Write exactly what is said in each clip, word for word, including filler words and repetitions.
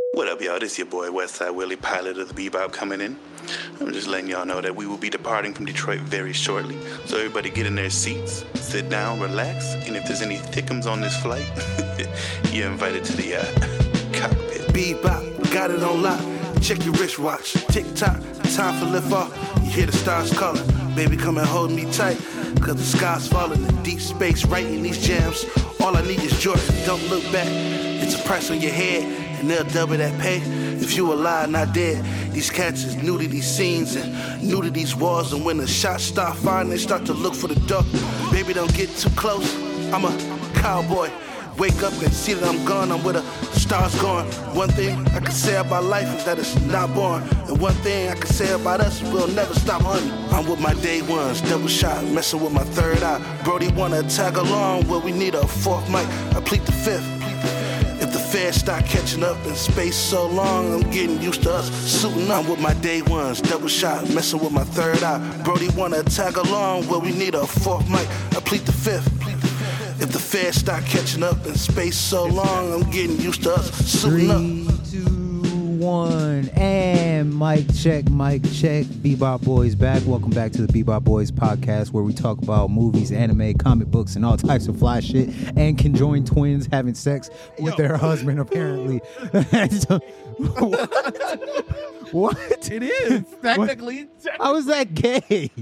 What up, y'all? This your boy Westside Willie, pilot of the Bebop, coming in. I'm just letting y'all know that we will be departing from Detroit very shortly. So everybody get in their seats, sit down, relax, and if there's any thickums on this flight, you're invited to the uh, cockpit. Bebop, got it on lock. Check your wristwatch. Tick-tock, time for lift off. You hear the stars calling. Baby, come and hold me tight. Cause the sky's falling in deep space, writing these jams. All I need is Jordan, don't look back. It's a price on your head, and they'll double that pay. If you alive, not dead. These cats is new to these scenes and new to these walls. And when the shots start firing, they start to look for the door. Baby, don't get too close. I'm a cowboy. Wake up and see that I'm gone. I'm where the stars going. One thing I can say about life is that it's not born. And one thing I can say about us is we'll never stop hunting. I'm with my day ones, double shot, messing with my third eye. Brody wanna tag along, well we need a fourth mic. I plead the fifth. If the feds start catching up in space so long, I'm getting used to us suiting up with my day ones, double shot, messing with my third eye. Brody wanna tag along, well we need a fourth mic. I plead the fifth. If the feds start catching up in space so long, I'm getting used to us suiting up. Three, two, one, and mic check, mic check. Bebop Boys back. Welcome back to the Bebop Boys podcast, where we talk about movies, anime, comic books, and all types of fly shit, and conjoined twins having sex with Yo. their husband, apparently. So, what? What? It is technically. How is that gay?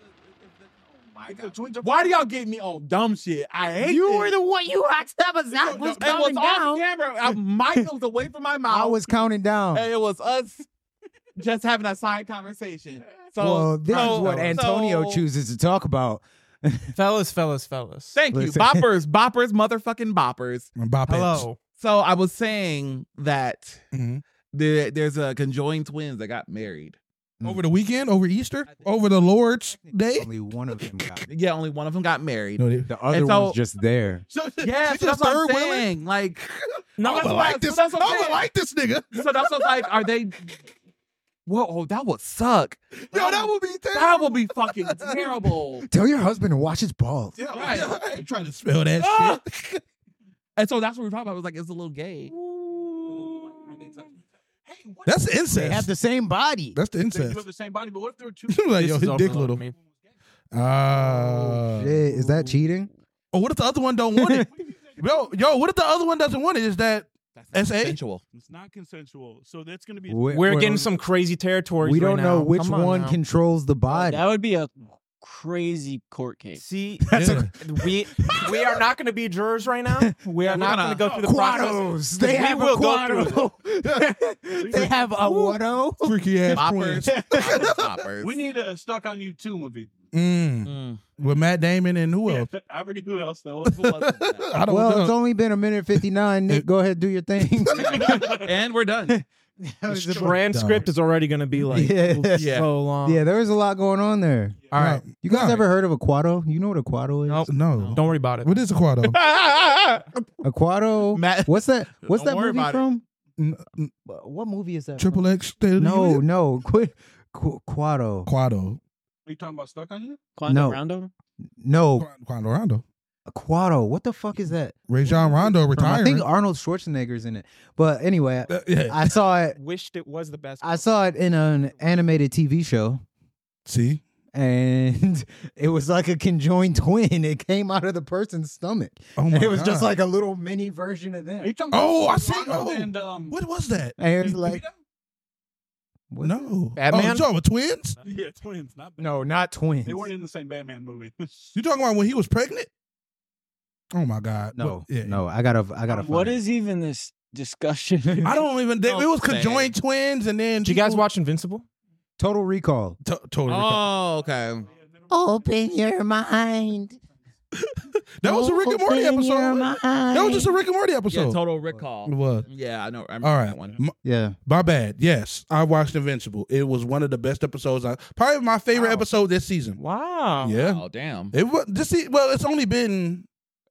Why do y'all get me on dumb shit? I hate You this. were the one you asked that was not was It counting was down. off camera. I, Mike was away from my mouth. I was counting down. And it was us just having a side conversation. So, well, this so, is what Antonio so, chooses to talk about. fellas, fellas, fellas. Thank you. Listen. Boppers, boppers, motherfucking boppers. Bop Hello. So I was saying that Mm-hmm. there, there's a conjoined twins that got married. Over the weekend, over Easter, over the Lord's Day. Only one of them got it. Yeah, only one of them got married. No, they, The other And so- one's just there. so, Yeah, she so that's just what I'm third wheeling? saying. Like, No, that's I what- like so this. that's what I'm I saying. like this nigga. So that's what's like, are they? Whoa, oh, that would suck. Yo, that would be terrible. That would be fucking terrible. Tell your husband to watch his balls. Yeah, Right. right. I ain't trying to spell that Ah! shit. And so that's what we're talking about. It was like, it's a little gay. That's They incest. have the same body. That's the They incest. have the same body, but what if there were two? like, yo, This his is dick overloading little. me. Ah. Shit, is that cheating? Oh, what if the other one don't want it? yo, yo, what if the other one doesn't want it? Is that That's S A? consensual. It's not consensual, so that's going to be. We, We're Well, getting some crazy territories. we right don't know now. which Come on one now. controls the body. That would be a crazy court case. See, Yeah. we we are not going to be jurors right now. We are not going to go through the process. Quados. They We have a will go quado. They have a whado. freaky ass Boppers. twins? Boppers. Boppers. We need a Stuck on You two movie. Mm. Mm. With Matt Damon and who else? I already knew who else though. Who was that? I don't Well, know. it's only been a minute fifty-nine. Nick, go ahead, do your thing. And we're done. The transcript is already going to be like Yeah. so long. Yeah, there was a lot going on there. All right. You guys All right. ever heard of a quado? You know what a quado is? Nope. No. Don't worry about it. What is a quado? A quado. Matt- What's that? What's Don't that worry movie about it. from? N- n- What movie is that? Triple X State of the No, Union? no. Quit. Qu- Quado. Quado. Are you talking about Stuck on You? Quando No. Rondo? No, Quando Rondo. a Quado. What the fuck is that? Ray John Rondo From? I retiring. think Arnold Schwarzenegger's in it. But anyway, Uh, yeah. I saw it. Wished it was the best. I saw it in an animated T V show, See? and it was like a conjoined twin. It came out of the person's stomach. Oh my And it was just God. like a little mini version of Are them. you talking Oh, about I see. Rondo Oh. And, um, What was that? And it was like, what? No. Batman? Oh, you talking about twins? yeah, twins, not Batman. No, not twins. They weren't in the same Batman movie. You talking about when he was pregnant? Oh my God. No, What- yeah. no. I gotta, I gotta. What find it. is even this discussion? I don't even. They, it was Don't say. conjoined twins, and then Did you guys people- watch Invincible? Total Recall? To- totally. Oh, okay. Open your mind. that was a Rick and Morty Open your episode. mind. That was just a Rick and Morty Yeah, episode. Total Recall. It was. Yeah, I know. I remember All right. that one. M- Yeah. My bad. Yes, I watched Invincible. It was one of the best episodes. I, probably my favorite Wow. episode this season. Wow. Yeah. Oh, damn. It was this. se- Well, it's only been Eight.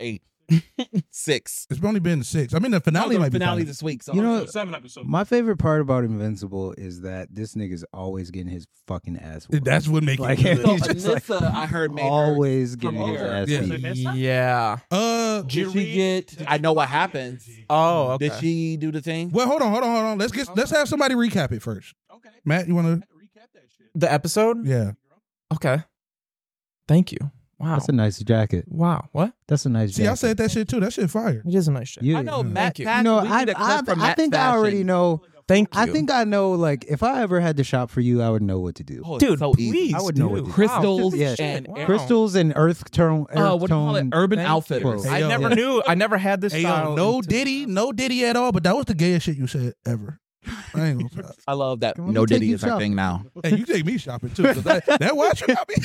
Six. It's only been six. I mean, the Oh, finale the might be finale funny. this week. So You know, Seven episodes. my favorite part about Invincible is that this nigga's always getting his fucking ass whooped. That's what makes Like, it he's good. just like Alyssa, I heard, made her. always getting his over. ass Yeah. beat. Yeah. Uh, Did she get? I know what happens. Oh, okay. Did she do the thing? well, hold on, hold on, hold on. Let's get let's have somebody recap it first. Okay. Matt, you want to? Recap that shit. The episode? Yeah. Okay. Thank you. Wow. That's a nice jacket. Wow. What? That's a nice See, jacket. I said that shit too. That shit fire. It is a nice shit. Yeah. I know Yeah. Matt. Thank you. Pat, You know, we I, need a clip I, from I Matt think I Fashion. already know. Thank you. I think I know. Like, if I ever had to shop for you, I would know what to do. Oh, it's Dude, so easy. please. I would know do. what to do. Crystals Wow. Yeah. and Wow. Crystals and earth tone. Earth uh, what do you call it? tone Urban Thank Outfitters. you. I Hey, yo. never Yeah. knew. I never had this Hey, style. yo, no until- Diddy, no Diddy at all. But that was the gayest shit you said ever. I ain't gonna. Stop. I love that. Let me No take Diddy you is our shopping. thing now. Hey, you take me shopping too. 'Cause That, that watch you got me.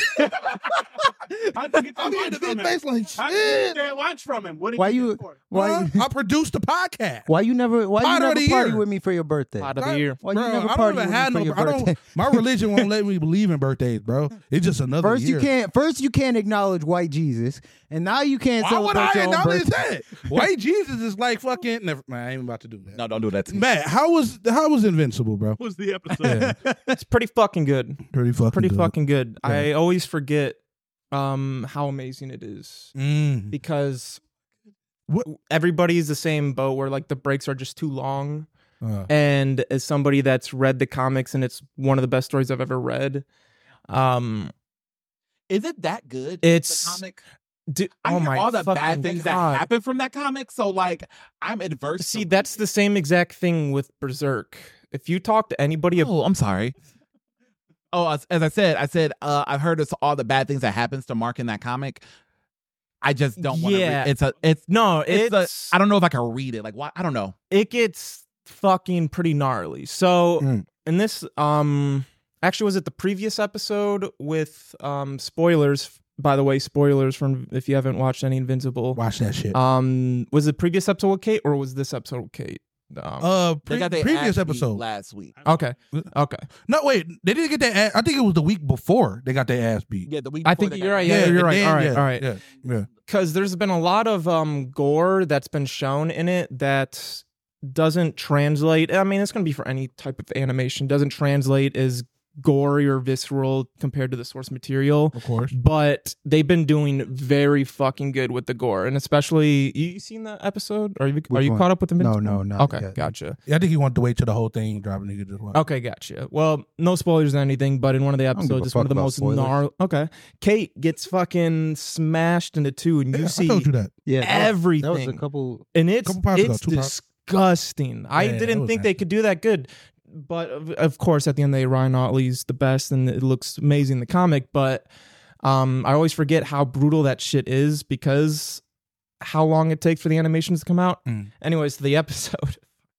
I took it I'm to in the lunch from big him. face like I didn't shit. get lunch from him. What did Why you you? get for it? Why? Huh? You, I produced the podcast. why you never? Why you Part of never the party year. with me for your birthday? Pot of Bro, the year. Why you bro, never I party don't with even me have for no. your I don't. birthday? My religion won't let me believe in birthdays, bro. It's just another First year. you can't. First you can't acknowledge white Jesus, and now you can't Why would celebrate I your own acknowledge birthday. that? White Jesus is like fucking. Never, man, I ain't about to do that. No, don't do that to me. Matt, how was how was Invincible, bro? What was the episode? Yeah, It's pretty fucking good. pretty fucking Pretty good. fucking good. Yeah. I always forget um how amazing it is Mm. because What- everybody's the same boat where like the breaks are just too long. Uh, And as somebody that's read the comics and it's one of the best stories I've ever read, um, Is it that good? It's- the comic. d- I oh hear my all the fucking bad things God. that happen from that comic. So like, I'm adverse. See, to that's the same exact thing with Berserk. If you talk to anybody, ab- Oh, I'm sorry. Oh, as, as I said, I said uh, I've heard it's all the bad things that happens to Mark in that comic. I just don't want to. Yeah. Read. It's a. It's no, it's. it's a, I don't know if I can read it. Like what? I don't know. it gets fucking pretty gnarly. So Mm. in this, um, actually, was it the previous episode with um spoilers? By the way, spoilers from if you haven't watched any Invincible. watch that shit. Um, was it previous episode with Kate or was this episode with Kate? Um, Uh, They pre- got their previous ass beat episode. last week. okay, okay. No, wait, they didn't get that. Ass, I think it was the week before they got their ass beat. Yeah, the week. I before think they you're got- right. Yeah, and you're right. then- All right, yeah, all right. Yeah, yeah. Because there's been a lot of um gore that's been shown in it that doesn't translate. I mean, it's going to be for any type of animation. Doesn't translate as gory or visceral compared to the source material. Of course. But they've been doing very fucking good with the gore, and especially you, you seen the episode? Are you are Which you one? caught up with the No, Invincible? no, not Okay, yet. gotcha. Yeah, I think he wanted to wait till the whole thing dropped and he could just watch. Okay, gotcha. Well, no spoilers or anything, but in one of the don't give a episodes, it's one fuck of the about most spoilers. gnarly. Okay, Kate gets fucking smashed into two, and you Yeah, I see told you that. Yeah, that was- everything. That was a couple. and it's Couple pods ago, it's two pods. disgusting. I Yeah, that didn't was think they nasty. could do that good, but of, of course, at the end of the day, Ryan Otley's the best, and it looks amazing in the comic. But um, I always forget how brutal that shit is because how long it takes for the animations to come out. Mm. Anyways, the episode.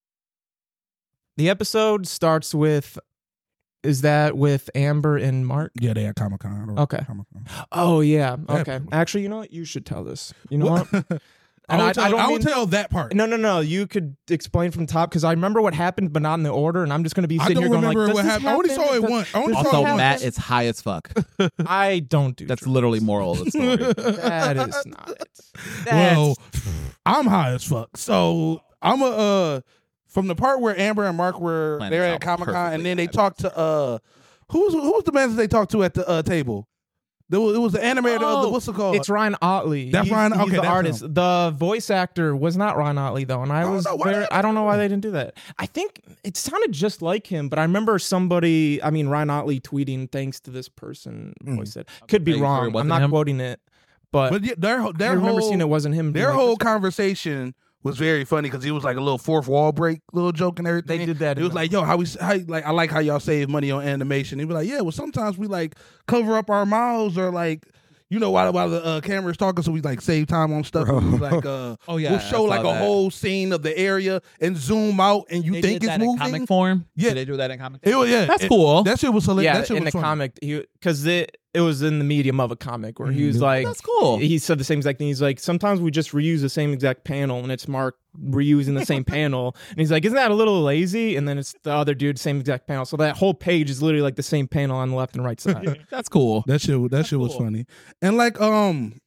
The episode starts with. Is that with Amber and Mark? Yeah, they had Comic Con. Okay. Comic-Con. Oh yeah. Yeah. Okay. Actually, you know what? You should tell this. You know Well, what? I And will I- I tell, don't I will mean- tell that part. No, no, no. You could explain from top because I remember what happened, but not in the order. And I'm just going to be I sitting don't here going like, remember "Does what this happened. I only happen? saw it Does- once. I only does saw this it Also, happen?" Matt is high as fuck. I don't do. That's drugs. literally moral of the story. That is not it. Well, That's- I'm high as fuck. So I'm a uh from the part where Amber and Mark were Plan there this at out Comic Con, and perfectly, then they Adam. talked to uh who's who's the man that they talked to at the uh, table? There was, it was the animator of the Oh, what's it called? It's Ryan Otley. That's he's, Ryan- He's okay, the that's artist. him. The voice actor was not Ryan Otley though, and I, I don't was know why very. they- I don't know why they didn't do that. I think it sounded just like him, but I remember somebody. I mean, Ryan Otley tweeting thanks to this person. Mm. Voice it. Could be Are you sure it wrong. I'm wasn't not him? quoting it, but, but yeah, their I their remember whole seeing it wasn't him. their Like, whole this- conversation was very funny because he was like a little fourth wall break, little joke and everything. They did that It in was the- like, yo, how we how, like I like how y'all save money on animation. He was like, yeah, well sometimes we like cover up our mouths or like. You know, while while the uh, camera's talking, so we like save time on stuff. Bro. We, like, uh, Oh, yeah, we'll I show saw like a that. whole scene of the area and zoom out, and you They think did it's that in moving. comic form. Yeah. Did they do that in comic It form? was, yeah, That's it- cool. That shit was hilarious. yeah, that shit in was the funny. comic, because it it was in the medium of a comic where he was Mhm. like, That's cool. He said the same exact thing. He's like, sometimes we just reuse the same exact panel, and it's Mark reusing the same panel, and he's like, isn't that a little lazy? And then it's the other dude, same exact panel. So that whole page is literally like the same panel on the left and right side. That's cool. That shit, that shit was cool. funny. And like, um,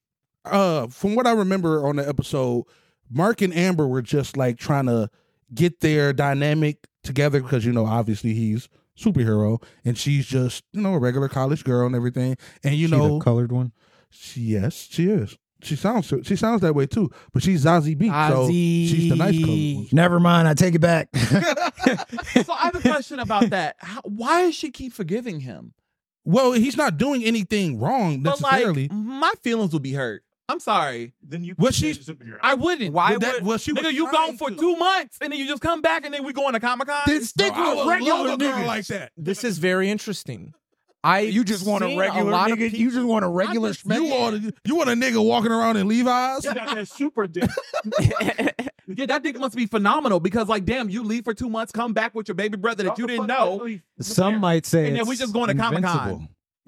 uh, from what I remember on the episode, Mark and Amber were just like trying to get their dynamic together because, you know, obviously he's superhero and she's just, you know, a regular college girl and everything. And, you She know, the colored one. she, yes, she is. She sounds she sounds that way too, but she's Zazie Beetz, so she's the nice colored one. Never mind. I take it back. So I have a question about that. How, why does she keep forgiving him? Well, he's not doing anything wrong But necessarily. like, my feelings would be hurt. I'm sorry. Then you. Well, can say she's- the superhero. I wouldn't. Why Well, that, would- well, she was nigga, you trying gone for to. two months and then you just come back and then we going to Comic Con. Then stick No, I with would regular love a girl niggas. like that. This is very interesting. I You just want a seen regular lot of nigga. peop- You just want a regular just- schmeck. You want a, you want a nigga walking around in Levi's? You got that super dick. Yeah, that dick must be phenomenal because, like, damn, you leave for two months, come back with your baby brother that you didn't know. Some might say And then we it's just going to Comic-Con. invincible.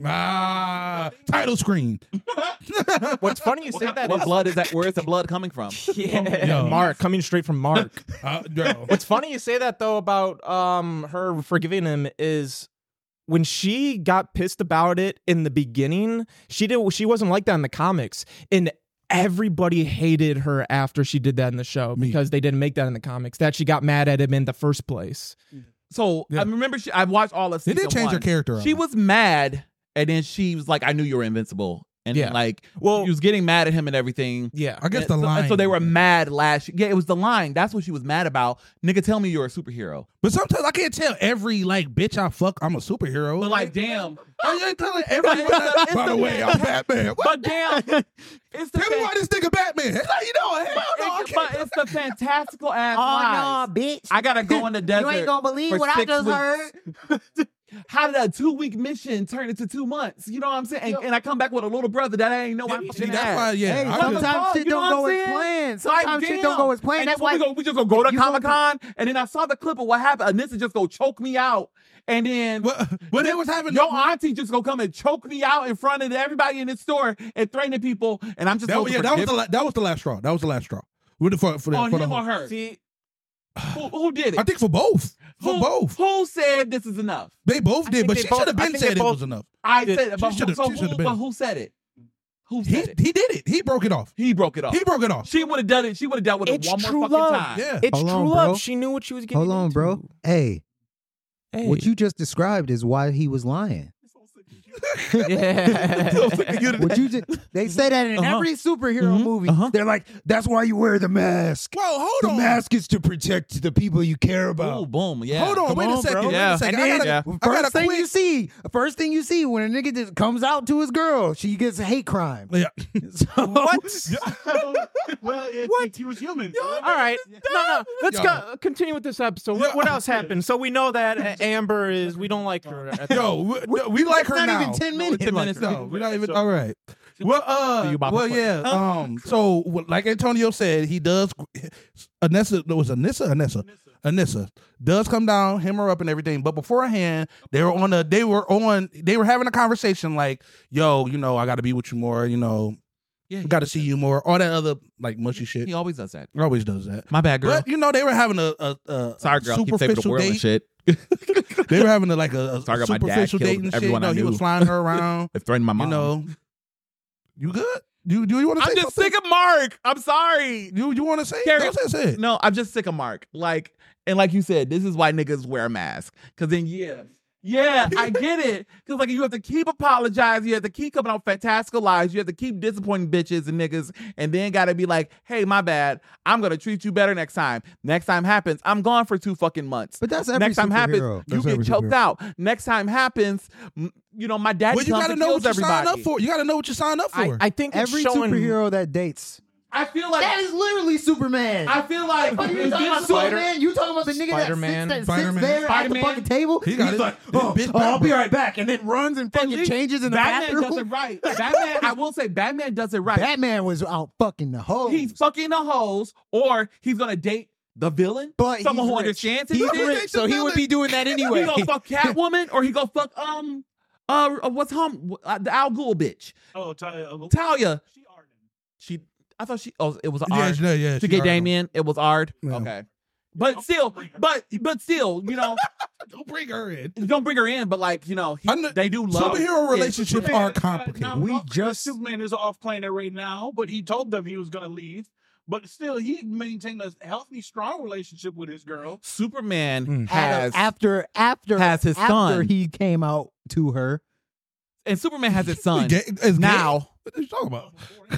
Ah, title screen. What's funny you say that What is blood is that? Where is the blood coming from? yeah, Yo. Mark coming straight from Mark. Uh, no. What's funny you say that though about um her forgiving him is when she got pissed about it in the beginning, she did she wasn't like that in the comics. And everybody hated her after she did that in the show Me. because they didn't make that in the comics. That she got mad at him in the first place. So Yeah. I remember she, I watched all of They season did change one. her character. She up. was mad, and then she was like, "I knew you were invincible," and Yeah. then, like, Well- she was getting mad at him and everything. Yeah. I guess And the so, line. and so they were mad last. Yeah, it was the line. That's what she was mad about. Nigga, tell me you're a superhero. But sometimes I can't tell every like bitch I fuck I'm a superhero. But like, damn. I ain't telling everybody. It's By the- the way, I'm Batman. What? But damn, it's the Tell me why this nigga Batman. How you know? Hell no, I it's, can't. but it's the fantastical ass Oh lies. no, bitch! I gotta go in the desert. You ain't gonna believe for what I six just weeks. heard. How did a two week mission turn into two months? You know what I'm saying? And, and I come back with a little brother that I ain't know. I'm See, that's why. Yeah, Hey, I sometimes just- shit You know don't what go I'm as saying? planned. Like, Sometimes shit damn. don't go as planned. And That's then why we, go, we just go go to you go Comic Con, and then I saw the clip of what happened. Anissa just go choke me out, and then Well, well, they was having your auntie just go come and choke me out in front of everybody in the store and threatening people, and I'm just that, supposed yeah, to that was forgive- the la- that was the last straw. That was the last straw. With the, for, for the, on for the him whole- or her. See, Who, who did it? I think for both. For who, both. Who said this is enough? They both I did, think but they she both- should have I been think said they it both- was enough. I Yeah, said it, but, she who, should've- so she should've who, been. but who said it? Who He said it? he did it. He broke it off. He broke it off. He broke it off. She would have done it. She would have dealt with It's it one more true fucking love. time. Yeah. it's Hold true on, love. bro. She knew what she was getting Hold on, into. bro. Hey, Hey. what you just described is why he was lying. yeah. What you just, they say that in Uh-huh. every superhero Mhm. movie. Uh-huh. They're like, that's why you wear the mask. Well, hold The on. mask is to protect the people you care about. Oh, boom. Yeah. Hold on. Come wait on, a second. bro. Wait Yeah. a second. And I then, gotta, Yeah. I gotta first thing quit. you see, first thing you see when a nigga just comes out to his girl, she gets a hate crime. Yeah. So- well, it, it, he was human. All right. No, no. Let's Yo. go, continue with this episode. What, what else happened? So we know that uh, Amber is. We don't like her. At the- Yo, we, no, we like her not now. even ten minutes. ten minutes. No, we're not even. All right. Well, So uh, you about to well, play. yeah. Um, so what- like Antonio said, he does. Anissa, it was Anissa, Anissa, Anissa does come down, hem her up, and everything. But beforehand, they were on a. They were on. They were having a conversation like, "Yo, you know, I got to be with you more. You know, Yeah. got to see you more." All that other like mushy shit. He always does that. Always does that. My bad, girl. But you know, they were having a, a, a Sorry, girl. Keep saving the superficial world and date. shit. They were having a, like a, a Sorry, girl, my dad superficial killed date and shit. You everyone know, I he was knew. flying her around. It threatened my mom. You know, you good? Do do you want to say I'm just something? sick of Mark. I'm sorry. You you want to say? Carry- Don't say it. No, I'm just sick of Mark. Like, and like you said, this is why niggas wear a mask. Cause then, yeah, yeah, I get it. Cause like you have to keep apologizing, you have to keep coming out fantastical lies, you have to keep disappointing bitches and niggas, and then gotta be like, hey, my bad. I'm gonna treat you better next time. Next time happens, I'm gone for two fucking months. But that's every Next time happens, superhero. you That's get every choked superhero. out. Next time happens, m- you know, my daddy Well, you comes got to and know kills what you everybody. signed up for. You got to know what you signed up for. I, I think it's Every showing. superhero that dates. I feel like That is literally Superman. I feel like What are you if talking this about, Spider- Superman? You talking about the nigga Spider-Man. that sits, that sits Spider-Man. there at the Spider-Man. fucking table? He got He's it. like, oh, Bitch, oh, I'll be Batman. right back, and then runs and fucking least changes in the Batman bathroom. does it right. Batman, I will say, Batman does it right. Batman was out fucking the hoes. He's fucking the hoes, or he's gonna date the villain, but someone he's who rich. understands his He's shit. rich, so he would be doing that anyway. He gonna fuck Catwoman, or he gonna fuck um uh uh, what's hum uh, the Al Ghul bitch, Oh, Ty- uh, Talia. She Arden. She, I thought she. Oh, it was yeah, Ard. yeah, yeah. To she get already- Damien, it was Ard. Yeah. Okay, but still, but but still, you know, Don't bring her in. Don't bring her in, but like you know, he, I know- they do love Superhero relationships Superman, are uh, complicated. now, We off- just- Superman is off planet right now, but he told them he was going to leave. But still, he maintained a healthy, strong relationship with his girl. Superman Mm. has after after has his after son. he came out to her. and Superman has his son Gay- it's now. gay? What are you talking about?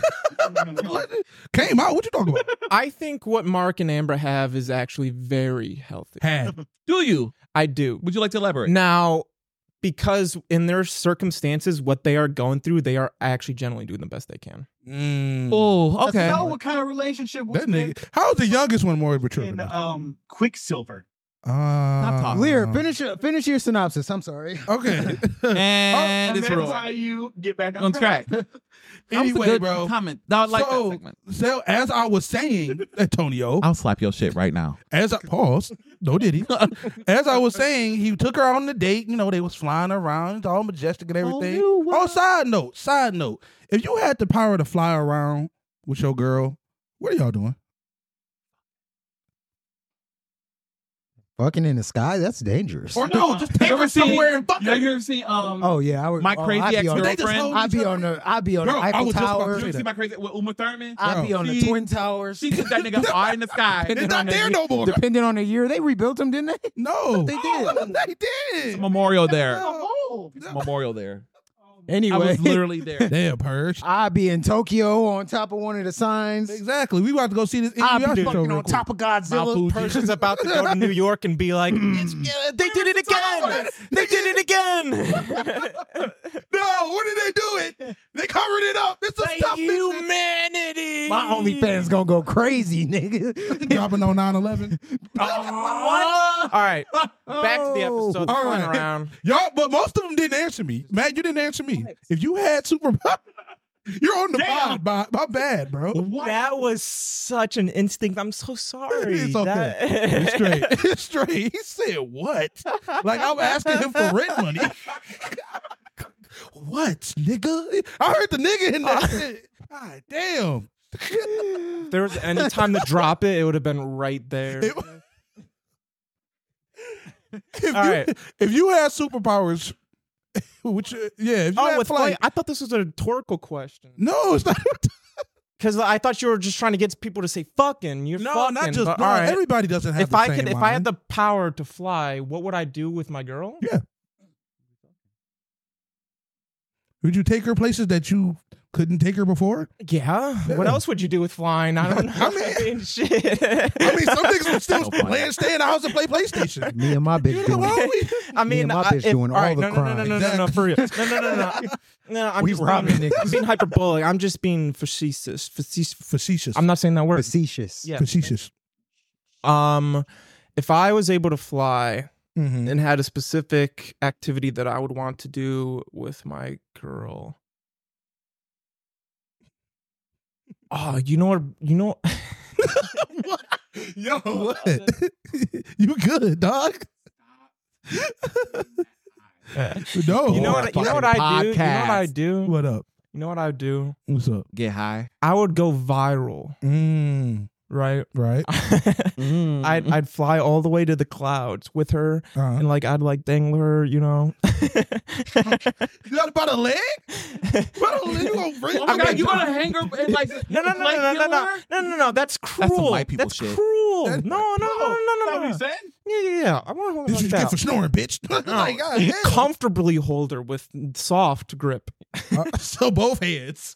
Came out. What you talking about? I think what Mark and Amber have is actually very healthy. Had. Do you? I do. Would you like to elaborate? Now, because in their circumstances, what they are going through, they are actually generally doing the best they can. Mm. Oh, okay. You know what kind of relationship was That nigga. How's the youngest one more mature? in than that? um, Quicksilver? Uh, talking. Lear, finish finish your synopsis. I'm sorry. Okay. And And it's that's ruined. how you get back on, On track. That was a Anyway, good bro. comment. No, I like so, that segment. so as I was saying, Antonio, I'll slap your shit right now. as I pause, no did he? As I was saying, he took her on the date. You know, they was flying around, it's all majestic and everything. Oh, side note, side note. If you had the power to fly around with your girl, what are y'all doing? Fucking in the sky, that's dangerous. Or no, just take You her ever seen- somewhere and fuck her. Have you ever seen um Oh yeah, I would. My oh, Crazy I'd be on- They just Ex-Girlfriend? hold I'd be each on other. the. I'd be on Bro, the I Eiffel was just about to Tower. You say ever that. see My Crazy with Uma Thurman? I'd be Bro. on the She- Twin Towers. She took that nigga high in the sky. It's Depending not on the there year- no more. Depending on the year, they rebuilt them, didn't they? No, They did. They did. Memorial there. Oh, Memorial there. I Anyway, was literally there. Damn, Purge. I'd be in Tokyo on top of one of the signs. Exactly. We about to go see this. I'd Inuyasha be show fucking real on quick. top of Mount Godzilla. Fuji. Person's about to go to New York and be like, it's, uh, they did it again. They did it again. No, what did they do it? They covered it up. It's a stuff business. Humanity. My OnlyFans gonna go crazy, nigga. Dropping on nine eleven. All right, back to the episode. All Going right. around. Y'all, but most of them didn't answer me. Matt, you didn't answer me. If you had super, you're on the Damn. pod. My, my bad, bro. That was such an instinct. I'm so sorry. It's okay. That- It's straight. It's straight. He said what? Like I'm asking him for rent money. What, nigga? I heard the nigga in that shit. God damn. If there was any time to drop it, it would have been right there. It- If All you, right. if you had superpowers, which uh, yeah, if you Oh, had with flight, flight, I thought this was a rhetorical question. no, it's not. Because I thought you were just trying to get people to say "fucking." You're No, fucking. not just. but No, all right. everybody doesn't have. If the I same could, if line. I had the power to fly, what would I do with my girl? Yeah. Would you take her places that you couldn't take her before? Yeah. What Yeah. else would you do with flying? I don't know. I mean- shit. I mean, some niggas would still No point. play and stay in the house and play PlayStation. Me and my bitch You know doing what? it. We- I mean, and my I- bitch if- doing all right, the no, no, no, no, no, no, no, for real. No, no, no, no. No, I'm We just robbing being, niggas. I'm being hyperbolic. I'm just being facetious. Facetious. Facetious. I'm not saying that word. Facetious. Yeah. facetious. Um, if I was able to fly Mm-hmm. and had a specific activity that I would want to do with my girl. Oh, you know what? You know. Yo, what? You good, dog? No. You know what? You know what I do. You know what I Podcast. do. What up? You know what I would do. What's up? Get high. I would go viral, Mm, right? right. Mm. I'd I'd fly all the way to the clouds with her, Uh-huh. and like I'd like dangle her, you know. You got about a leg? About a leg? You gonna bring? Oh my God, you gonna hang her and like No, no, no, like no, no, kill no, her? no, no, no. That's cruel. That's some white people That's shit. cruel. That's no, no, no, no, no, That no, what no. you saying? Yeah, yeah, yeah. I want to hold This her is down. get for snoring, bitch. Like, God damn. Comfortably hold her with soft grip, Uh, so both hands.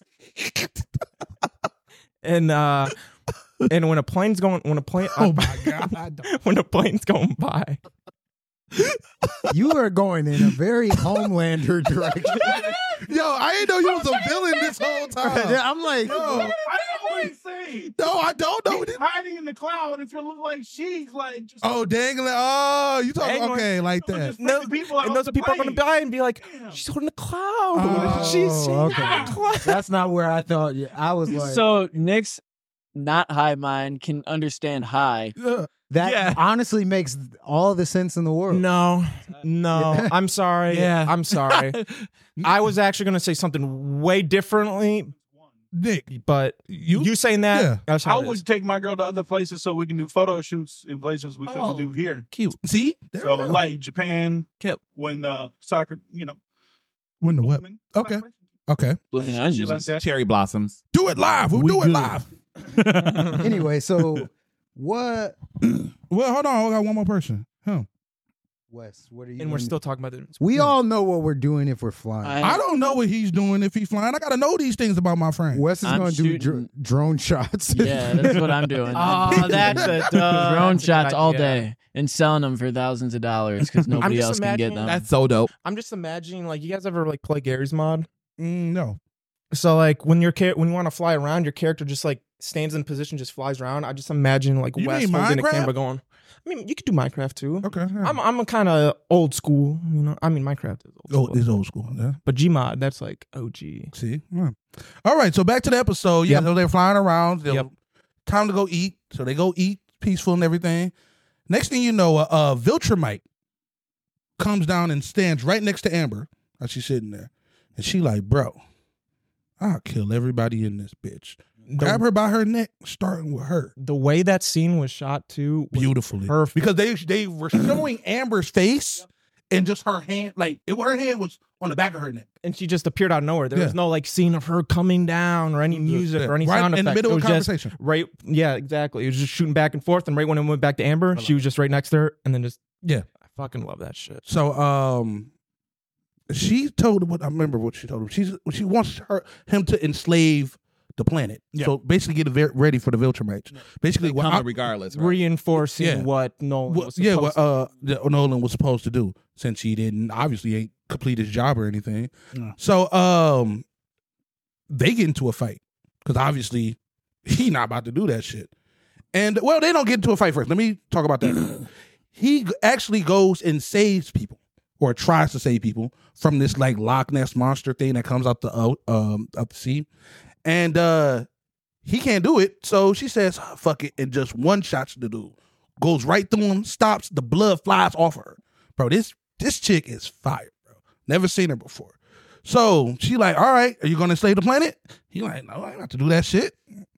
and uh, and when a plane's going, when a plane, Oh my God. I don't- when a plane's going by, You are going in a very Homelander direction. Yo, I didn't know you was a villain this whole time. I'm like, Yo, I know what he's saying. no, I don't know. He's hiding in the cloud. It's gonna look like she's like just. Oh, dangling. Oh, you talking Dangling. okay like so that? just No, take the people out and those the people are going to plane. die and be like, Damn. she's holding a cloud. Oh, she's she's okay. holding a cloud. that's not where I thought. You, I was like, So Nick's not high mind can understand high. Yeah. that yeah. honestly makes all the sense in the world. No, no. Yeah. I'm sorry. Yeah. I'm sorry. I was actually going to say something way differently, Nick, But you you saying that? Yeah. That's I how it would is. take my girl to other places so we can do photo shoots in places we couldn't Oh. do here. Cute. see there So we go. like Japan, Kip. when uh, soccer, you know, When the what? women- Okay. Okay, Looking Shit onions. like that. Cherry blossoms. do it live. We'll We do it good. live. Anyway, so what? Well, hold on. I got one more person. Huh. Wes, what are you? And we're doing? still talking about it. We all know what we're doing if we're flying. I don't know what he's doing if he's flying. I gotta know these things about my friend. Wes is I'm going to do shooting- dr- drone shots. Yeah, that's what I'm doing. Oh, that's a uh, Drone that's a good shots all idea. day and selling them for thousands of dollars because nobody just else can get imagining them. That's so dope. I'm just imagining, like, you guys ever like play Gary's Mod? Mm, no. So like when your char- when you want to fly around, your character just like stands in position, just flies around. I just imagine like You Wes mean holding a Minecraft? camera going. I mean, you could do Minecraft too. Okay. yeah. I'm I'm a kind of old school, you know. I mean, Minecraft is old Oh, school, it's old school. Yeah. but Gmod that's like O G. See. Yeah. All right. So back to the episode. Yeah. Yep. So they're flying around. They'll- Yep. Time to go eat. So they go eat, peaceful and everything. Next thing you know, uh, uh Viltrumite comes down and stands right next to Amber as she's sitting there, and she like, bro, I'll kill everybody in this bitch. Grab her by her neck, starting with her. The way that scene was shot too, was Beautifully. perfect. Because they they were showing Amber's face and just her hand, like it, her hand was on the back of her neck. and she just appeared out of nowhere. There Yeah. was no like scene of her coming down or any music Yeah. or any Right sound in the effect. middle It of was just conversation. right, yeah, exactly. It was just shooting back and forth, and right when it went back to Amber, she was just right next to her, and then just Yeah. I fucking love that shit. So um she told what I remember what she told him. She's she wants her him to enslave the planet. Yeah. So basically get it ve- ready for the Viltrumites. Basically what I- Coming regardless. Right? Reinforcing Yeah. what Nolan what, was yeah, supposed what uh the, Nolan was supposed to do, since he didn't obviously ain't complete his job or anything. No. So um they get into a fight because obviously he not about to do that shit. And well, they don't get into a fight first. Let me talk about that. He g- actually goes and saves people, or tries to save people from this like Loch Ness monster thing that comes out the uh, um out the sea, and uh he can't do it. So she says, "Ah, "Fuck it," and just one shots the dude, goes right through him, stops. The blood flies off of her, bro. This this chick is fire, bro. Never seen her before. So she like, "All right, are you gonna slay the planet?" He like, "No, I ain't got to do that shit,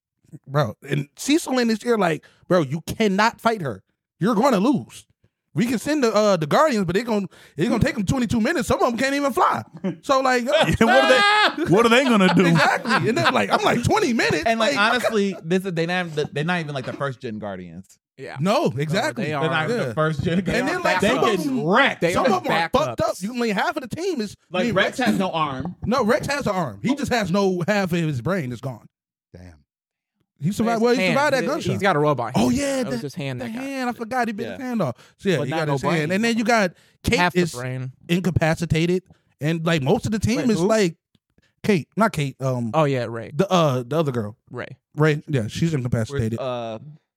bro." And Cecil in his ear like, "Bro, you cannot fight her. You're going to lose. We can send the uh, the Guardians, but they're gonna it's gonna take them twenty-two minutes. Some of them can't even fly. So like, uh, what are they? What are they gonna do? exactly. And then like, I'm like twenty minutes. And like honestly, this is they not they're not even like the first gen Guardians. Yeah. no, exactly. they They're are. not even Yeah. the first gen. And then like they some of get them, wrecked. They some are of them are fucked up. backups. You only half of the team is I Like mean, Rex has no arm. No, Rex has an arm. He just has no half of his brain is gone. Damn. He survived. Well, he Hand. survived that He- gunshot. He's got a robot. Oh hand. yeah, that the, was his hand. the That got hand. I forgot he bit Yeah. his hand off. So yeah, But you not got no his hand, brain. and then you got Kate half is the brain. incapacitated, and like most of the team Wait, is who? like Kate, not Kate. Um, Oh yeah, Ray. the uh the other girl, Ray. Ray. Yeah, she's Where's, incapacitated. uh,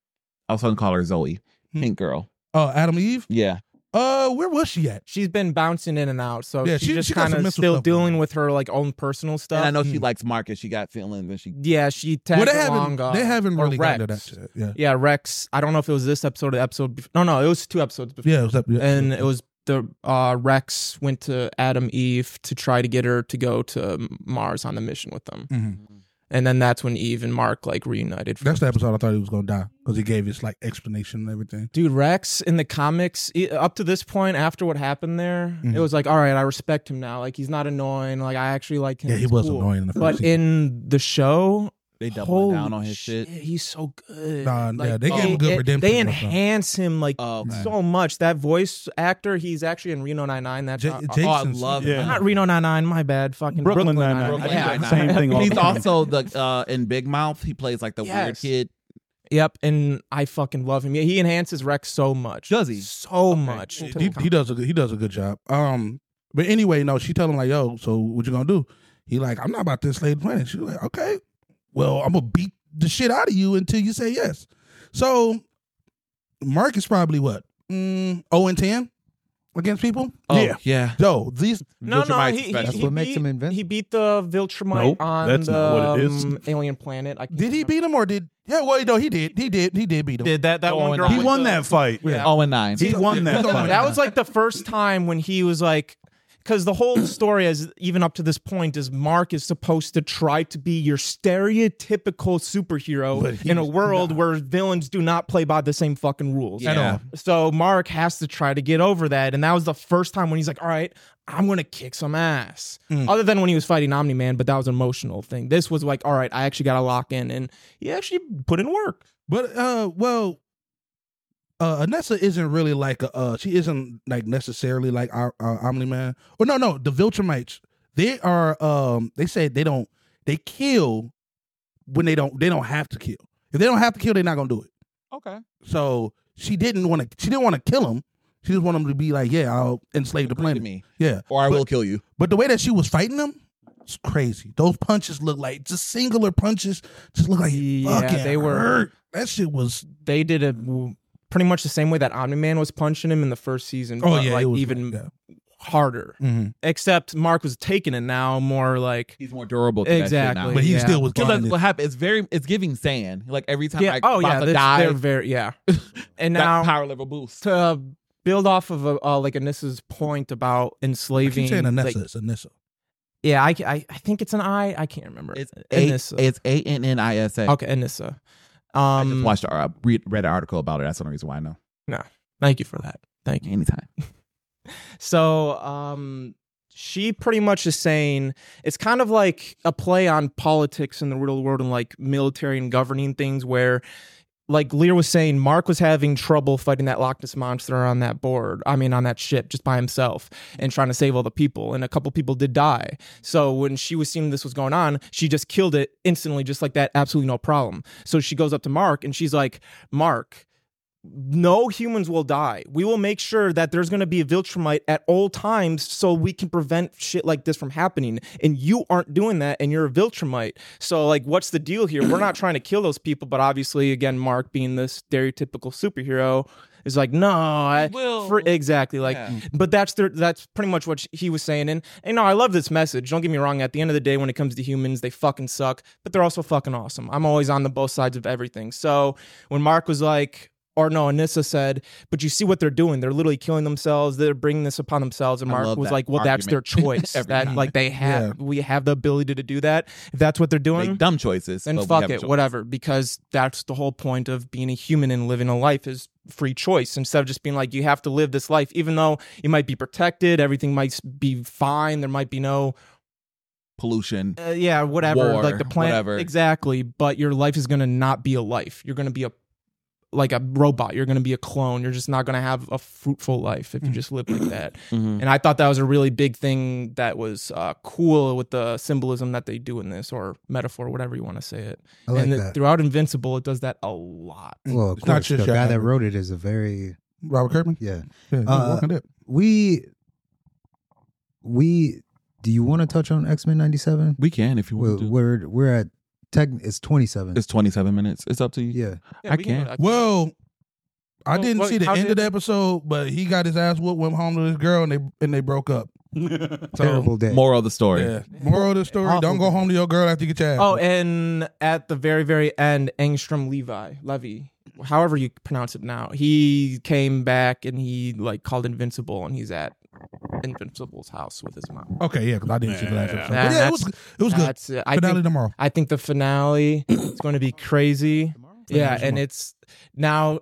I was gonna call her Zoe, Hmm. Pink Girl. Uh, Adam Eve. Yeah, Uh, where was she at? She's been bouncing in and out, so Yeah, she's she- just she got kind some of mental still stuff going dealing on. with her like own personal stuff. and I know she Hmm. likes Marcus. She got feelings, and she Yeah, she tagged Well, they along. haven't. uh, They haven't or really gotten to that Rex. shit. Yeah. Yeah, Rex. I don't know if it was this episode or the episode. Before. No, no, it was two episodes before. Yeah, it was up, yeah. And it was the uh, Rex went to Adam Eve to try to get her to go to Mars on the mission with them, Mhm. and then that's when Eve and Mark like reunited. That's the episode I thought he was gonna die because he gave his like explanation and everything. Dude, Rex in the comics, e- up to this point, after what happened there, Mhm. it was like, all right, I respect him now. Like, he's not annoying. Like, I actually like him. Yeah, he He's was cool. annoying in the first But season. in the show, they doubling holy down on his shit. He's so good. Nah, Like, yeah, they gave him it- good it- redemption They or something. enhance him like Oh, man. so much. That voice actor, he's actually in Reno nine-nine. That's J- uh, Jason- Oh, I love Yeah. him. not Reno nine-nine. My bad. Fucking Brooklyn Brooklyn, Nine-Nine. Nine-Nine. Brooklyn Yeah. Nine-Nine. Same thing all He's the time. also the uh, in Big Mouth. He plays like the weird Yes. kid. Yep, and I fucking love him. Yeah, he enhances Rex so much. Does he? So much. He, he does a good, he does a good job. Um, but anyway, no, she tell him like, "Yo, so what you gonna do?" He like, "I'm not about to enslave the planet." She like, "Okay, well, I'm gonna beat the shit out of you until you say yes." So Mark is probably what mm, zero and ten against people. Oh, Yeah. yeah. Yo, these No, no, Viltrumites he, he, special. That's he what makes beat, him invincible. He beat the Viltrumite Nope, on that's the not what it is. um, alien planet. I can't did he beat him or did yeah? Well, no, he did. He did. He did beat him. Did that that Oh, one and girl? He with won the- that fight. Yeah. Oh, and nine. He won that fight. That was like the first time when he was like, because the whole story is even up to this point is Mark is supposed to try to be your stereotypical superhero in a world not. where villains do not play by the same fucking rules Yeah. at all. So Mark has to try to get over that, and that was the first time when he's like, all right, I'm gonna kick some ass. Mm. Other than when he was fighting Omni-Man, but that was an emotional thing. This was like, all right, I actually gotta lock in, and he actually put in work. But uh, well, uh, Anessa isn't really like a, uh, she isn't like necessarily like our, our Omni-Man. Or no, no, the Viltrumites. They are. Um, they say they don't. They kill when they don't. They don't have to kill. If they don't have to kill, they're not gonna do it. Okay. So she didn't want to. She didn't want to kill him. She just wanted him to be like, yeah, I'll enslave the Bring planet. to me. Yeah, Or I but, will kill you. But the way that she was fighting them, it's crazy. Those punches look like just singular punches. Just look like it Yeah, fucking they were- hurt. That shit was. They did it pretty much the same way that Omni-Man was punching him in the first season. Oh but yeah, like it was, even yeah. harder. Mhm. Except Mark was taking it now more like He's more durable. To that shit exactly. now. But he yeah. still was. Because that's grinding. what happened. It's very. It's giving sand. Like every time Yeah. I Oh about yeah. to They're, die, they're very yeah. And that now power level boost. to build off of a, uh, like Anissa's point about I enslaving. keep saying Anessa. like- It's Anissa. yeah, I, I I think it's an I. I can't remember. It's a, Anissa. it's A N N I S A. Okay, Anissa. I Um, just watched a uh, read, read an article about it. That's the only reason why I know. Thank you for that. Thank you. Anytime. So, um, she pretty much is saying it's kind of like a play on politics in the real world and like military and governing things where, like Lear was saying, Mark was having trouble fighting that Loch Ness monster on that board. I mean, on that ship just by himself and trying to save all the people. And a couple people did die. So when she was seeing this was going on, she just killed it instantly, just like that. Absolutely no problem. So she goes up to Mark and she's like, Mark, no humans will die. We will make sure that there's going to be a Viltrumite at all times so we can prevent shit like this from happening. And you aren't doing that, and you're a Viltrumite. So, like, what's the deal here? We're not trying to kill those people, but obviously, again, Mark being the stereotypical superhero is like, no, I will. For, exactly. Like, Yeah. but that's their, that's pretty much what he was saying. And, and no, I love this message. Don't get me wrong. At the end of the day, when it comes to humans, they fucking suck, but they're also fucking awesome. I'm always on the both sides of everything. So when Mark was like, or no, Anissa said, but you see what they're doing. They're literally killing themselves. They're bringing this upon themselves. And I Mark love was that like, well, that's their argument. choice. Every that time. like they have, we have the ability to do that. If that's what they're doing, Make dumb choices. then but we fuck have a it, choice. whatever. Because that's the whole point of being a human and living a life is free choice. Instead of just being like, you have to live this life, even though you might be protected, everything might be fine. There might be no Pollution. uh, yeah, whatever, War, like the planet, whatever. exactly. But your life is gonna not be a life. You're gonna be a like a robot. You're gonna be a clone. You're just not gonna have a fruitful life if you just live like that. Mhm. And I thought that was a really big thing that was uh, cool with the symbolism that they do in this, or metaphor, whatever you want to say it. I like and that. throughout Invincible, it does that a lot. Well, of It's not course, just the your guy that average. wrote it is a very Robert Kirkman. yeah. Yeah, he's Uh, walking it. We we do you want to touch on X-Men ninety-seven? We can if you We're want to. we're, we're at tech. It's twenty-seven. It's twenty-seven minutes. It's up to you. Yeah. Yeah, I we can can't. go to- Well, I Well, didn't what- see the how end did- of the episode, but he got his ass whooped, went home to his girl, and they and they broke up. So, Terrible day. Moral of the story. Yeah. Moral of the story: Awful don't go day. home to your girl after you get your ass. Oh, whooped. and at the very, very end, Angstrom Levi, Levy, however you pronounce it now, he came back and he like called Invincible, and he's at Invincible's house with his mom. Okay, yeah, because I didn't see the last episode. Nah, But yeah, it was that's- it was good. That's it. I Finale think, tomorrow. I think the finale is going to be crazy. Yeah, Finale and tomorrow. it's now.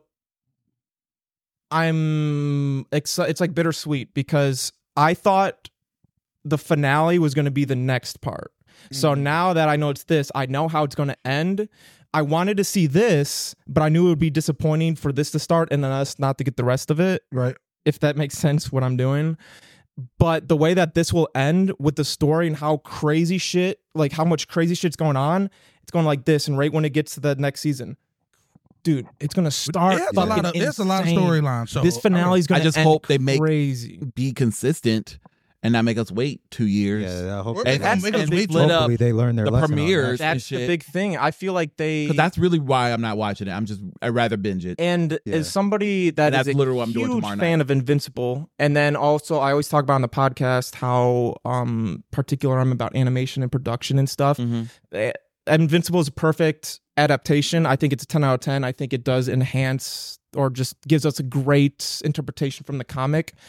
I'm exci- it's like bittersweet because I thought the finale was going to be the next part. So now that I know it's this, I know how it's going to end. I wanted to see this, but I knew it would be disappointing for this to start and then us not to get the rest of it, Right. if that makes sense what I'm doing. But the way that this will end with the story and how crazy shit, like how much crazy shit's going on, it's going like this. And right when it gets to the next season, dude, it's going to start. There's a lot of there's a lot of insane. storylines. So This finale is I going to just end hope they make crazy. be consistent and not make us wait two years. Yeah, I hope We're And, gonna and, make us and they wait split hopefully up they learn their the lesson on that. premieres and That's the shit. big thing. I feel like they. Because that's really why I'm not watching it. I'm just I'd rather binge it. And Yeah. as somebody that And is that's a literally what I'm huge doing tomorrow night. fan of Invincible, and then also I always talk about on the podcast how um particular I'm about animation and production and stuff. Mhm. Eh, Invincible is a perfect adaptation. I think it's a ten out of ten. I think it does enhance or just gives us a great interpretation from the comic.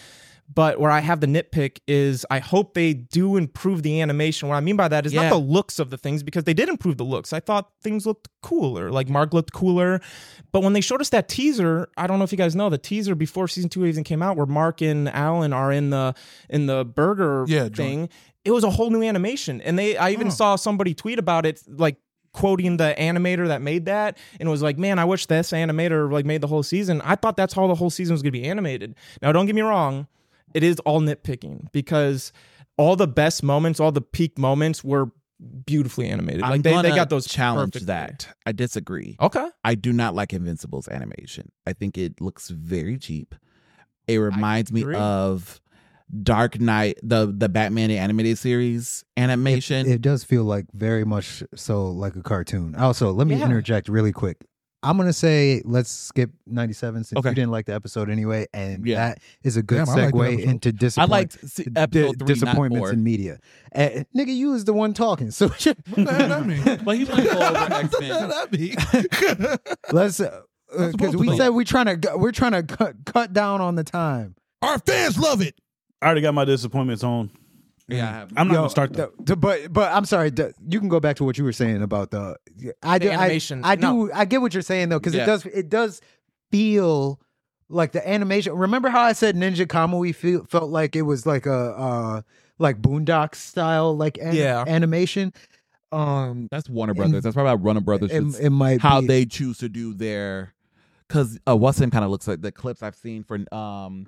But where I have the nitpick is I hope they do improve the animation. What I mean by that is Yeah. not the looks of the things, because they did improve the looks. I thought things looked cooler, like Mark looked cooler. But when they showed us that teaser, I don't know if you guys know, the teaser before season two even came out, where Mark and Alan are in the in the burger Yeah, thing, it was a whole new animation. And they I even Huh. saw somebody tweet about it, like quoting the animator that made that, and it was like, man, I wish this animator like made the whole season. I thought that's how the whole season was gonna be animated. Now, don't get me wrong, it is all nitpicking, because all the best moments, all the peak moments were beautifully animated. I'm Like they, they gonna got those challenge perfectly. that. I disagree. Okay. I do not like Invincible's animation. I think it looks very cheap. It reminds me agree. of Dark Knight, the the Batman the animated series animation. It, it does feel like very much so like a cartoon. Also, let me Yeah. interject really quick. I'm gonna say let's skip ninety-seven since Okay. you didn't like the episode anyway, and Yeah. that is a good Damn, I like the segue episode. into I disappoint- liked s- di- episode three, not disappointments four. in media. And, nigga, you was the one talking, so What the hell that mean? But he went over X What the hell Men. that mean? let's uh, supposed because to we be. said we trying to gu- we're trying to cut cut down on the time. Our fans love it. I already got my disappointments on. Yeah, I have. I'm not Yo, gonna start though. the- the- but but I'm sorry. the- you can go back to what you were saying about the. I The do. animation. I, I No. do. I get what you're saying though, because Yeah. it does. It does feel like the animation. Remember how I said Ninja Kamui feel, felt like it was like a uh like Boondocks style like an- Yeah. animation. Um, That's Warner And- Brothers. That's probably how Warner Brothers it, should it might how be, they choose to do their because uh what's name kind of looks like the clips I've seen for um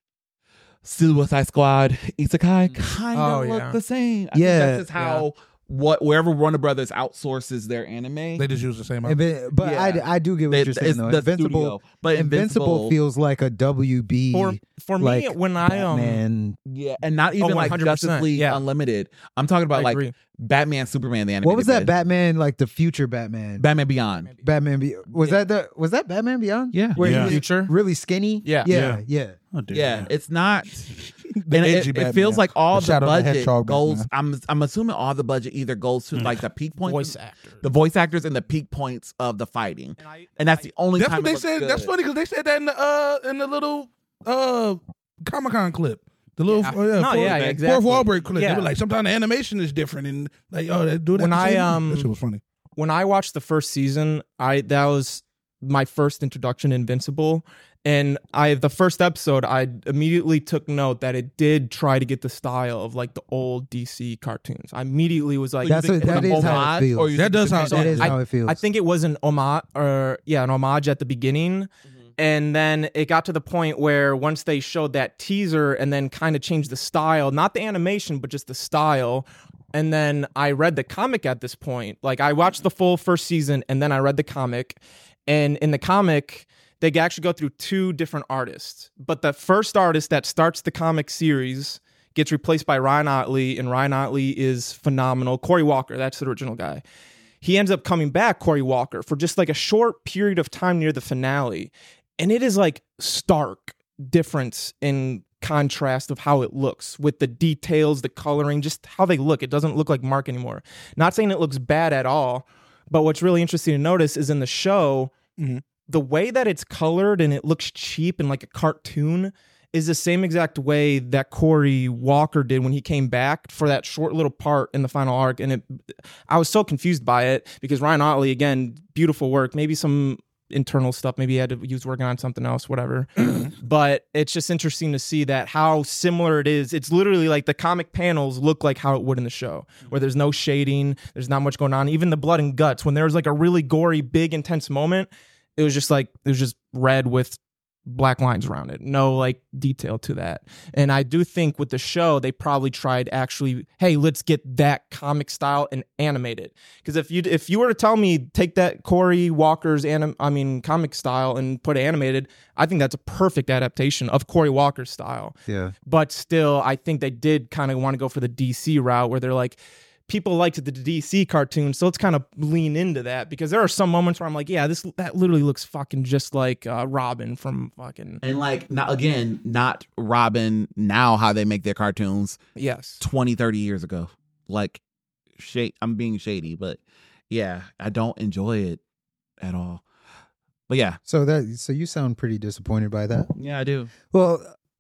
Suicide Squad Isekai kind of Oh, look yeah. the same. I Yeah. think that's just how what wherever Warner Brothers outsources their anime. They just use the same. Invi- but Yeah. I, I do get what they- you're saying it's though. the Invincible, studio, but Invincible, Invincible feels like a W B For for me, like when I um Batman. yeah, and not even Oh, like one hundred Justice percent, League yeah. Unlimited. I'm talking about I like agree. Batman, Superman, the animated. What was that bit. Batman like the future Batman? Batman Beyond. Batman Be- was that the was that Batman Beyond? Yeah. Where Yeah. he was Future? really skinny. Yeah. yeah, Yeah. yeah. Oh, dude, Yeah, it's not. The and it, edgy it Batman. feels like all The the, Shadow of the budget Hedgehog goes. Batman. I'm I'm assuming all the budget either goes to like the peak points, voice actor. the voice actors, and the peak points of the fighting, And I- and that's the only That's time what it they looks said. good. That's funny because they said that in the uh in the little uh Comic Con clip. The little Yeah. oh, yeah, No, fourth, yeah, fourth exactly. wall break clip. They Yeah. were like, sometimes the animation is different and like, oh, they do that. When the I, same way. um, that shit was funny. when I watched the first season, I that was my first introduction to Invincible. And I the first episode, I immediately took note that it did try to get the style of like the old D C cartoons. I immediately was like, That's think what, it's that an is how it homage, feels. or you That think does it's sound- a- that is I- how it feels. I think it was an homage, or yeah, an homage at the beginning. And then it got to the point where once they showed that teaser and then kind of changed the style, not the animation, but just the style. And then I read the comic at this point. Like I watched the full first season and then I read the comic. And in the comic, they actually go through two different artists. But the first artist that starts the comic series gets replaced by Ryan Otley, and Ryan Otley is phenomenal. Corey Walker, that's the original guy. He ends up coming back, Corey Walker, for just like a short period of time near the finale. And it is like stark difference in contrast of how it looks with the details, the coloring, just how they look. It doesn't look like Mark anymore. Not saying it looks bad at all, but what's really interesting to notice is in the show, Mhm. the way that it's colored and it looks cheap and like a cartoon is the same exact way that Corey Walker did when he came back for that short little part in the final arc. And it, I was so confused by it because Ryan Otley, again, beautiful work, maybe some internal stuff, maybe he had to he was working on something else, whatever. But it's just interesting to see that how similar it is. It's literally like the comic panels look like how it would in the show, where there's no shading, there's not much going on. Even the blood and guts, when there was like a really gory, big, intense moment, it was just like it was just red with black lines around it, no like detail to that. And I do think with the show they probably tried actually, hey, let's get that comic style and animate it. Because if you if you were to tell me take that Corey Walker's anim I mean comic style and put it animated, I think that's a perfect adaptation of Corey Walker's style. Yeah. But still, I think they did kind of want to go for the D C route where they're like, people liked the D C cartoon, so let's kind of lean into that, because there are some moments where I'm like, yeah, this that literally looks fucking just like uh, Robin from fucking And like not again, not Robin now how they make their cartoons yes. twenty, thirty years ago. Like shade I'm being shady, but yeah, I don't enjoy it at all. But yeah. So that so you sound pretty disappointed by that. Yeah, I do. Well,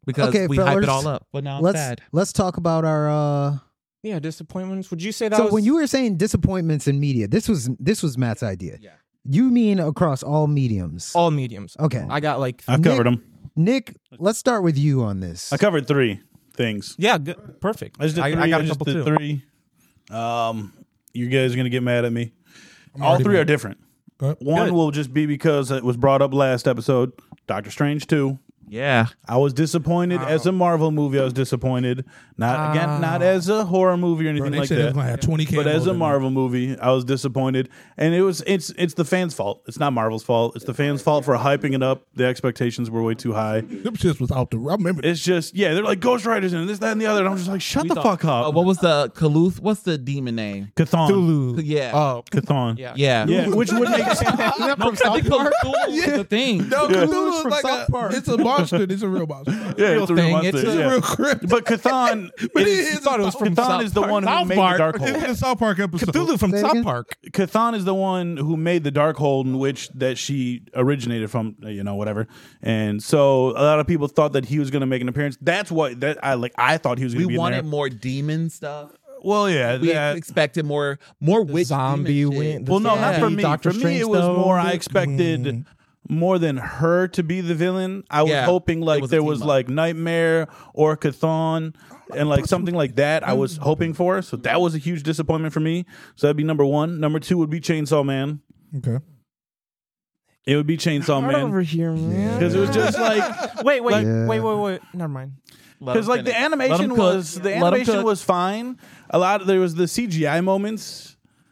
because Okay, we hype fellas, it all up. But now I'm let's sad. let's talk about our. uh Yeah, disappointments. Would you say that So was when you were saying disappointments in media, this was this was Matt's idea. Yeah. You mean across all mediums? all mediums? Okay. I got like I've covered them. Nick, let's start with you on this. I covered three things. yeah, good, perfect. I just did I, three. I got a just couple did too. three. Um, you guys are gonna get mad at me. I'm All already three mad. are different. Okay. One Good. will just be because it was brought up last episode. Doctor Strange two. Yeah. I was disappointed as a Marvel movie. I was disappointed. Not again, not as a horror movie or anything Bro, they like said it was that. gonna have twenty But as cameos a in Marvel movie, I was disappointed, and it was it's it's the fans' fault. It's not Marvel's fault. It's the fans' fault for hyping it up. The expectations were way too high. there. Them shits was out the. I remember. It's just yeah, they're like Ghost Riders and this, that, and the other. And I'm just like, shut We the thought- fuck up. Uh, what was the Kaluth? What's the demon name? Cthulhu. Yeah. Oh, Cthon. yeah. yeah. Yeah, which would make sense. No, I think Cthulhu is the thing. no, Yeah. Cthulhu is like South a, Park. it's a monster. It's a real monster. Yeah, it's a real thing. monster. It's It's yeah. a real crypt. But Cthon, But is, it is thought it was from Cthon South is the Park. one who South made Park. the Dark It's in Hold. the South Park episode. Cthulhu from Say it South again? Park. Cthon is the one who made the Darkhold, in which that she originated from, you know, whatever. And so a lot of people thought that he was going to make an appearance. That's what that I like. I thought he was going We to be in wanted there. more demon stuff. Well, yeah, We that- expected more more witch zombie demon shit. win- well, no, Yeah. not for me. Doctor for me, Strange it was though. more. I expected Mm. more than her to be the villain. I was Yeah, hoping it like was a there team was up. like Nightmare or Cthon. And like something like that, I was hoping for. So that was a huge disappointment for me. So that'd be number one. Number two would be Chainsaw Man. Okay. It would be Chainsaw Right Man over here, man. because it was just like Wait, wait, Yeah. wait, wait, wait. Never mind. Let because him like the finish. Let animation him cook. was the Let him animation cook. was fine. A lot of, there was the C G I moments.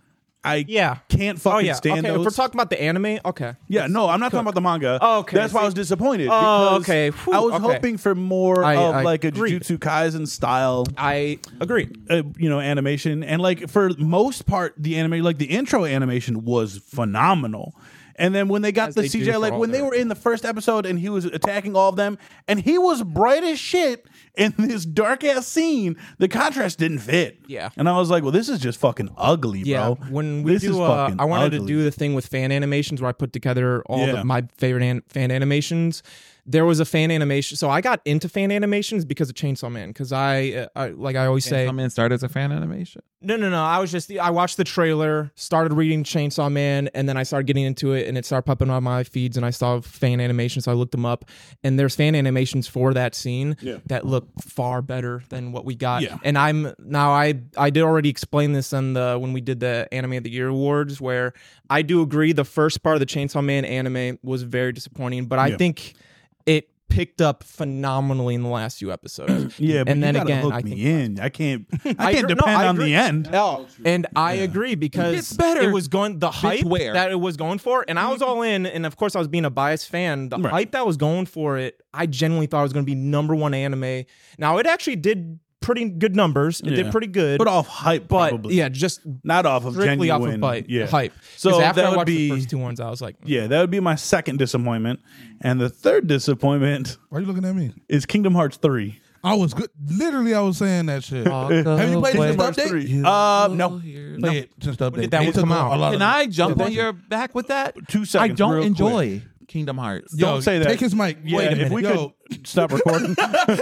I Yeah. can't fucking Oh yeah. stand Okay, those. if we're talking about the anime, okay. yeah, no, I'm not talking about the manga. Oh, okay. That's why I was See- disappointed. Oh, because okay. Whew, I was okay. hoping for more I- of I like a agree. Jujutsu Kaisen style, I agree. uh, you know, animation, and like for most part, the anime, like the intro animation, was phenomenal. And then when they got As the they C G I, do for like all when they their- were in the first episode and he was attacking all of them, and he was bright as shit in this dark ass scene, the contrast didn't fit. Yeah. And I was like, well, this is just fucking ugly, Yeah, bro. when we this is do, uh, fucking I wanted ugly. to do the thing with fan animations where I put together all Yeah. the, my favorite an- fan animations. There was a fan animation, so I got into fan animations because of Chainsaw Man. Because I, uh, I, like I always say, Chainsaw Man started as a fan animation. no, no, no. I was just I watched the trailer, started reading Chainsaw Man, and then I started getting into it, and it started popping on my feeds, and I saw fan animations, so I looked them up, and there's fan animations for that scene Yeah. that look far better than what we got. Yeah. And I'm now I I did already explain this on the when we did the Anime of the Year awards, where I do agree the first part of the Chainsaw Man anime was very disappointing, but I Yeah. think it picked up phenomenally in the last few episodes. Yeah, but and then you gotta again, hook I me think in. I can't. I I can't agree- no, depend I on agree. the end. Oh, and I agree because It's better. it was going the hype where? that it was going for, and I was all in. And of course, I was being a biased fan. The Right. hype that was going for it, I genuinely thought it was going to be number one anime. Now it actually did pretty good numbers. It Yeah. did pretty good, But off hype, but probably. yeah, just Not off of strictly off genuine. of hype. Yeah. hype. So 'Cause after that I would watched be the first two ones, I was like, yeah, that would be my second disappointment, and the third disappointment Why are you looking at me? is Kingdom Hearts three. I was good. Literally, I was saying that shit. Have you played Kingdom the Hearts update? three. Uh, no. Play it since the update. did that They one took come a- out? a lot Can of- I jump Yeah, on they- your back with that? Two I seconds. don't real enjoy quick. Kingdom Hearts. Yo, Don't say that. Take his mic. Yeah, Wait a if minute. we Yo, could stop recording.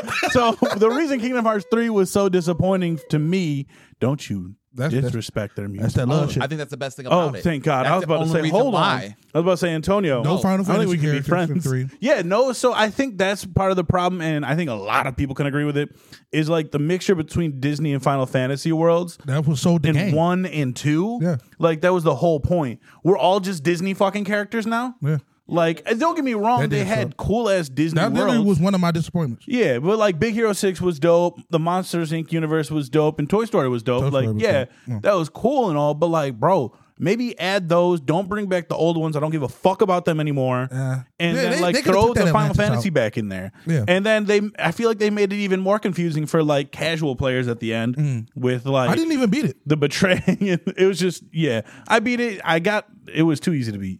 So the reason Kingdom Hearts three was so disappointing to me, don't you That's- that's- disrespect their music. that's that love shit. I think that's the best thing Oh, about it. thank God! That's I was the about to only say, reason hold on. why. I was about to say, Antonio. No Final I don't think we Fantasy can be characters friends. in three. Yeah, no. So I think that's part of the problem, and I think a lot of people can agree with it. Is like the mixture between Disney and Final Fantasy worlds. That was so the in game. one and two. Yeah. Like that was the whole point. We're all just Disney fucking characters now. Yeah. Like, and don't get me wrong, That they did had suck. cool ass Disney That literally worlds. was one of my disappointments. Yeah, but like Big Hero six was dope. The Monsters Incorporated universe was dope, and Toy Story was dope. Toy like, Story was yeah, dope. Yeah. that was cool and all. But like, bro, maybe add those. Don't bring back the old ones. I don't give a fuck about them anymore. Yeah. And Yeah, then they- like they could've throw took that the Final Atlantis Fantasy out. back in there. Yeah. And then they, I feel like they made it even more confusing for like casual players at the end with like I didn't even beat it. the betraying. It was just yeah. I beat it. I got it was too easy to beat.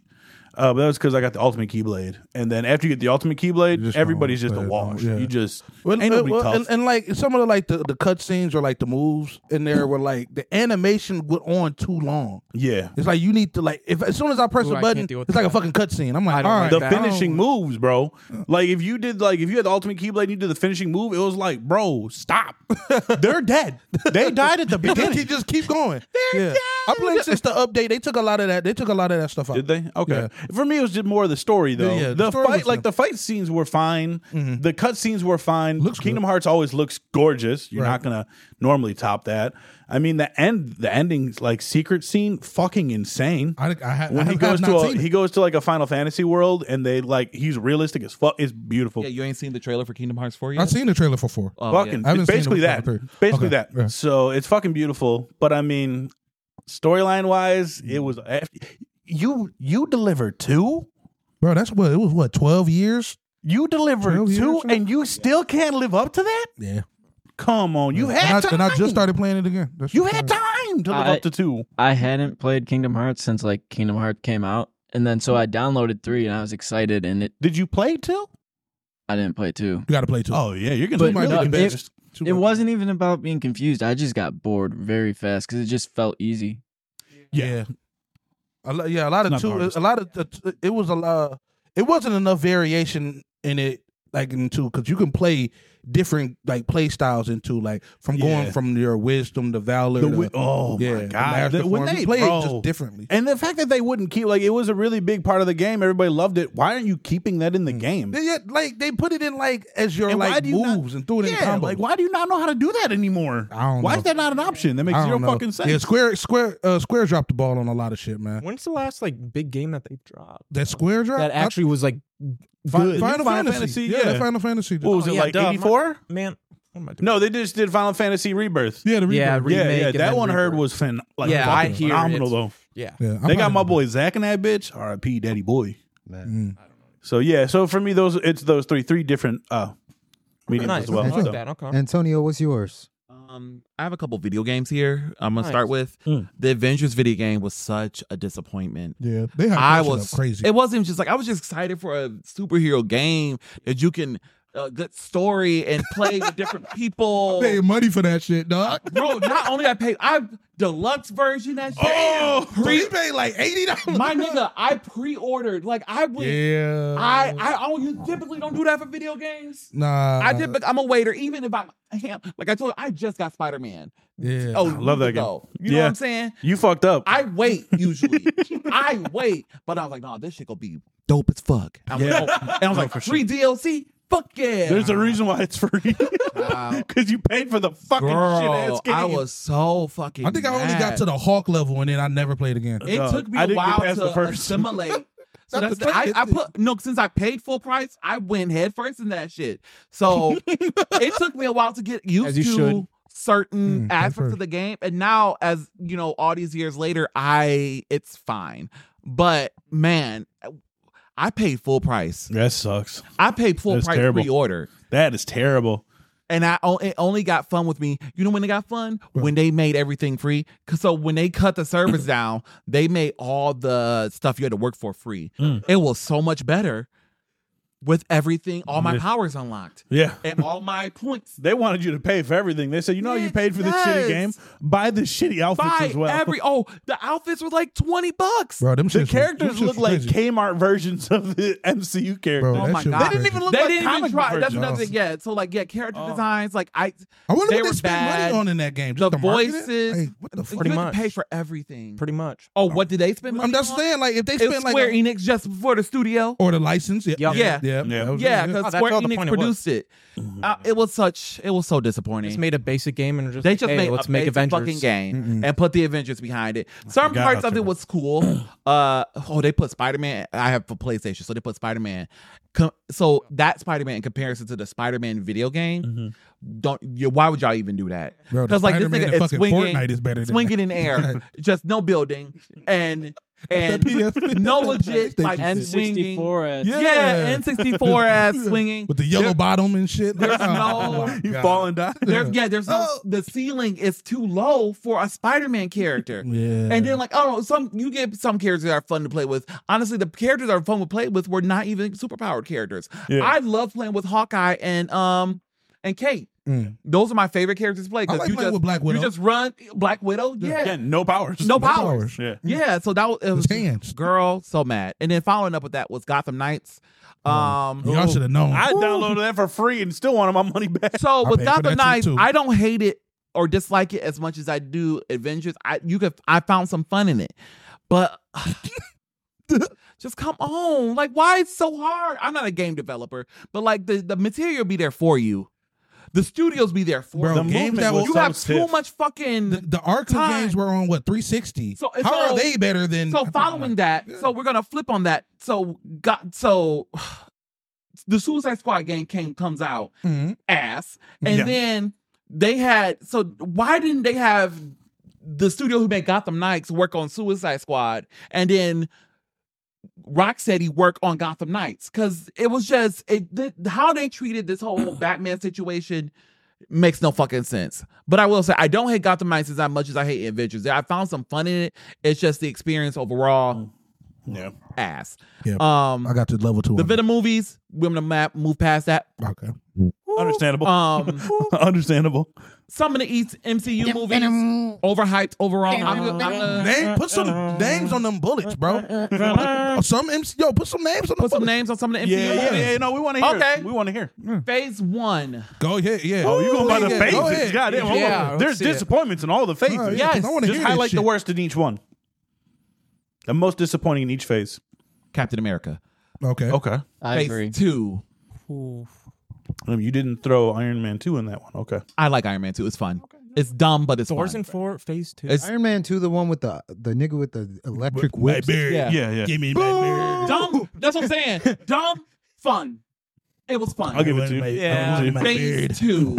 Uh, but that was because I got the ultimate Keyblade, and then after you get the ultimate Keyblade, just everybody's gonna just a play it, wash. yeah. You just Well, ain't uh, nobody well, tough. and, and like some of the like the, the cut scenes or like the moves in there were like the animation went on too long. yeah, It's like you need to like if as soon as I press Ooh, a I button, can't deal with it's like a that. fucking cut scene. I'm I like, don't all like right, the that. finishing moves, bro. Like if you did like if you had the ultimate Keyblade and you did the finishing move, it was like, bro, stop. They're dead. They died at the They beginning. keep, just keep going. yeah. I played since the update. They took a lot of that. They took a lot of that stuff out. Did they? Okay. Yeah. For me, it was just more of the story, though. Yeah, yeah, the the story fight, was like simple. the fight scenes were fine. Mhm. The cut scenes were fine. Looks Kingdom good. Hearts always looks gorgeous. You're Right. not gonna normally top that. I mean, the end, the ending, like secret scene, fucking insane. I, I, ha- When I he have goes not to a, seen it. he goes to like a Final Fantasy world, and they like he's realistic as fuck. It's beautiful. Yeah, you ain't seen the trailer for Kingdom Hearts four yet? I've seen the trailer for four. Oh, fucking, I haven't it's seen basically the that. Final Fantasy. Basically Okay, that. yeah. So it's fucking beautiful. But I mean, storyline wise, it was you. You delivered two. Bro, that's what it was. What twelve years? You delivered twelve years two, or something? and you still can't live up to that. Yeah. Come on, you and had I, time. and I just started playing it again. That's You just had started. time to live I- up to two. I hadn't played Kingdom Hearts since like Kingdom Hearts came out, and then so I downloaded three, and I was excited, and it Did you play two? I didn't play two. You got to play two. Oh yeah, you're gonna. But might no, be the it- best. Two It might- wasn't even about being confused. I just got bored very fast because it just felt easy. Yeah. A lo- yeah, a lot of It's not the two. hardest. A lot of the, it was a lot. It wasn't enough variation in it, like in two, because you can play different like play styles in two, like from Yeah. going from your wisdom to valor. The to, wi- oh yeah, my the god! master The- when form. they You play bro, it just differently. and the fact that they wouldn't keep like it was a really big part of the game. Everybody loved it. Why aren't you keeping that in the game? They, yeah, like they put it in like as your And why like do you not- moves and threw it in Yeah, combos. like why do you not know how to do that anymore? I don't Why know. is that not an option? That makes I zero don't know. fucking sense. Yeah, Square Square uh, Square dropped the ball on a lot of shit, man. When's the last like big game that they dropped? That Square drop That actually was like Fi- good. Final, Final Fantasy. Fantasy, Yeah, yeah. that Final Fantasy. What was Oh, it yeah, like? duh, my- eighty-four? Man, what am I doing? No, they just did Final Fantasy Rebirth. Yeah, the Yeah, rebirth. re- Yeah, Remake yeah, and that then one I heard Rebirth. was fin- like Yeah, I fucking hear phenomenal it's- though. Yeah. Yeah, They got my probably- boy Zach in that bitch. R I P Daddy Boy. Mm. So yeah, so for me, those it's those three, three different uh mediums Nice. as well. I like So- that. Okay. Antonio, what's yours? Um, I have a couple video games here. I'm gonna Nice. start with Mm. the Avengers video game was such a disappointment. Yeah, they had I that shit was up crazy. It wasn't just like I was just excited for a superhero game that you can a good story and play with different people. Paying money for that shit, dog. Bro, not only I paid, I deluxe version that shit. Oh, Pre- he paid like eighty dollars. my nigga, I pre-ordered. Like I would. Yeah. I I oh, you typically don't do that for video games. nah. I did, but I'm a waiter. Even if I'm like I told you, I just got Spider Man. Yeah. Oh, love that game. ago. You know Yeah. what I'm saying? You fucked up. I wait usually. I wait, but I was like, no, this shit gonna be dope as fuck. I was Yeah. like, oh. And I was like, free D L C. Fuck yeah. There's a reason why it's free. Wow. Because you paid for the fucking shit ass Girl, game. I was so fucking. I think I only mad. got to the Hawk level and then I never played again. It No, took me I a didn't get while past to the first. assimilate. So That's that's the I, thing. I put no since I paid full price, I went head first in that shit. So it took me a while to get used As you to should. certain Mm, aspects first. of the game, and now as you know, all these years later, I it's fine. But man, I paid full price. That sucks. I paid full That's price terrible. pre-order. That is terrible. And I o- it only got fun with me. You know when they got fun? When they made everything free. 'Cause so when they cut the servers down, they made all the stuff you had to work for free. Mm. It was so much better with everything. All my Yeah. powers unlocked Yeah. and all my points. They wanted you to pay for everything. They said, you know, you Yes, paid for this yes. shitty game. Buy the shitty outfits Buy as well. every oh the outfits were like twenty bucks. Bro, them the shits was- characters them shits look was like crazy. Kmart versions of the M C U characters. Bro, Oh that my shit was God. They didn't crazy. even look They like didn't even comic try. book That's versions. another thing. Yeah. So like yeah, character Oh. designs like I I wonder they what they were spent bad. money on in that game. the Just to market it? voices. Like, what the fuck? Pretty you had much. to pay for everything. Pretty much. Oh, what did they spend money I'm just on? saying, like, if they It was spent like Square a- Enix just before the studio. or the license, yeah, Yep. Yeah. yeah, Yeah. that was Yeah, it. because Oh, that's Square all the Enix point it was. produced it. Uh, it was such. It was so disappointing. Just made a basic game and just they like, just hey, made let's a make basic Avengers. fucking game Mm-mm. and put the Avengers behind it. Some forgot parts how of it to- was cool. Uh oh, they put Spider Man. I have for PlayStation, so they put Spider Man. So that Spider Man in comparison to the Spider Man video game, don't. You, why would y'all even do that? Bro, the like this Spider-Man nigga in is fucking swinging, Fortnite is better than swinging that. in air, just no building, and and P S P. no legit like N sixty-four swinging. ass. Yeah, N sixty-four ass swinging. with the yellow bottom and shit. There's Oh, no- my You God. fall and die. There's yeah, there's no Oh. the ceiling is too low for a Spider-Man character. Yeah. And then like, I don't know, some you get some characters that are fun to play with. Honestly, the characters that are fun to play with were not even superpowered characters. Yeah. I love playing with Hawkeye and um and Kate. Mm. Those are my favorite characters to play I because like you playing just with Black Widow. you just run Black Widow. Yeah, Again, no powers. no No powers. powers. Yeah. Yeah, so that was, it was His hands. girl so mad. And then following up with that was Gotham Knights. Um, Y'all should have known. I downloaded that for free and still wanted my money back. So I with paid for Gotham that shit, Knights, too. I don't hate it or dislike it as much as I do Avengers. I you could I found some fun in it, but just come on, like why it's so hard? I'm not a game developer, but like the the material be there for you. The studios be there for Bro, you. The games movement that was will You so have too stiff. much fucking. the, the Arkham time. games were on what three sixty. So- How so- are they better than? So following that, so we're gonna flip on that. So got so the Suicide Squad game came comes out Mhm. ass, and Yeah. then they had so why didn't they have the studio who made Gotham Knights work on Suicide Squad and then Rocksteady work on Gotham Knights? Because it was just it th- how they treated this whole Batman situation makes no fucking sense. But I will say I don't hate Gotham Knights as much as I hate Avengers. I found some fun in it. It's just the experience overall Yeah. ass. Yeah, Um, I got to level two. the on Venom movies, we're gonna map move past that. it. Okay. Understandable. Um, Understandable. some of the East M C U movies overhyped overall. I'm, I'm gonna Name, put some names on them bullets, bro. Put some M C, yo, put some names on them put some bullets. names on some of the M C U Yeah, yeah, movies. yeah. No, we want to hear. Okay. It. We want to hear. Phase one. Go ahead, yeah. Oh, you going by the yeah, phases? Go ahead. Goddamn. hold Yeah, on. let's There's see it. disappointments in all the phases. Oh, yeah, Yes. 'cause I want to Just hear this highlight the shit. worst in each one. The most disappointing in each phase. Captain America. Okay. Okay. I Phase agree. two. Um, you didn't throw Iron Man two in that one. Okay. I like Iron Man two. It's fun. It's dumb, but it's Thor's fun. in four, phase two. It's Iron Man two, the one with the the nigga with the electric My whips. beard. Yeah. Yeah, yeah. Give me my beard. dumb. That's what I'm saying. Dumb, fun. It was fun. I'll give it to you. My- Yeah. I want my beard. Phase two.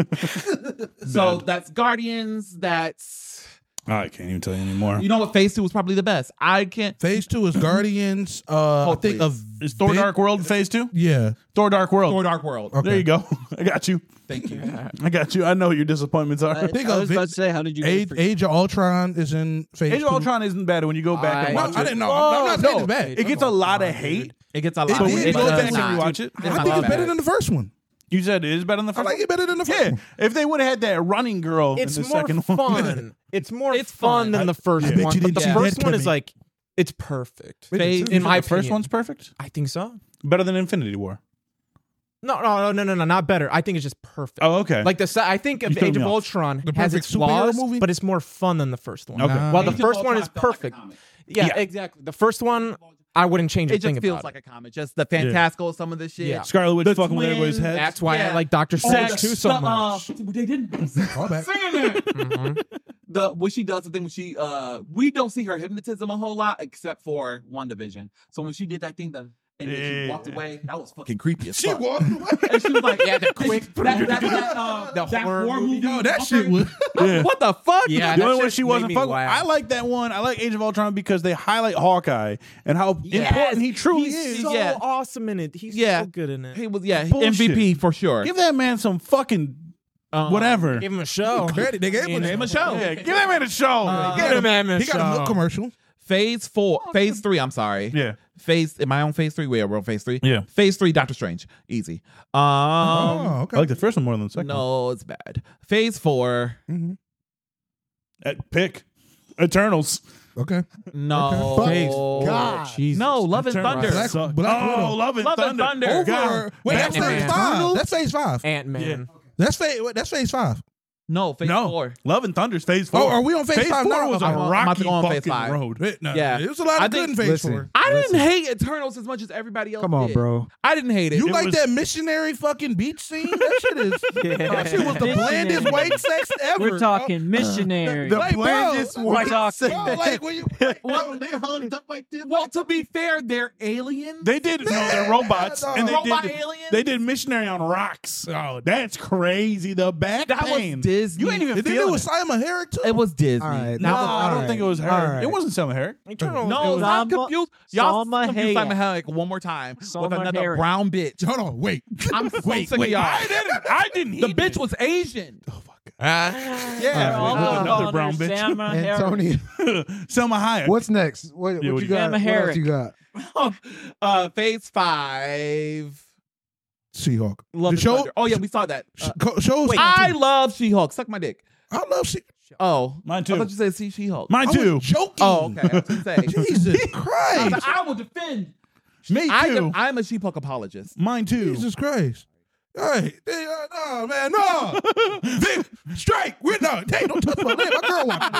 So that's Guardians. That's I can't even tell you anymore. you know what? Phase two was probably the best. I can't. Phase two is Guardians. Uh, I Hopefully. think of Is Thor Big- Dark World phase two? Yeah. Thor Dark World. Thor Dark World. Okay. There you go. I got you. Thank you. I got you. I know what your disappointments are. I, Think I of was it- about to say, how did you Age, get it for- Age of Ultron is in phase Age two. of Ultron isn't bad when you go back and I- watch No, I it. didn't know. I'm not saying no. it's bad. It gets a lot of hate. It gets a But lot. when did you go does back and not. rewatch it, It's I not think it's bad. better than the first one. you said it is better than the I first like one? it better than the first Yeah. one. If they would have had that running girl It's in the more second fun. one. It's more It's fun fun. than the first I bet one. you But didn't the see first that one is coming. like, it's perfect. Phase- in my the first opinion. one's perfect? I think so. Better than Infinity War. No, no, no, no, no, no, not better. I think it's just perfect. Oh, okay. Like the, se- I think You of threw Age me of off. Ultron The has perfect its superhero flaws, movie? but it's more fun than the first one. Okay. While the Age of first one Ultron is felt like a perfect. comic. Yeah, Yeah. exactly. The first one, I wouldn't change a It thing just feels about like it. a comic. Just the fantastical, some of this shit. Yeah. Scarlet Witch The fucking with everybody's twins, heads. That's why I Yeah. like Doctor Oh, Strange the- too so the, uh, much. they didn't Call back. saying that. Mhm. The when she does the thing when she uh we don't see her hypnotism a whole lot except for WandaVision. So when she did that thing the and then she Yeah. walked away, that was fucking creepy as She fuck. walked away. And she was like, Yeah, the quick- that, that, that, uh, The that horror horror movie. movie. Yo, that shit was. Yeah. What the fuck? Yeah, The that only one shit she made wasn't me fucking. laugh. I like that one. I like Age of Ultron because they highlight Hawkeye and how Yes. important he truly He's is. so Yeah. awesome in it. He's Yeah. so good in it. He was yeah Bullshit. M V P for sure. Give that man some fucking Um, whatever. Give him a show. Credit. They gave him Give him a show. Yeah, give that man a show. Uh, Give him a He got a milk commercial. Phase four, phase three. I'm sorry. yeah. Phase. Am I on phase three? We're on phase three. Yeah. Phase three. Doctor Strange. Easy. Um. Oh, okay. I like the first one more than the second. one. No, it's bad. Phase four. Uh, pick Eternals. Okay. No. Okay. God. Jesus. No, Love and Eternals Thunder. Black- suck. Black oh, Widow. Love and Love and Thunder. Thunder. Over. God. Wait, that's Batman. phase five. That's phase five. Ant Man. That's phase. wait, That's phase five. No, phase No, four. Love and Thunder's phase four. Oh, are we on phase five four now? was a I'm- I'm rocky about to go on phase fucking five. road. Wait, no, Yeah. It was a lot I of good think- in phase listen. four. I Listen. didn't hate Eternals as much as everybody else. Come on, did. bro. I didn't hate it. You It like was- that missionary fucking beach scene? That shit is. That shit was the blandest white sex ever. We're talking missionary. The Like, bro, blandest we're white talking- sex. Bro, like when you. well, they hugged up like this. Well, to be fair, they're aliens. They did no, they're robots, no. and they Robot did aliens? they did missionary on rocks. Oh, that's crazy. The back that pain. was Disney. You ain't even Did they feeling do it. with Simon Herrick too? It was Disney. All right. No, That I was- don't all think it was her. right. All right. It wasn't Selma Herrick. Eternal. No, it was- I'm Salma- confused. Y'all Salma confused Simon Hayek. Herrick one more time Salma with another Hayek. brown bitch. Hold on, wait. I'm so Wait, sick wait. of y'all. I didn't. I didn't. The bitch was Asian. Yeah, All with right. another brown bitch. Salma Hayek. Antonio, Selma Hayek. what's next? What, what Yeah, what you do you got? got? What else Herrick. you got? uh, Phase Five. She-Hulk. Love the and show. Thunder. Oh yeah, we saw that. Uh, sh- co- shows. I love She-Hulk. Suck my dick. I love she. Oh, Mine I too. thought you said see She-Hulk. Mine I was too. joking. Oh, okay. I was gonna say. Jesus I, was Christ. like, I will defend. Me I too. am, I'm a She-Hulk apologist. Mine too. Jesus Christ. Hey, they, uh, no, man, no. Vic, strike. We're no. Hey, don't touch my leg. My girl watching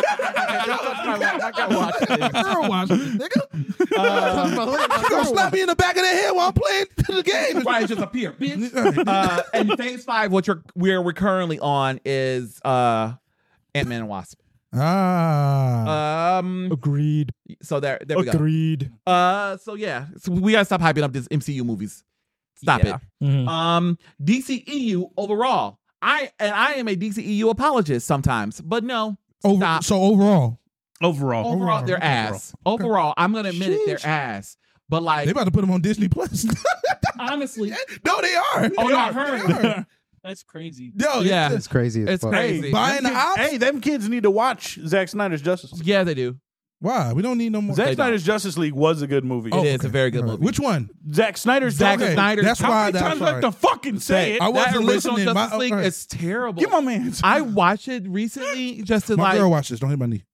this. My girl watching this, nigga. Uh, she gonna slap me in the back of the head while I'm playing the game. Right, just appear, bitch. uh, and Phase Five, what you're where we're currently on is uh, Ant-Man and Wasp. Ah. Um, Agreed. so there, there we go. Agreed. Uh, so yeah, so we gotta stop hyping up this M C U movies. Stop Yeah. it. Mhm. Um, D C E U overall. I and I am a D C E U apologist sometimes, but no. Over, Stop. so overall, Overall. Overall, they're overall. ass. Overall, I'm gonna admit it, they're Sheesh. ass. But like, they about to put them on Disney Plus. honestly, no, they are. oh They no, are. I heard. They are. That's crazy. Yo, Yeah. It's crazy as It's fuck. crazy. Buying the Them ops? kids, hey, them kids need to watch Zack Snyder's Justice League. Yeah, they do. Why? We don't need no more. Zack They don't. Snyder's Justice League was a good movie. It is a very good All right. movie. Which one? Zack Snyder's Zack Justice League. Snyder. That's How why. many That's times do I have why. to fucking say it? I That wasn't original listening. Justice My- League all right. is terrible. Give my man. I watched it recently just to My like. girl watch this. Don't hit my knee.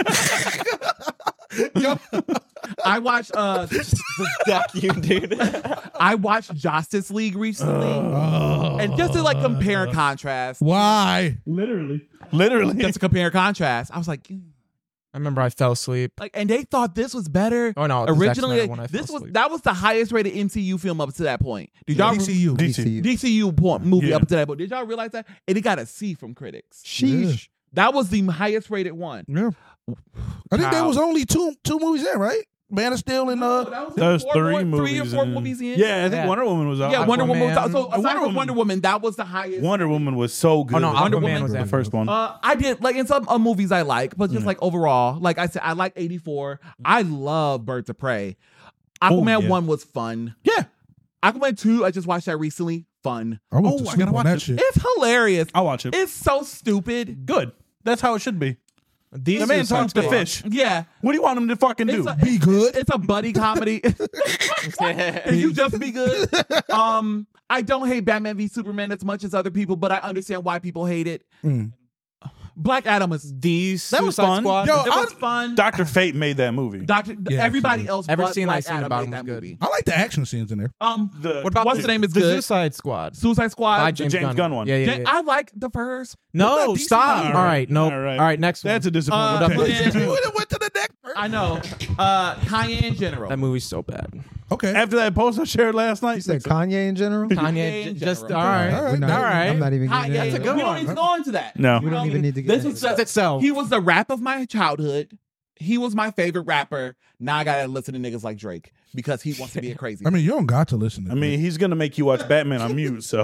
Yo, I watched uh Duck you, dude. I watched Justice League recently, oh. and just to like compare and contrast, Why? Literally. Literally. just to compare and contrast, I was like, I remember I fell asleep. like, and they thought this was better. Oh no, the Zack Originally, Snyder one, I fell this was asleep. that was the highest rated M C U film up to that point. Did y'all D C U. D C. D C U point movie Yeah. up to that point? Did y'all realize that? And it got a C from critics. Sheesh. That was the highest rated one. Yeah. I think there Wow. was only two two movies in, right? Man of Steel and uh. that That was four three more- movies. three or four in- movies in. Yeah, I think Yeah. Wonder Woman was out. Yeah, Wonder Woman was Aquaman. so aside Wonder from Woman- Wonder Woman, that was the highest. Wonder Woman was so good. Oh no, Wonder Aquaman Woman was the that first one. Uh, I did like in some uh, movies I like, but just Mm. like overall, like I said, I like eighty-four. I love Birds of Prey. Aquaman Oh, yeah. one was fun. Yeah. Aquaman two, I just watched that recently. Fun. I went Oh, to I sleep gotta on watch that it. shit. It's hilarious. I'll watch it. It's so stupid. Good. That's how it should be. These The man Suicide talks to Squad. fish. Yeah. What do you want him to fucking do? It's a, Be good. it's a buddy comedy. Can you just be good? Um, I don't hate Batman v Superman as much as other people, but I understand why people hate it. Mm. Black Adam is These That was Suicide fun. Squad. Yo, it was I- fun. Doctor Fate made that movie. Doctor, Yeah, everybody absolutely. else. Every but scene I Black seen Adam about made him was that good. movie. I like the action scenes in there. Um, The- what about what's the name is the good? Suicide Squad Suicide Squad. by the James, James Gunn. Gunn one. Yeah, yeah, Ja- yeah. I like the first. No, not D C stop. either. All right, no. All All right. right, next That's a one. disappointment. Uh, Okay. then- We would've went to the next. I know. Uh, Kanye in general. That movie's so bad. Okay. After that post I shared last night, You said Kanye in general? Kanye, in j- just all general. right, All all right, right. now- All right. I'm not even Kanye, getting That's a into good it. we don't one. need to go into that. No. We We don't even need to get This into was that. the, itself. He was the rap of my childhood. He was my favorite rapper. Now I gotta listen to niggas like Drake because he wants to be a crazy. I mean, you don't got to listen to I mean, he's gonna make you watch Batman on mute. So,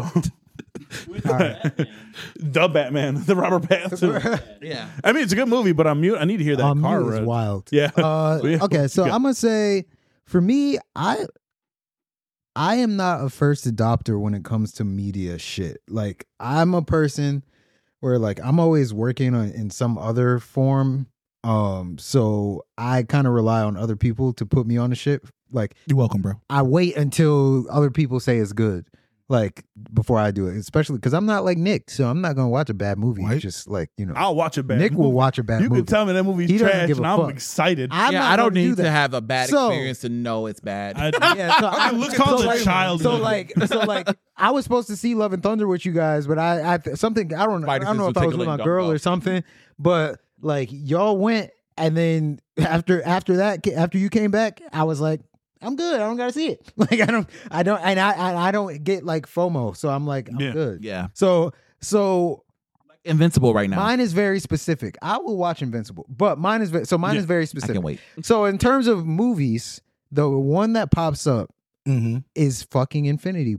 the Batman, the Robert Pattinson. yeah. I mean, it's a good movie, but on mute, I need to hear that Um, car Mute is ride. wild. Yeah. Uh, Yeah. okay, so Yeah. I'm gonna say, for me, I I am not a first adopter when it comes to media shit. Like, I'm a person where like I'm always working on in some other form. Um, so I kind of rely on other people to put me on the shit. Like, You're welcome, bro. I wait until other people say it's good, like before I do it. Especially because I'm not like Nick, so I'm not gonna watch a bad movie. Right. Just like you know, I'll watch a bad Nick movie. will watch a bad You movie. can tell me that movie's He doesn't trash, give a and I'm fuck. excited. I'm yeah, not I don't gonna do need that. to have a bad So- experience to know it's bad. I- Yeah, so I, let's call so it a like, child So movie. like, so like, I was supposed to see Love and Thunder with you guys, but I, I something I don't, I Spidey don't know sense if I will was tickle with it, my don't girl go. or something, but like y'all went, and then after after that, after you came back, I was like, I'm good. I don't gotta see it. Like I don't, I don't, and I, I, I don't get like FOMO, so I'm like, I'm Yeah. good. yeah. So, so Invincible right now. mine is very specific. I will watch Invincible, but mine is ve- so mine Yeah, is very I specific. can wait. So in terms of movies, the one that pops up Mm-hmm. is fucking Infinity Pool.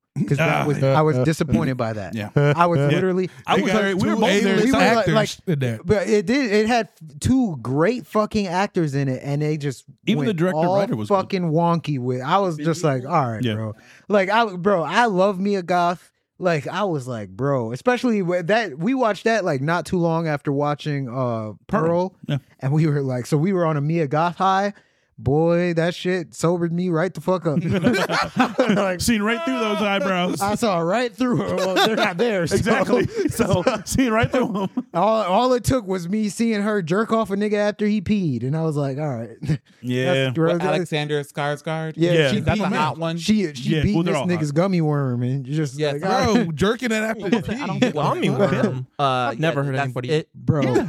because that was I was disappointed by that. Yeah. I was literally. I was got very, we were two both A-list very we were like- actors like- in there. But it did. It had two great fucking actors in it, and they just Even the went director all writer was good. fucking wonky with. I was just like, all right, Yeah. bro. Like I, bro, I love Mia Goth. Like I was like, bro, especially with that. We watched that like not too long after watching uh Pearl, Yeah. and we were like, so we were on a Mia Goth high. Boy, that shit sobered me right the fuck up. Like, Seen right through those eyebrows. I saw right through her. Well, they're not there. so- Exactly. So, seen right through them. all, all it took was me seeing her jerk off a nigga after he peed, and I was like, all right. Yeah. That's- bro, What, that- Alexander Skarsgård. yeah, Yeah. she Is that beat the me. hot one? She she Yeah, beat well, they're this all nigga's hot. gummy worm, and just Yes. like, all right, Bro, jerking it after the I don't pee. get Gummy worm. Uh, Never yeah, heard that's anybody- It, bro,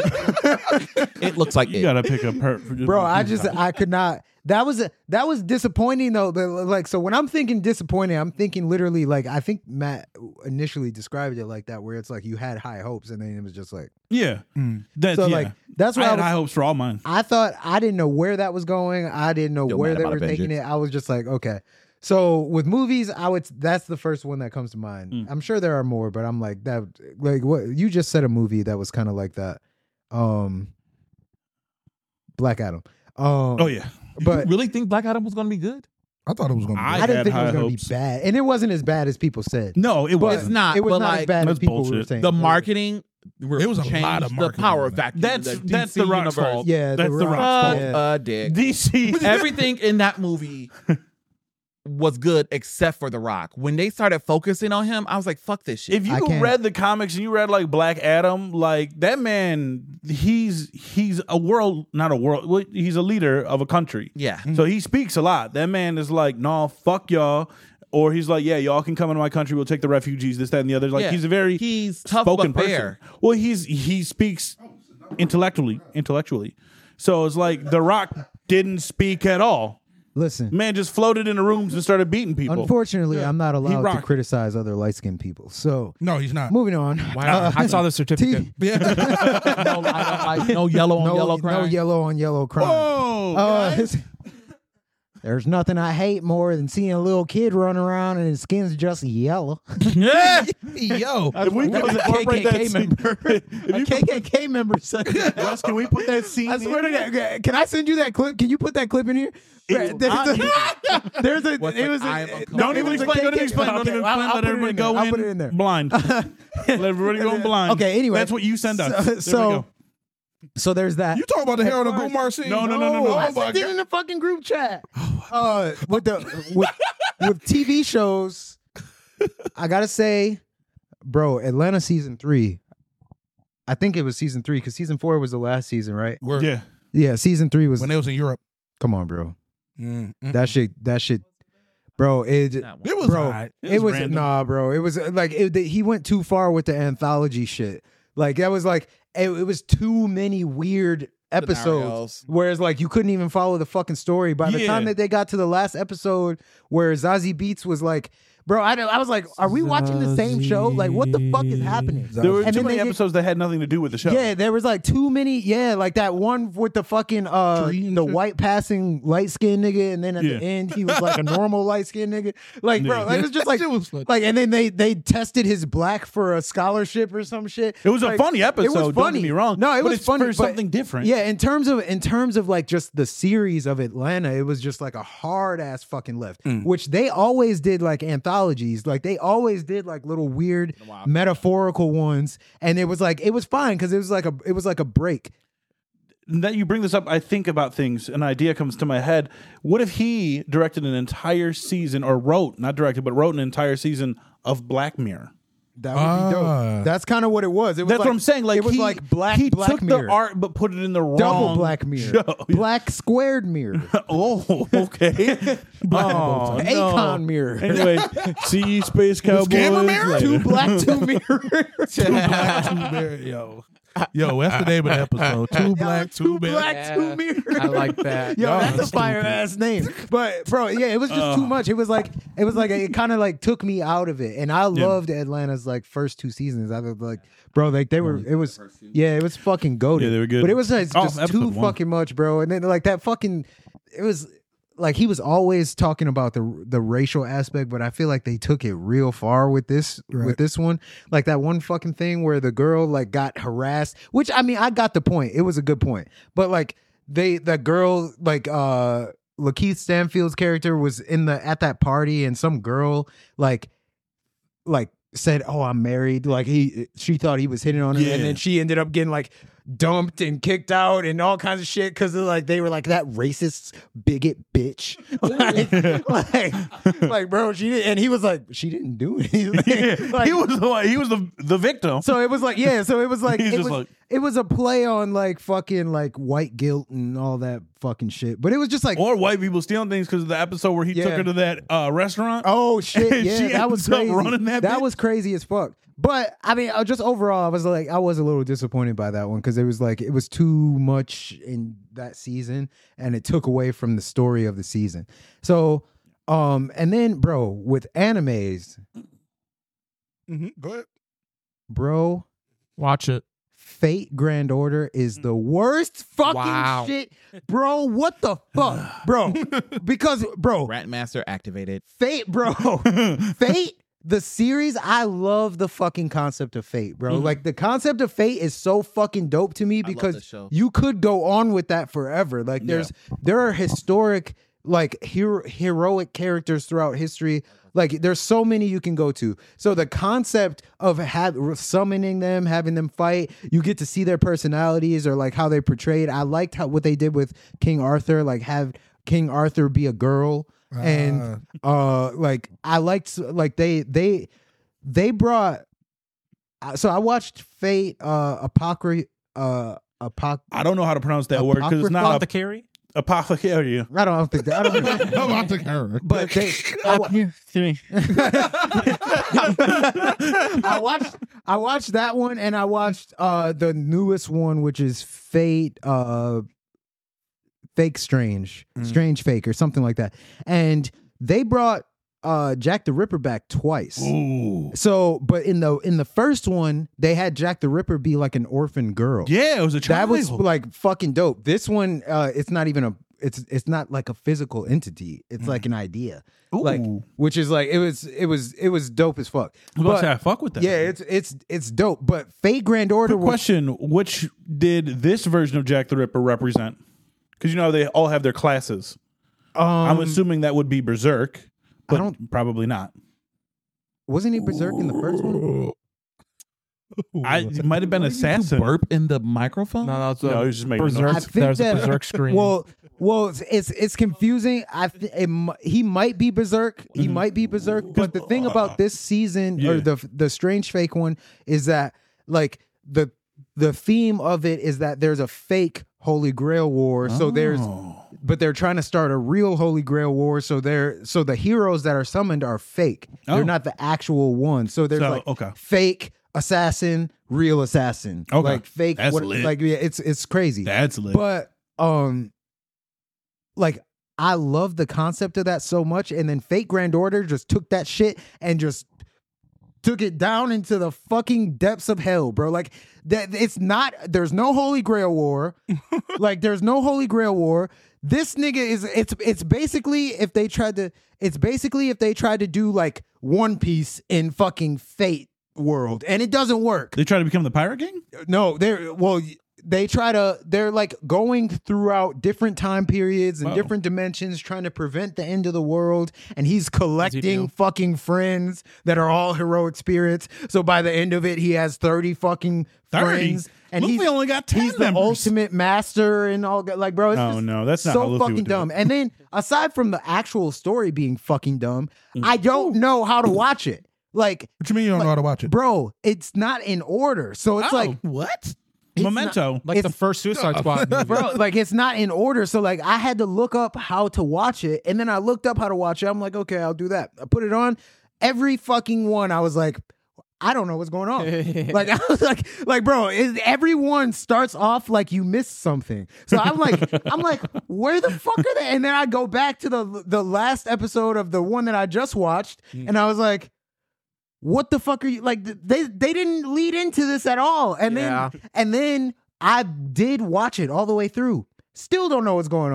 it looks like You it. gotta pick a per. bro. I just I could not. That was a, that was disappointing though. The, like so when I'm thinking disappointing, I'm thinking literally like I think Matt initially described it like that, where it's like you had high hopes and then it was just like Yeah. Mm. That's, so yeah. like that's I what I, had was. high hopes for all mine. I thought I didn't know where that was going. I didn't know Still where mad they about were taking it. Avengers. I was just like, okay. So with movies, I would. That's the first one that comes to mind. Mm. I'm sure there are more, but I'm like that. Like what you just said, a movie that was kind of like that. Um, Black Adam. Um, Oh yeah. but You really think Black Adam was going to be good? I thought it was going to be. I I, good. didn't had think it was high going to hopes. be bad, and it wasn't as bad as people said. No, it But was. It's not, It was but not as like- bad as That's people were bullshit. saying. The marketing. It was a lot of the marketing power on that. vacuum. That's the that's D C the Rock's universe. fault. Yeah, that's The the Rock. Rock's Fuck fault. Yeah. a dick. D C. Everything in that movie was good except for The Rock. When they started focusing on him, I was like, fuck this shit. If I you can't- read the comics and you read like Black Adam, like that man, he's he's a world, not a world. well, He's a leader of a country. yeah. So he speaks a lot. That man is like, no, fuck y'all. Or he's like, yeah, y'all can come into my country. We'll take the refugees, this, that, and the other. Like Yeah. he's a very He's tough spoken but person. fair. Well, he's he speaks intellectually, intellectually. So it's like The Rock didn't speak at all. Listen, Man just floated in the rooms and started beating people. unfortunately, I'm not allowed to rocked. criticize other light skinned people. So No, he's not. moving on. Wow, I saw the certificate. T- Yeah. no, I don't like no yellow on no, yellow no crime. yellow on yellow crime. Whoa, Uh, guys. there's nothing I hate more than seeing a little kid run around and his skin's just yellow. Yeah. Yo. If we could A incorporate K K that scene- member. if A you K K K member said that. Wes, can we put that scene I swear in? to God, can I send you that clip? Can you put that clip in here? It- There's a, there's a What's it like, was a, I am no, Don't it even was a explain. Don't K K even explain. Don't Okay, even I'll- explain. I'll Let put it everybody in there. go I'll in put it in there. blind. Let everybody go in blind. Okay, anyway. That's what you send us. So- There we so- go. So there's that. You talking about the Harold and Kumar scene? No, no, no, no, no. I Oh, my sent it God. in the fucking group chat. Uh, with the with, with T V shows, I gotta say, bro, Atlanta season three. I think it was season three because season four was the last season, right? Word. Yeah. Yeah, season three was. When they was in Europe. Come on, bro. Mm, mm. That shit. That shit. Bro, it. That one. It was bro, alright. it, It was was random. nah, bro. It was uh, like it, he went too far with the anthology shit. Like that was like it, it was too many weird episodes. Scenarios. Whereas like you couldn't even follow the fucking story. By the Yeah. time that they got to the last episode, where Zazie Beetz was like, bro, I, I was like, are we watching the same show? Like, what the fuck is happening? There were And too then many they did- episodes that had nothing to do with the show. Yeah, there was like too many. Yeah, like that one with the fucking uh Tree and the shit. white passing light skinned nigga, and then at Yeah. the end he was like a normal light skinned nigga. Like, bro, Yeah. like, it was just like That shit was funny. like, and then they they tested his black for a scholarship or some shit. It was a Like, funny episode. It was Don't funny. get me wrong. No, it But was it's funny for but- something different. Yeah, in terms of in terms of like just the series of Atlanta, it was just like a hard ass fucking left, Mm. which they always did like anthologies. Like they always did like little weird metaphorical ones, and it was like it was fine because it was like a it was like a break. That you bring this up, I think about things. An idea comes to my head. What if he directed an entire season, or wrote, not directed, but wrote an entire season of Black Mirror? That would be Ah. dope. That's kind of what it was. It was That's like, what I'm saying. Like it was he, like black he black took mirror, the art but put it in the wrong double black mirror, show. black squared mirror, Oh, okay. oh, no. Akon mirror, Anyway, see Space Cowboys. camera mirror? later. two black two mirror, Two black, two mirror. Yo. Yo, that's the name of the episode. Two black, two, two mirror. black Yeah. two mirror. I like that. Yo, Y'all that's are a fire ass name. But bro, yeah, it was just too much. It was like it was like it kind of like took me out of it. And I loved Atlanta's like first two seasons. I was like, bro, like they were it was yeah, it was fucking goated. Yeah, they were good. But it was like, Oh, just episode too one. fucking much, bro. And then like that fucking it was like he was always talking about the the racial aspect, but I feel like they took it real far with this Right. with this one. Like that one fucking thing where the girl like got harassed, which I mean I got the point. It was a good point. But like they the girl like uh Lakeith Stanfield's character was in the at that party and some girl like like said, "Oh, I'm married." Like he she thought he was hitting on her Yeah. and then she ended up getting like dumped and kicked out and all kinds of shit because like they were like that racist bigot bitch. like, like, like, bro, she did, and he was like, she didn't do anything. Like, he was the he was the the victim. so it was like, yeah, so it was like He's it just was, like- it was a play on like fucking like white guilt and all that fucking shit. But it was just like, Or white people stealing things because of the episode where he Yeah. took her to that uh, restaurant. oh shit, And yeah, she that was ends up crazy. running that bitch? was crazy as fuck. But I mean, uh, just overall, I was like, I was a little disappointed by that one because it was like it was too much in that season, and it took away from the story of the season. So, um, and then, bro, with animes, Go ahead. bro, Watch it. Fate Grand Order is the worst fucking Wow. shit, bro. What the fuck, bro? Because, bro, Ratmaster activated. Fate, bro, Fate. The series, I love the fucking concept of Fate, bro. Mm-hmm. Like the concept of Fate is so fucking dope to me love because the show. you could go on with that forever. Like there's there are historic like hero, heroic characters throughout history. Like there's so many you can go to. So the concept of have, summoning them, having them fight, you get to see their personalities or like how they portrayed. I liked how what they did with King Arthur, like have King Arthur be a girl. And uh like I liked like they they they brought so I watched Fate uh Apocry uh Apoc I don't know how to pronounce that word because it's not Apothecary? a, apothecary. I don't think that I don't know. I'm the character. But they I, wa- I watched I watched that one and I watched uh the newest one which is Fate uh Fake Strange, Strange Fake or something like that. And they brought uh Jack the Ripper back twice. Ooh. So, but in the in the first one, they had Jack the Ripper be like an orphan girl. Yeah, it was a child. That was like fucking dope. This one, uh, it's not even a it's it's not like a physical entity. It's like an idea. Like Ooh. which is like it was it was it was dope as fuck. I was about to But- say, I fuck with that. yeah, it's it's it's dope. But Fate Grand Order Quick was question: which did this version of Jack the Ripper represent? Because you know they all have their classes. um, I'm assuming that would be Berserk, but don't- probably not. wasn't he Berserk in the first one? I it might have been Assassin. Burp in the microphone. No, that's No, a he was just making Berserk. noise. I think There's that- a Berserk screen. Well, well, it's it's, it's confusing. I th- it, mi- he might be Berserk. He might be Berserk. But the thing about this season Yeah. or the the Strange Fake one is that like the the theme of it is that there's a fake Holy Grail war. So there's Oh. but they're trying to start a real Holy Grail war. So they're so the heroes that are summoned are fake. Oh. They're not the actual ones. So there's So, like okay. fake assassin, real assassin. Okay. Like fake That's what, lit. like yeah, it's it's crazy. That's lit. But um like I love the concept of that so much and then Fate Grand Order just took that shit and just took it down into the fucking depths of hell, bro. Like that it's not there's no Holy Grail war. Like there's no Holy Grail war. This nigga is it's it's basically if they tried to it's basically if they tried to do like One Piece in fucking Fate world and it doesn't work. They try to become the Pirate King? No, they're well. They try to. They're like going throughout different time periods and Oh. different dimensions, trying to prevent the end of the world. And he's collecting do. fucking friends that are all heroic spirits. So by the end of it, he has thirty fucking thirty? friends, and Luffy he's only got ten he's the members. ultimate master and all. Like, bro, it's Oh, just no, that's not how so Luffy fucking would do dumb. it. And then aside from the actual story being fucking dumb, Mm. I don't know how to watch it. Like, What you mean you don't know how to watch it? bro, it's not in order. So it's Oh, like what? it's Memento. like the it's- first Suicide Squad movie. bro, like it's not in order. So like I had to look up how to watch it, and then I looked up how to watch it. I'm like, okay, I'll do that. I put it on. Every fucking one, I was like, I don't know what's going on. Like I was like, like bro, it, everyone starts off like you missed something. So I'm like, I'm like, where the fuck are they? And then I go back to the the last episode of the one that I just watched, and I was like, what the fuck are you like? They they didn't lead into this at all, and Yeah. then and then I did watch it all the way through. Still don't know what's going on.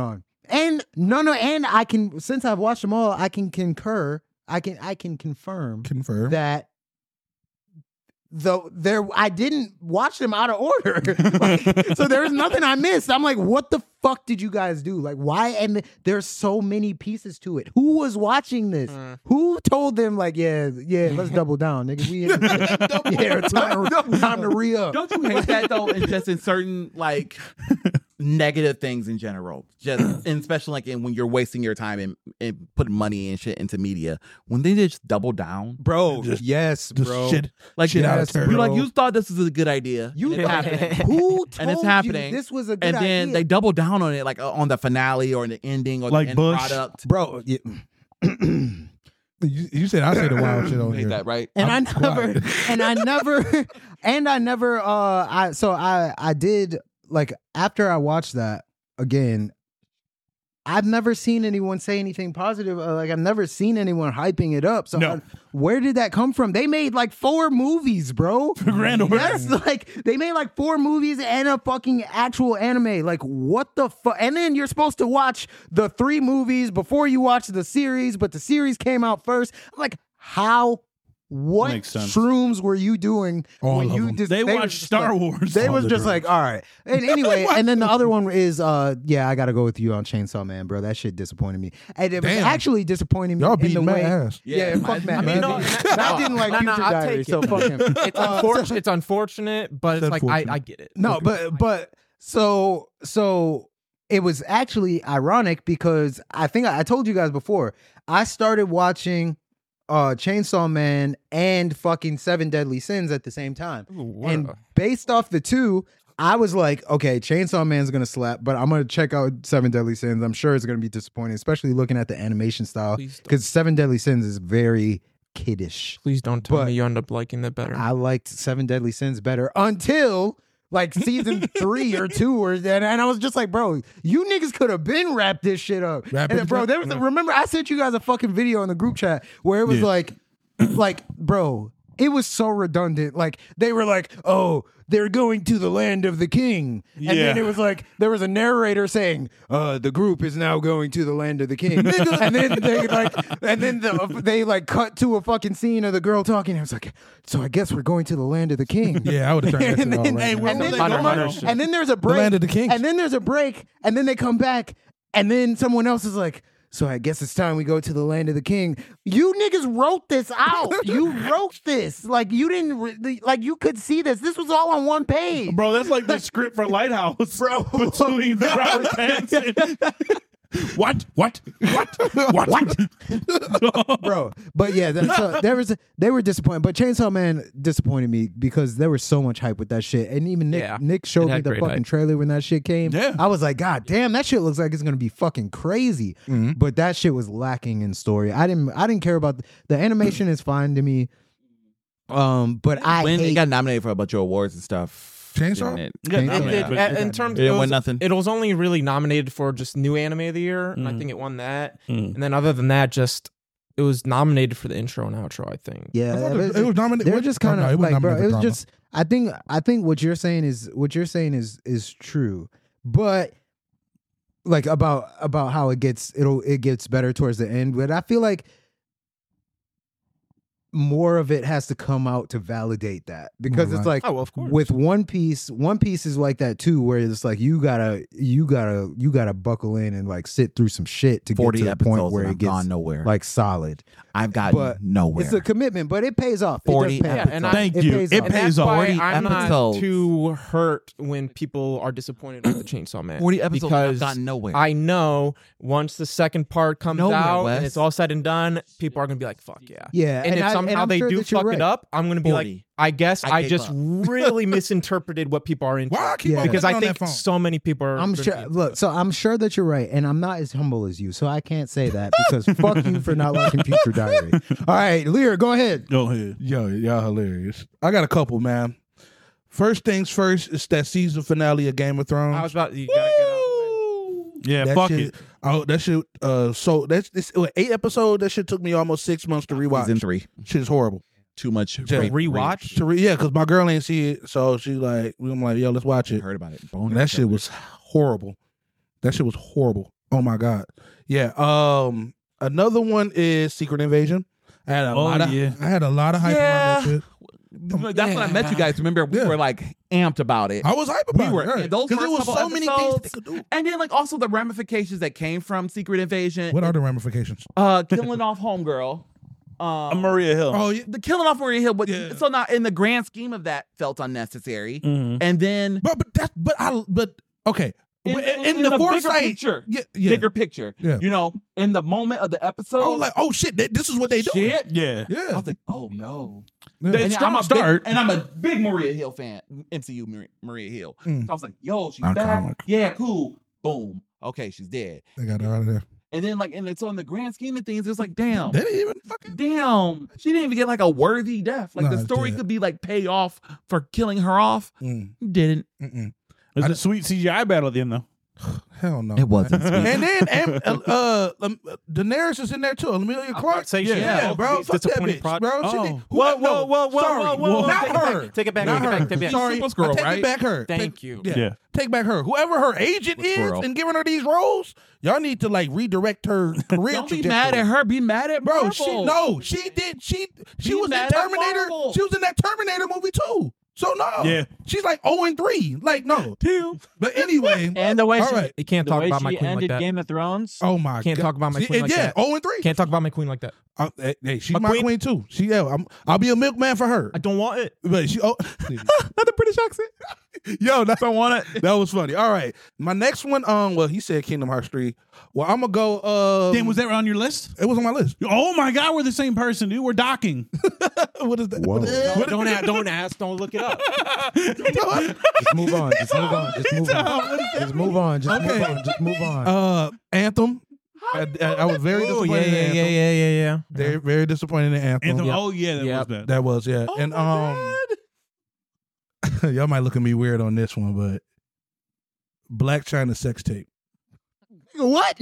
And no, no, and I can since I've watched them all, I can concur. I can I can confirm Confirm. that though there I didn't watch them out of order. Like, so there's nothing I missed. I'm like, what the fuck did you guys do? Like, why? And there's so many pieces to it. Who was watching this? Mm. Who told them like, yeah, yeah, let's double down, nigga. We yeah, time, to- time to re up. Don't you hate that though? And just in certain like negative things in general, just and especially like in, when you're wasting your time and, and putting money and shit into media, when they just double down, Bro, Just- yes, Just bro. shit, like shit out of yes, turn. you're like bro. you thought this was a good idea, You and it's thought- happening. Who told And it's you happening. this was a good and then idea? they double down on it, like uh, on the finale or the ending or Like the end Bush. product. bro. Yeah. You, you said I said the wild shit on Hate here. that, right? and I'm I never, quiet. and I never, and I never. Uh, I so I I did like after I watched that again. I've never seen anyone say anything positive. Uh, like I've never seen anyone hyping it up. So No. I- where did that come from? They made like four movies, bro. Grand order. Yes, like they made like four movies and a fucking actual anime. Like what the fuck? And then you're supposed to watch the three movies before you watch the series, but the series came out first. I'm like, how? What Makes sense. shrooms were you doing All when of you them. just They were watched just Star like- Wars. They All was the just drugs. like, all right. And anyway, and then the other one is, uh, yeah, I gotta go with you on Chainsaw Man, bro. That shit disappointed me, and it was Damn. actually disappointing me. Y'all in the beating my way, ass. Yeah, fuck Matt. I mean, man. no, Matt didn't like no, no, Future I'll Diary, take so it. fuck him. It's, Uh, unfor- it's unfortunate, but it's It's like I, unfortunate. I get it. No, but but so so it was actually ironic because I think I, I told you guys before. I started watching uh Chainsaw Man and fucking Seven Deadly Sins at the same time. And based off the two, I was like, okay, Chainsaw Man's gonna slap, but I'm gonna check out Seven Deadly Sins. I'm sure it's gonna be disappointing, especially looking at the animation style. Please don't. Because Seven Deadly Sins is very kiddish. Please don't tell But- me you end up liking that better. I liked Seven Deadly Sins better until like season three or two, or and, and I was just like, bro, you niggas could have been wrapped this shit up. Wrap and it bro, up? there was a, remember I sent you guys a fucking video in the group chat where it was Yeah. like, like, bro, it was so redundant. Like they were like, oh, they're going to the land of the king, and then Yeah. it was like there was a narrator saying, uh, the group is now going to the land of the king, and then they like, and then the, they like cut to a fucking scene of the girl talking. I was like, so I guess we're going to the land of the king. Yeah, I would have turned that And shit off then, right hey, now. where and, were then they they going? come Hunter up- shit. and then there's a break. land of the kings. And then there's a break. And then they come back. And then someone else is like, so I guess it's time we go to the land of the king. You niggas wrote this out. You wrote this. Like you didn't, re- like you could see this. This was all on one page. Bro, that's like the script for Lighthouse. Bro. Between the Robert Pattinson. What? What? What? What? What? Bro, but yeah, that, so there was they were disappointed, but Chainsaw Man disappointed me because there was so much hype with that shit, and even Nick Yeah, Nick showed it me had the great fucking hype. trailer when that shit came. Yeah. I was like, God damn, that shit looks like it's gonna be fucking crazy. Mm-hmm. But that shit was lacking in story. I didn't I didn't care about the, the animation is fine to me. Um, but I when hate it got nominated for a bunch of awards and stuff. Chainsaw? didn't it? Yeah, It no, did- but- uh, in terms, It didn't was, win nothing. It was only really nominated for just new anime of the year, and I think it won that. Mm. And then other than that, just it was nominated for the intro and outro. I think. yeah, I thought it it, was- it was nominated. they're what- just oh, kind no, of it wasn't like, bro. nominated It for was drama. just. I think. I think what you're saying is what you're saying is is true, but like about about how it gets it'll it gets better towards the end. But I feel like more of it has to come out to validate that because Right. it's like Oh, well, of course. with One Piece, One Piece is like that too, where it's like you gotta you gotta you gotta buckle in and like sit through some shit to get Forty to the episodes point where and it I've gets gone nowhere. like solid. I've gotten But nowhere. It's a commitment, but it pays off. It does forty pay off. Yeah, and I- Thank It you. pays It off. And pays that's off. why forty I'm episodes. not too hurt when people are disappointed with the Chainsaw Man. forty episodes. and I've because gotten nowhere. I know once the second part comes Nowhere, out Wes. and it's all said and done, people are gonna be like, "Fuck yeah!" Yeah, And, and if I- and somehow I'm they sure do that you're fuck right. it up, I'm gonna be forty. like, "I guess I I, gave just up. really misinterpreted what people are into." Why I keep Yeah. on Because clicking I on that think phone? so many people are. I'm gonna sure. be into Look, it. so I'm sure that you're right, and I'm not as humble as you, so I can't say that because fuck you for not liking Future Diary. All right, Lear, go ahead. Go ahead. Yo, y'all hilarious. I got a couple, man. First things first, it's that season finale of Game of Thrones. I was about you gotta get out. Yeah, that fuck shit, it. Oh, that shit. Uh, so that's this it was eight episode. That shit took me almost six months to rewatch. Season three. Shit is horrible. Too much. Just rape, rewatch? To re- yeah, because my girl ain't see it, so she like, I'm like, yo, let's watch rape. it. Heard about it. And that shit was horrible. That shit was horrible. Oh my god. Yeah. Um. Another one is Secret Invasion. I had a Oh, lot of. yeah. I had a lot of hype Yeah. around that shit. That's when I met you guys. Remember, we Yeah. were like amped about it. I was hype We about were it. Right. and those Because first there was couple so many things episodes, they could do. and then like also the ramifications that came from Secret Invasion. What are the ramifications? Uh, killing off Homegirl. Uh, Um, Maria Hill. Oh, yeah. the killing off Maria Hill, but Yeah. so now in the grand scheme of that, felt unnecessary. Mhm. And then But but that's but I but okay. in, in, in- in in the bigger foresight, picture, yeah, yeah. bigger picture, Yeah. you know, in the moment of the episode, Oh, like oh shit, they, this is what they do. shit. Yeah. I Yeah. was like, oh no. Yeah. They- And strong I'm a start. Big, and I'm a big Maria Hill fan. M C U Maria, Maria Hill. Mm. So I was like, yo, she's Iconic. back. Yeah, cool. Boom. Okay, she's dead. They got her out of there. And then like, and it's on the grand scheme of things, it's like, damn. They didn't even fucking. Damn, she didn't even get like a worthy death. Like Nah, the it's story dead. could be like pay off for killing her off. Mm, Didn't. mm-mm. There's a sweet C G I battle at the end, though. Hell no. It wasn't. And then and, uh, uh, um, Daenerys is in there too. Amelia Clark. say yeah, she- yeah, yeah. bro. Fuck that Disappointing bitch, prod- bro. She Oh. did- who- Whoa, no, whoa, whoa, whoa, sorry. whoa, whoa, Not take it her. back, take it back, Not take it her. back, take it back. Sorry, Supergirl, I take right? it back. Her. Thank Take- you. Yeah. Yeah. Take back her. Whoever her agent is Squirrel. and giving her these roles, y'all need to like redirect her career. Don't be trajectory. mad at her. Be mad at Bro, Marvel. she no, she did. She she Be was in mad at Terminator. Marvel. She was in that Terminator movie too. So no, Yeah. she's like zero and three. Like no, but anyway, And the way all she, right. You can't the talk way about my she queen like ended that. Game of Thrones. Oh my, Can't God. talk about my She- queen like yeah, that. zero and three. Can't talk about my queen like that. Uh, hey, hey, she's My my, queen? queen? too. She, yeah, I'm, I'll be a milkman for her. I don't want it. But she, oh, Not the British accent. yo, that's I want it. That was funny. All right, my next one. Um, well, he said Kingdom Hearts three. Well, I'm gonna go. Um, Damn, was that on your list? it was on my list. Oh my God, we're the same person, dude. We're docking. What is that? Whoa. What is that? Don't, don't, ask, don't ask. Don't look it up. Just move on. Just move on. Just move on. Just move on. Just move on. Just move on. Uh, Anthem. I, I, I was very Oh, disappointed. yeah, in yeah, Anthem. yeah, yeah, yeah, yeah. Very, very disappointed in Anthem. Anthem. Yep. Oh yeah, that Yep. was bad. That was yeah, Oh and my um, y'all might look at me weird on this one, but Black China sex tape. What?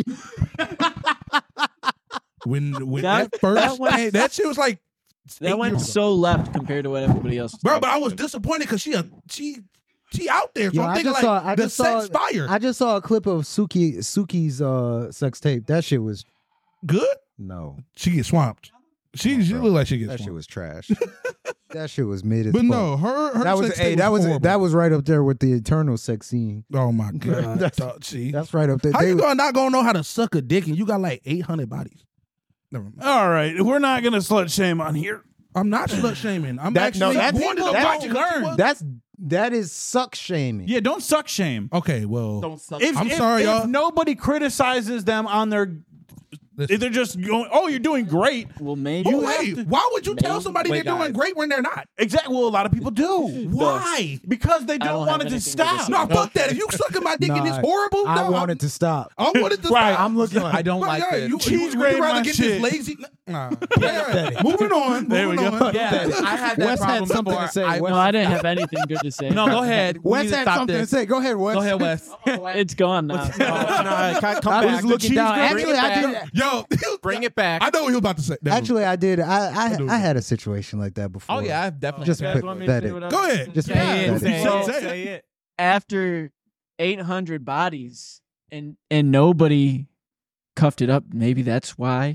When when That- that, first that went- hey, that shit was like That eight went years ago. so left compared to what everybody else. was bro. talking But I was about. disappointed because she a she she out there. So Yo, I'm I thinking just like saw. I the just saw. sex fire I just saw a clip of Suki Suki's uh, sex tape. That shit was good. no. She gets swamped. She she bro. look like she gets That shit swamped. was trash. That shit was mid as But fuck. no, her her that was sex hey, tape that was horrible. that was right up there with the Eternal sex scene. Oh my god, That's- dog, see, That's right up there. how They you was- gonna not gonna know how to suck a dick and you got like eight hundred bodies? Never mind. All right, we're not gonna slut shame on here. I'm not slut shaming. I'm That- no, actually that's- going to people the don't watch it 'cause she learn. was- That's that is suck shaming. Yeah, don't suck shame. Okay, well, Don't suck. If, I'm if- sorry, if y'all. nobody criticizes them on their, listen. if they're just going, "Oh, you're doing great." Well, maybe But you have wait, to- why would you tell Maybe- somebody wait, they're doing guys. great when they're not? Exactly. Well, a lot of people do. Why? Because they I don't, don't want have it to anything to stop. say. No, fuck that. If you sucking my dick and Nah, it's horrible, I no, want I'm- it to stop. I want it to Right. stop. I'm looking. I don't But like yeah, this. You, Cheese you, would you grating rather my get shit. this lazy? Nah. Yeah. Moving on. There we moving go. on. Yeah, I had that Wes had problem something before. to say. I, Wes- No, I didn't have anything good to say. no, go ahead. We Wes need to had stop something this. to say. Go ahead, Wes. Go ahead, Wes. It's gone now. No, no, come come I back. was looking down. Bring Actually, it I back. did. Yo, Bring it back. I know what he was about to say. That was- Actually, I did. I do I, I it. had a situation like that before. Oh yeah, I've definitely. Just You guys put- want me to bet say it. what I Go was ahead. gonna Just say? Say it. So- Say so- it. say Say it. After eight hundred bodies and and nobody cuffed it up, maybe that's why.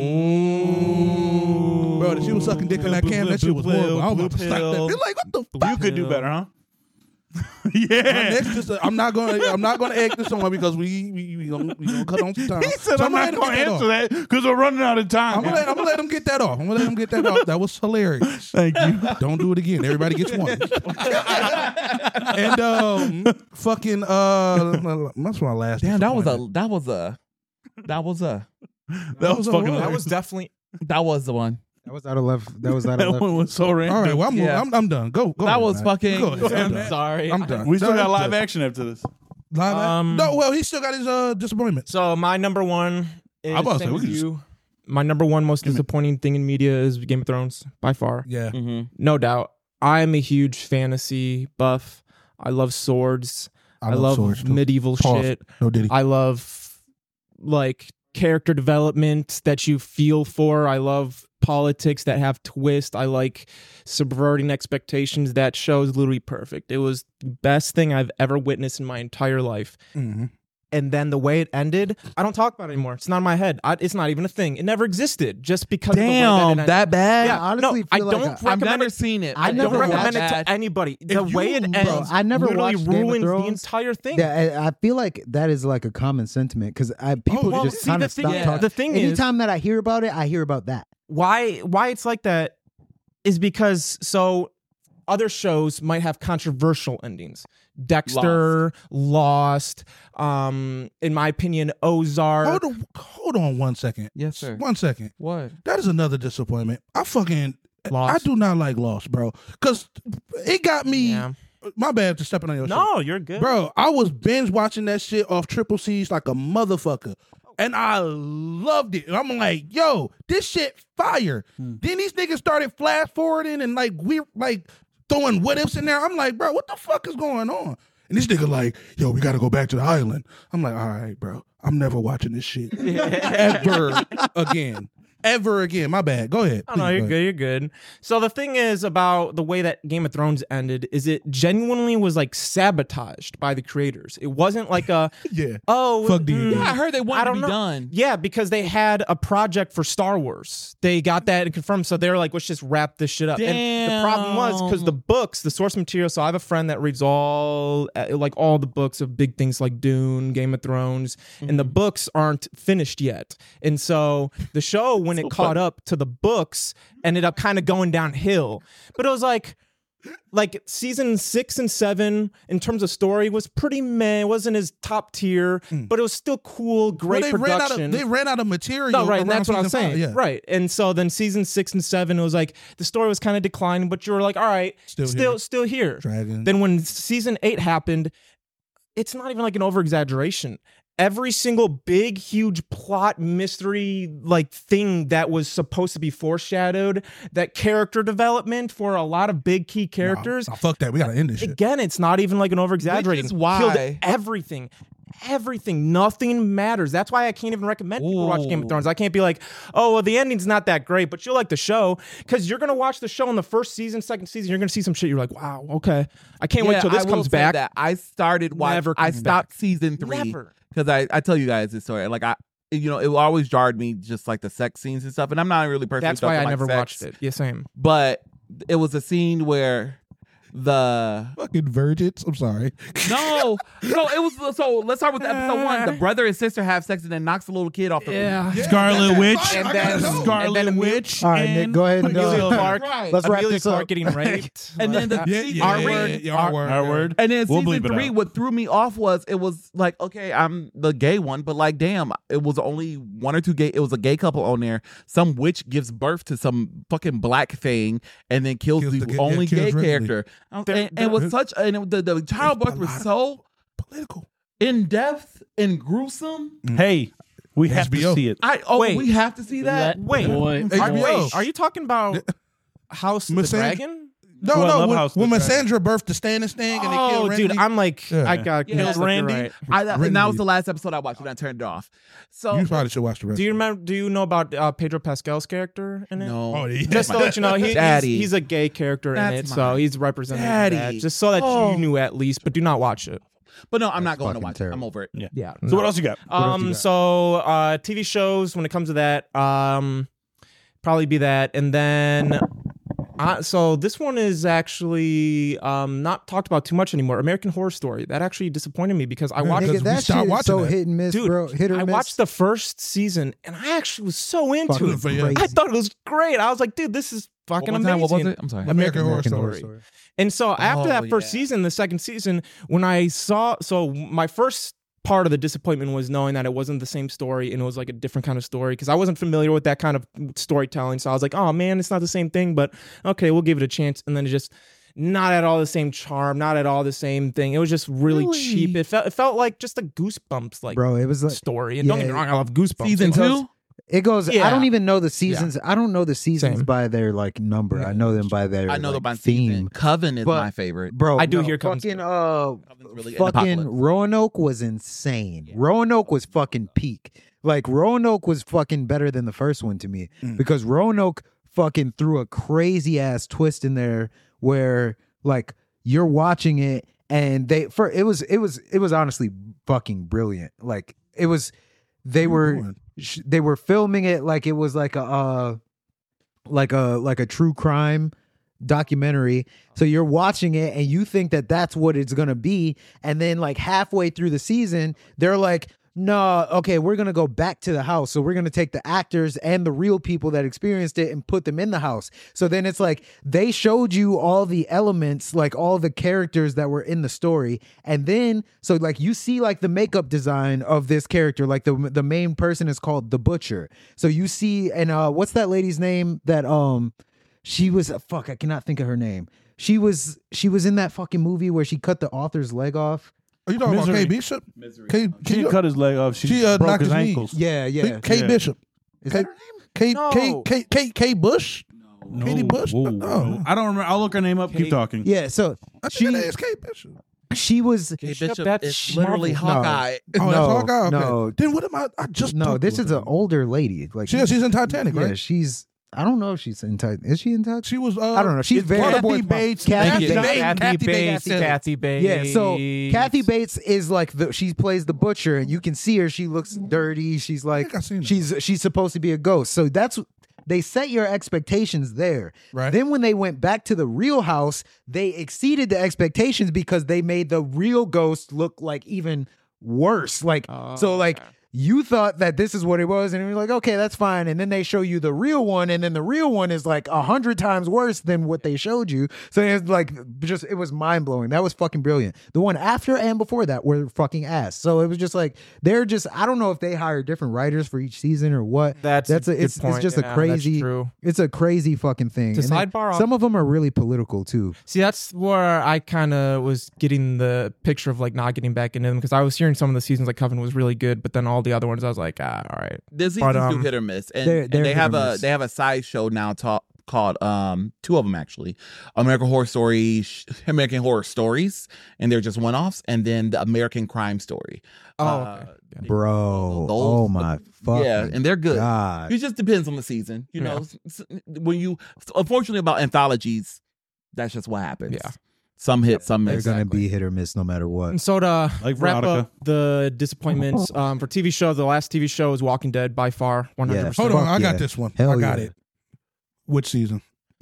Mm. Bro, she was sucking dick on that Blue cam. That pill, shit was blue horrible. I was pill, about to slap that. blue They're like, what the fuck? You could do better, huh? My yeah. next is, uh, I'm not gonna. I'm not gonna egg this on because we we we gonna, we gonna cut on some time. He said, So "I'm gonna not let him going to get answer that because we're running out of time." I'm gonna, let, I'm gonna let him get that off. I'm gonna let him get that off. That was hilarious. Thank you. Don't do it again. Everybody gets one. And um, fucking uh, that's my last. Damn, that was a. disappointment. That was a. That was a. That was fucking. That hilarious. was definitely. That was the one. That was out of left. That was out That of left. one was so random. All right, well, I'm, Yeah. I'm, I'm done. Go, go. That ahead, was man. fucking- Go ahead. Go I'm ahead, done. man. Sorry. I'm done. We still Sorry, got I'm live done. action after this. Live action? Um, No, well, he still got his uh disappointment. So my number one is I'm about to say, same we as can just- you. My number one most Give me- disappointing thing in media is Game of Thrones by far. Yeah. Mm-hmm. No doubt. I'm a huge fantasy buff. I love swords. I, love, swords, too. medieval Pause. shit. No Diddy. I love like character development that you feel for. I love politics that have twist. I like subverting expectations. That show is literally perfect. It was the best thing I've ever witnessed in my entire life. Mhm. and then the way it ended, I don't talk about it anymore. It's not in my head. I, it's not even a thing. It never existed just because Damn, of the way that it ended. that bad? Yeah, I honestly no, I feel don't like I- recommend I've never it. seen it. I I never don't recommend watched it to anybody. The If way you- it bro, ends, I never literally watched Game of ruins the Thrones. entire thing. Yeah, I, I feel like that is like a common sentiment because people well, just see, kind the of thing- stop yeah. talking. The thing is- anytime that I hear about it, I hear about that. why why it's like that is because so other shows might have controversial endings. Dexter, Lost, um, in my opinion, Ozark. Hold on, hold on one second. Yes, sir. One second. What? That is another disappointment. I fucking Lost. I do not like Lost, bro. Cause it got me. Yeah. My bad for stepping on your shit. No, you're good. Bro, I was binge watching that shit off Triple C's like a motherfucker. And I loved it. And I'm like, yo, this shit fire. Hmm. Then these niggas started flash forwarding and like we like throwing what ifs in there. I'm like, bro, what the fuck is going on? And this nigga like, yo, we gotta go back to the island. I'm like, all right, bro. I'm never watching this shit ever again. Ever again. My bad. Go ahead. Oh, no, Please, you're go good. You're good. So the thing is about the way that Game of Thrones ended is it genuinely was like sabotaged by the creators. It wasn't like a Yeah. oh Fuck D and D. mm, Yeah, I heard they I wanted to don't be know. done. Yeah, because they had a project for Star Wars. They got that confirmed, so they were like, let's just wrap this shit up. And the problem was because the books, the source material. So I have a friend that reads all uh, like all the books of big things like Dune, Game of Thrones, and the books aren't finished yet. And so the show, when it caught up to the books, ended up kind of going downhill. But it was like. Like season six and seven, in terms of story, was pretty meh. It wasn't as top tier, but it was still cool, great Well, they ran out production. of they ran out of material. No, right, and around that's what I was season saying. five, yeah. Right, and so then season six and seven, it was like the story was kind of declining, but you were like, all right, Still still, here. still here. Dragon. Then when season eight happened, it's not even like an over exaggeration. Every single big, huge plot mystery like thing that was supposed to be foreshadowed, that character development for a lot of big key characters. Nah, fuck that. We gotta end this shit. Again, it's not even like an over exaggerating. Which is why- Killed everything. Everything, nothing matters. That's why I can't even recommend people watch Game of Ooh. Thrones. I can't be like, oh, well, the ending's not that great, but you'll like the show because you're gonna watch the show in the first season, second season. You're gonna see some shit. You're like, wow, okay. I can't wait Yeah, till this I will comes say back. That. I started watching. Never I comes stopped back. season three Never. because I, I tell you guys this story. Like I, you know, it always jarred me just like the sex scenes and stuff. And I'm not really perfect. That's why I never watched it. Yeah, same. But it was a scene where the Fucking virgins. I'm sorry. no, no, it was so. Let's start with episode one. The brother and sister have sex and then knocks the little kid off the roof. Scarlet Witch. And I then, gotta know. Scarlet and then Witch. All right, Nick, go ahead and Amelia uh, Clark. let's wrap Amelia this Clark up. getting raped. And then the Yeah, yeah, R yeah, word. yeah, yeah, R word. Our word. And then We'll season bleep it three, out. what threw me off was it was like, okay, I'm the gay one, but like, damn, it was only one or two gay. It was a gay couple on there. Some witch gives birth to some fucking black thing and then kills, Kills the, the gay- only yeah, kills gay Ridley. character. And, They're- and it was such, and it, the, the childbirth was so Political. in depth and gruesome. Hey, we have H B O. to see it. I oh, Wait. we have to see that. Wait, Boy. H are, B O. wait, are you talking about House of the Miss Dragon? No, Oh, I no. love When, House of when the Miss Dragon. Sandra birthed the Stannis thing and they Oh, killed dude, Renly. I'm like, Yeah. I got Yeah. mixed up, you're Randy? right. I, and that was Renly. the last episode I watched when I turned it off. So You probably should watch the rest. Do you remember? Do you know about uh, Pedro Pascal's character in it? no, Oh, yeah. Just to let you know, he, he's, Daddy. he's a gay character in That's it, so my he's representing daddy. that. Just so that Oh. you knew at least, but do not watch it. but no, I'm not That's going to fucking watch it. terrible. I'm over it. Yeah. Yeah. So what else you got? else you Um. got? So uh, T V shows when it comes to that, um, probably be that, and then. Uh, so this one is actually um, not talked about too much anymore. American Horror Story. That actually disappointed me because I Yeah, watched because Nigga, we that stopped shit is watching so that. hit and miss, Dude, bro. Hit or I miss. watched the first season and I actually was so into Fucking it. for you. Crazy. I thought it was great. I was like, dude, this is fucking One more amazing. time, what was it? I'm sorry. American Horror American Story. Story. And so after Oh, that first yeah. season, the second season, when I saw, so my first part of the disappointment was knowing that it wasn't the same story and it was like a different kind of story because I wasn't familiar with that kind of storytelling. So I was like, oh man, it's not the same thing, but okay, we'll give it a chance. And then it just not at all the same charm, not at all the same thing. It was just really, Really? cheap. It felt it felt like just a Goosebumps like Bro, it was like story. And don't get me yeah. wrong, I love Goosebumps. Season It goes- two. it goes. I Yeah. don't even know the seasons. I don't know the seasons Same. by their like number. I know them by their I know like, the by theme. season. Coven is But- my favorite. Bro, I do no, hear Coven's fucking good. uh, Coven's really an fucking apocalypse. Roanoke was insane. Roanoke was fucking peak. Like Roanoke was fucking better than the first one to me Mm. because Roanoke fucking threw a crazy ass twist in there where like you're watching it and they for it was it was it was honestly fucking brilliant. Like it was, they were sh- they were filming it like it was like a uh, like a like a true crime documentary. So you're watching it and you think that that's what it's gonna be, and then like halfway through the season, they're like, no, okay, we're going to go back to the house. So we're going to take the actors and the real people that experienced it and put them in the house. So then it's like they showed you all the elements, like all the characters that were in the story. And then, so like you see like the makeup design of this character, like the the main person is called the Butcher. So you see, and uh, what's that lady's name that, um, she was, fuck, I cannot think of her name. She was, she was in that fucking movie where she cut the author's leg off. Are you talking Misery. about Kate Bishop? Misery. Kate, She didn't cut his leg off. She, She uh, broke knocked his his knee. ankles. Yeah, yeah. Kate Yeah. Bishop. Is Kate, that her name? Kate, No. Kate, Kate, Kate, Kate Bush. No. Katie Bush? Whoa, No. whoa. I don't remember. I'll look her name up. Keep talking. Yeah, so I she think that is Kate Bishop. she was Kate Bishop, Bishop that's is literally Marvel. No. Hawkeye. Oh, No, that's Hawkeye? Okay. no. Then what am I? I just no, talked this with is her. an older lady. Like She, she's in Titanic, yeah, right? she's I don't know if she's in Titan. Is she in Titan? She was. Uh, I don't know. She's it's very Waterboy Kathy Pop. Bates. Kathy Thank you. Bates. Kathy, Kathy Bates. Bates. Kathy Bates. Yeah, so Kathy Bates is like the she plays the Butcher, and you can see her. She looks dirty. She's like think I've seen her. she's she's supposed to be a ghost. So that's they set your expectations there. Right. Then when they went back to the real house, they exceeded the expectations because they made the real ghost look like even worse. Like Oh, so, like. okay. You thought that this is what it was, and you're like, okay, that's fine. And then they show you the real one, and then the real one is like a hundred times worse than what they showed you. So it's like just it was mind blowing. That was fucking brilliant. The one after and before that were fucking ass. So it was just like they're just I don't know if they hire different writers for each season or what. That's that's a a, good it's point. it's just Yeah, a that's crazy. true. It's a crazy fucking thing. To And then sidebar off- some of them are really political too. See, that's where I kind of was getting the picture of like not getting back into them because I was hearing some of the seasons like Coven was really good, but then all the other ones I was like, ah, all right. This season's But, um, do hit or miss, and, they're- and they're they hit have or a miss. they have a side show now talk, called um two of them actually, American Horror Story, sh- American Horror Stories, and they're just one offs, and then the American Crime Story. Oh, Uh, okay. Bro, those- oh my fucking yeah, and they're good. God. It just depends on the season, you Yeah. know. S- s- When you, unfortunately, about anthologies, that's just what happens. Yeah. Some hit, some They're miss. gonna be hit or miss no matter what. And so to Like wrap Veronica. up the disappointments um, for T V shows, the last T V show is Walking Dead by far, one hundred Hold percent. on, Fuck I got yeah. this one. Hell I got yeah. it. Which season?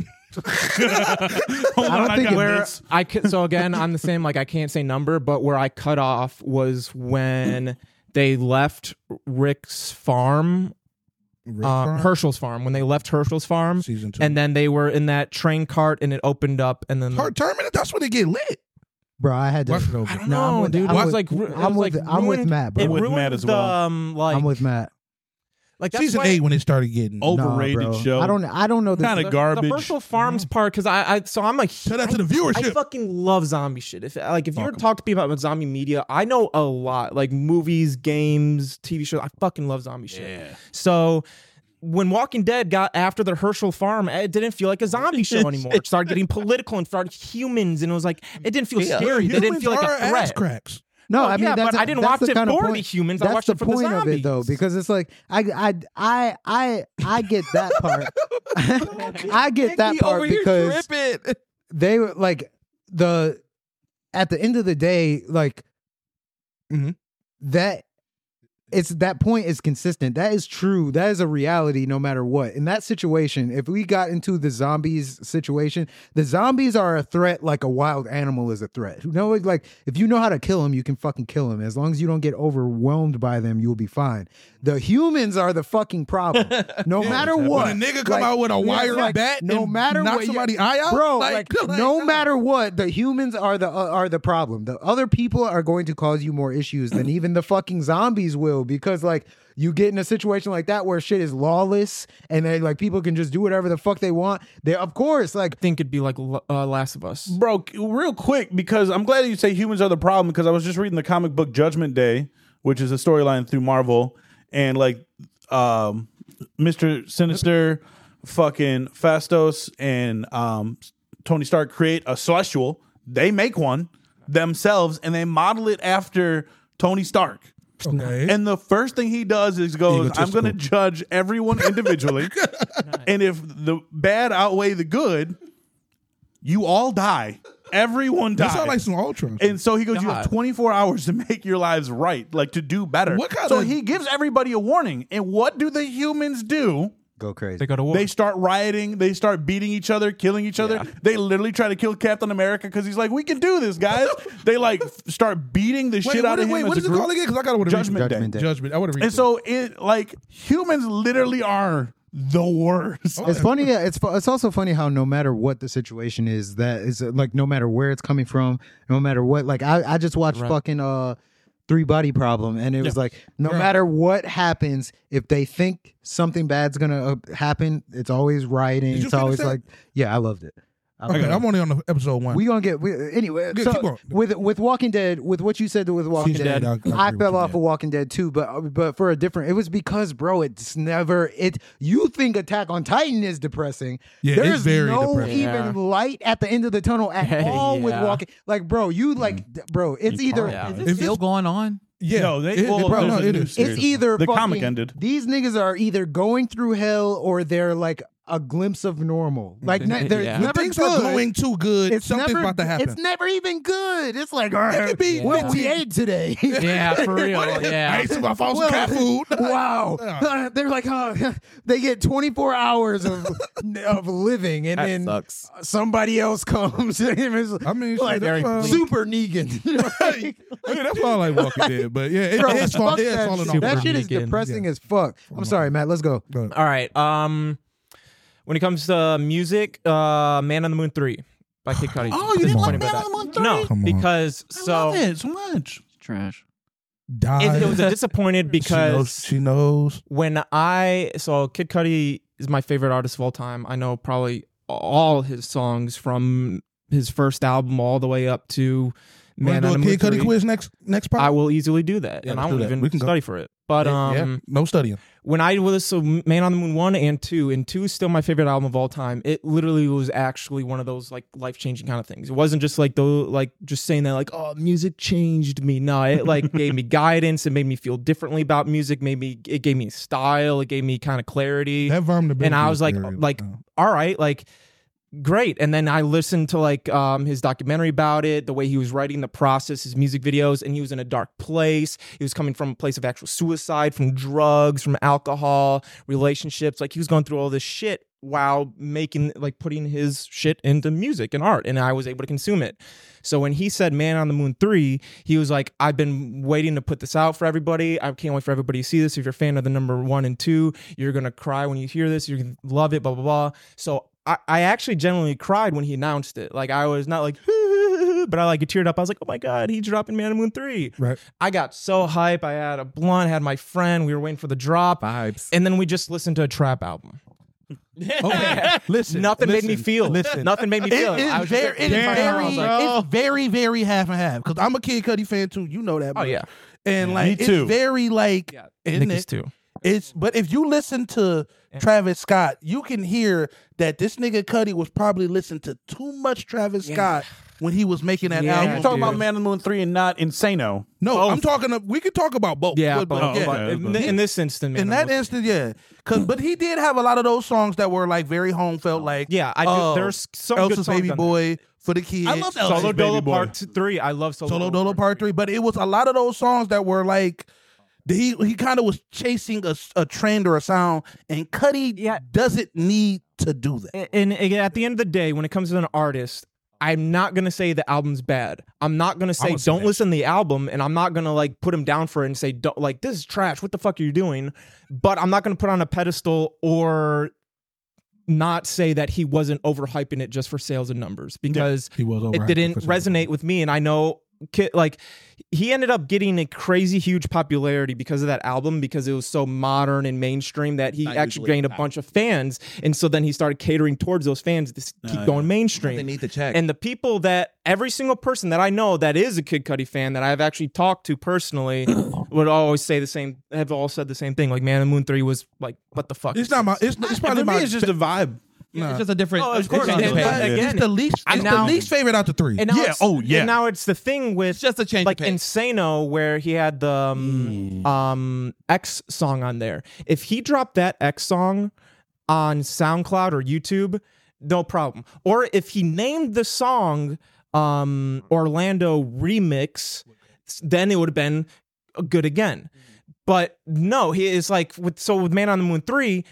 Hold I on, don't think got it- Where this. I could, so again, I'm the same. Like I can't say number, but where I cut off was when they left Rick's farm, Rick uh, Farm? Herschel's farm. When they left Herschel's farm, Season two. and then they were in that train cart, and it opened up, and then Her Terminator. That's when they get lit. Bro, I had to. Watch it over. I don't No, I'm know, with- dude. I'm It was with- like ru- it I'm was, with- like, I'm with ruined- Matt, bro. It I'm with ruined Matt as the, well. Um, like, I'm with Matt. like that's Season why- eight when it started getting. Oh, Nah, overrated bro. show. I don't. I don't know. The, Kinda the, garbage. The Herschel Farms part, because I, I, so I'm a Tell that I- to the viewership. I fucking love zombie shit. If like if you were Fuck to talk to people about zombie media, I know a lot. Like movies, games, T V shows. I fucking love zombie shit. Yeah. So when Walking Dead got after the Herschel farm, it didn't feel like a zombie show anymore. It started getting political and started humans, and it was like it didn't feel Yeah. scary. They didn't Humans feel like are a ass threat. cracks. no, Oh, I mean, yeah, that's but a- I didn't that's watch the it kind of for point- the humans. I That's watched the it for the point of it, though, zombies. because it's like I, I, I, I, I get that part. I get that part because tripping. they were like the at the end of the day, like Mhm. that it's that point is consistent. That is true. That is a reality no matter what. In that situation, if we got into the zombies situation, the zombies are a threat like a wild animal is a threat. You know, like if you know how to kill them, you can fucking kill them. As long as you don't get overwhelmed by them, you'll be fine. The humans are the fucking problem. No matter what. When a nigga come Like, out with a yeah, wire like, bat, no and matter knock what, somebody eye out, bro. Like, like, like, no matter what, the humans are the uh, are the problem. The other people are going to cause you more issues than even the fucking zombies will, because like you get in a situation like that where shit is lawless and they like people can just do whatever the fuck they want. They of course like I think it'd be like uh, Last of Us. Bro, real quick, because I'm glad that you say humans are the problem, because I was just reading the comic book Judgment Day, which is a storyline through Marvel, and like um, Mister Sinister, fucking Fastos, and um, Tony Stark create a Celestial. They make one themselves, and they model it after Tony Stark. Okay. And the first thing he does is goes, I'm Egotistical. going to judge everyone individually. And if the bad outweigh the good, you all die. everyone That dies. sound like some Ultron. And so he goes, you have God. twenty-four hours to make your lives right, like to do better. What kind so of- he gives everybody a warning. And what do the humans do? Go crazy. They go to war. They start rioting. They start beating each other, killing each other. Yeah. They literally try to kill Captain America because he's like, we can do this, guys. They like f- start beating the Wait, shit what out of is- him. wait, as what a is it group. called again? Because I got to read Judgment Day. Judgment Day. Judgment. I would have read And so it like humans literally are the worst. It's funny. Yeah, it's fu- it's also funny how no matter what the situation is, that is uh, like no matter where it's coming from, no matter what. Like I, I just watched Right. fucking uh, Three Body Problem, and it was like no Yeah. matter what happens, if they think something bad's gonna uh, happen, it's always rioting. Did you It's always finish that? like, yeah, I loved it. I Okay, loved it. I'm only on the episode one. We gonna get we, anyway. Yeah, so keep going. with with Walking Dead, with what you said with Walking She's Dead, dead. I- I agree I with fell you, off yeah. of Walking Dead too, but but for a different. It was because, bro, it's never it. You think Attack on Titan is depressing? Yeah, There's it's very no depressing. even Yeah. light at the end of the tunnel at all with Yeah. Walking. Like, bro, you like, d- bro, it's either Yeah. Is If this still it's- going on? Yeah, No, they- it, well, it, bro, there's no, a it new is. series. it's either The fucking- comic ended. These niggas are either going through hell or they're like a glimpse of normal. Like ne- they're Yeah. When never things good. are going too good, It's something's never, about to happen. It's never even good. It's like, all right, could be what we fifteen. ate today. Yeah, for real. I Yeah. ate some, I found some Well, cat food. Wow. Yeah. They're like, oh, they get twenty-four hours of of living, and That then sucks. somebody else comes. And it's I mean, like, shit, that's fine. super Negan. Hey, that's why I like Walking Dead. But yeah, it, Bro, it's, fall, fuck it's that falling shit. off. That shit is Negan. depressing as fuck. I'm sorry, Matt. Let's go. Go ahead. All right. Um, when it comes to music, uh, Man on the Moon three by Kid Cudi. Oh, you didn't like Disappointed by Man that. on the Moon three? No, Come on. because I so love it so much. Trash. Die. it, it was a disappointed she knows. because She knows. when I so Kid Cudi is my favorite artist of all time. I know probably all his songs from his first album all the way up to Man Wanna on the do a Moon Kid Cudi three. quiz next next part? I will easily do that, Yeah, and let's I do won't that. even We can go. study for it. But Yeah, um, yeah. no studying. when I was so Man on the Moon one and two, and two is still my favorite album of all time. It literally was actually one of those like life changing kind of things. It wasn't just like the like just saying that like oh music changed me. No, it like gave me guidance. It made me feel differently about music. Made me it gave me style. It gave me kind of clarity. That vulnerability And I is was like very- like no. all right like. Great. And then I listened to like um, his documentary about it, the way he was writing the process, his music videos, and he was in a dark place. He was coming from a place of actual suicide, from drugs, from alcohol, relationships. Like he was going through all this shit while making, like putting his shit into music and art. And I was able to consume it. So when he said Man on the Moon three, he was like, I've been waiting to put this out for everybody. I can't wait for everybody to see this. If you're a fan of the number one and two, you're going to cry when you hear this. You're going to love it, blah, blah, blah. So I, I actually genuinely cried when he announced it. Like I was not like, but I like teared up. I was like, oh my God, he's dropping Man on the Moon three. Right. I got so hype. I had a blunt, had my friend. We were waiting for the drop. Vibes. And then we just listened to a trap album. Okay, listen. Nothing made listen, me feel. Listen. Nothing made me It- feel. it's I was just very, like, it's damn, very, I was like, it's very, very half and half. Because I'm a Kid Cudi fan too. You know that. oh bro. yeah. And like, Me too. it's very like, Yeah. isn't Nick is it? too. It's but if you listen to Travis Scott, you can hear that this nigga Cudi was probably listening to too much Travis Scott when he was making that Yeah, And album. you're talking dude. about Man on the Moon three and not Insano. No, Both. I'm talking. We could talk about both. Yeah, but, but, but, yeah. but okay, in, okay. in this instance, Man In on that the Moon- instant, yeah. Cause, but he did have a lot of those songs that were like very home felt, like yeah, I do. uh, there's some Elsa's good songs Baby on Boy for the kids. I love there. Elsa's Solo Baby Dolo Boy. Part two, Three. I love Solo, Solo Dolo Part Three, but it was a lot of those songs that were like he he kind of was chasing a, a trend or a sound, and Cudi Yeah. doesn't need to do that. And, and again, at the end of the day, when it comes to an artist, I'm not gonna say the album's bad. I'm not gonna say gonna say don't that. listen to the album, and I'm not gonna like put him down for it and say don't, like this is trash. What the fuck are you doing? But I'm not gonna put on a pedestal or not say that he wasn't overhyping it just for sales and numbers because He was it didn't resonate with me, and I know. Ki- Like he ended up getting a crazy huge popularity because of that album because it was so modern and mainstream that he Not actually usually gained a bunch of fans, and so then he started catering towards those fans to s- keep going mainstream. They need to check. And the people that every single person that I know that is a Kid Cudi fan that I've actually talked to personally would always say the same. Have all said the same thing. Like Man on the Moon three was like, what the fuck? It's not my. It's, it's And probably for me, my. it's just a vibe. nah. It's just a different. Oh, of it's course. just And- a different- and- it's again, the least. I'm It's now- the least favorite out the three. And now Yeah, it's- oh, yeah. And now it's the thing with It's just a change. like of pace. Insano where he had the um, um X song on there. If he dropped that X song on SoundCloud or YouTube, no problem. Or if he named the song um, Orlando remix, then it would have been good again. But no, he is like with so with Man on the Moon three,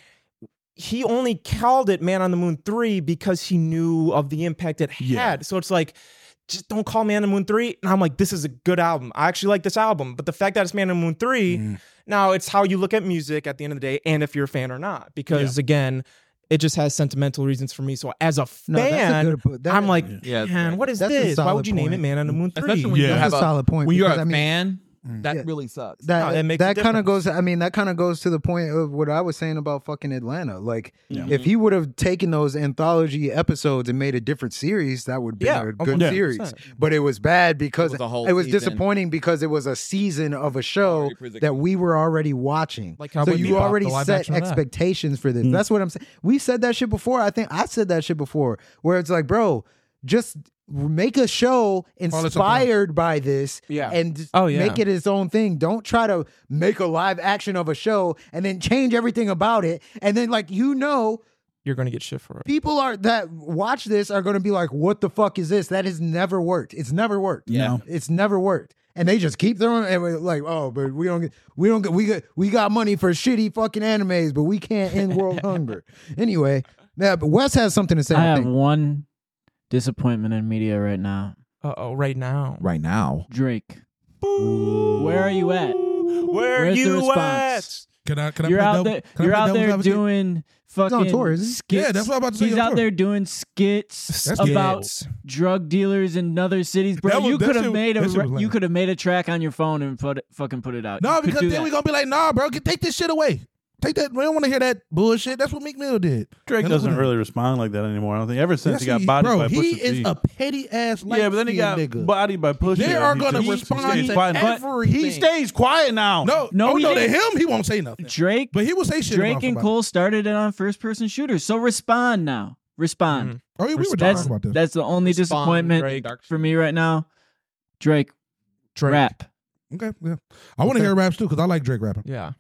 he only called it Man on the Moon three because he knew of the impact it had. Yeah. So it's like, just don't call Man on the Moon three. And I'm like, this is a good album. I actually like this album. But the fact that it's Man on the Moon three, mm. now it's how you look at music at the end of the day and if you're a fan or not. Because yeah. again, it just has sentimental reasons for me. So as a fan, no, a good, that, I'm like, yeah, man, what is this? Why would you point. name it Man on the Moon three? Especially when yeah. you have that's a solid point. When you're a I mean, fan, that yeah. really sucks. That no, that kind of goes. I mean, that kind of goes to the point of what I was saying about fucking Atlanta. Like, yeah. if he would have taken those anthology episodes and made a different series, that would be yeah. a good yeah. series. But it was bad because it was, it was disappointing because it was a season of a show that we were already watching. Like so you already set expectations for this. Mm. That's what I'm saying. We said that shit before. I think I said that shit before, where it's like, bro, just make a show inspired by this yeah. and oh, yeah. make it its own thing. Don't try to make a live action of a show and then change everything about it. And then, like, you know, you're going to get shit for it. People are that watch this are going to be like, what the fuck is this? That has never worked. It's never worked. Yeah. It's never worked. And they just keep throwing and we're like, oh, but we don't get, we don't get, we got, we got money for shitty fucking animes, but we can't end world hunger. Anyway, yeah, but Wes has something to say. I, I have think. one disappointment in media right now. Uh oh, right now. Right now. Drake. Ooh. Where are you at? Where Where's you the response? At? Can I? Can I? You're out double, there. can You're I out there advocate? doing fucking on tour, isn't he? skits. Yeah, that's what I'm about to say. He's on out tour. there doing skits That's about skits. drug dealers in other cities, bro. That was- you that could have shit- made a that shit was re- lame. you could have made a track on your phone and put it, fucking put it out. No, You could because do then that. we gonna be like, nah, bro, get, take this shit away. Take that. We don't want to hear that bullshit. That's what Meek Mill did. Drake And doesn't look- really respond like that anymore. I don't think ever since Yes, he got bodied bro, by he Pusha is T. a petty ass. Yeah, but then he got nigga. bodied by Pusha. They are He gonna just- respond he stays to quiet. But everything. He stays quiet now. No, No, no, he no. To didn't. him, he won't say nothing. Drake, But he will say shit. Drake about and somebody. Cole started it on first person shooters. So respond now. Respond. Mhm. Oh, yeah, we were That's talking about this. that's the only Respond, disappointment Drake. for me right now. Drake, Drake. rap. Okay, yeah. I want to Okay. hear raps too because I like Drake rapping. Yeah.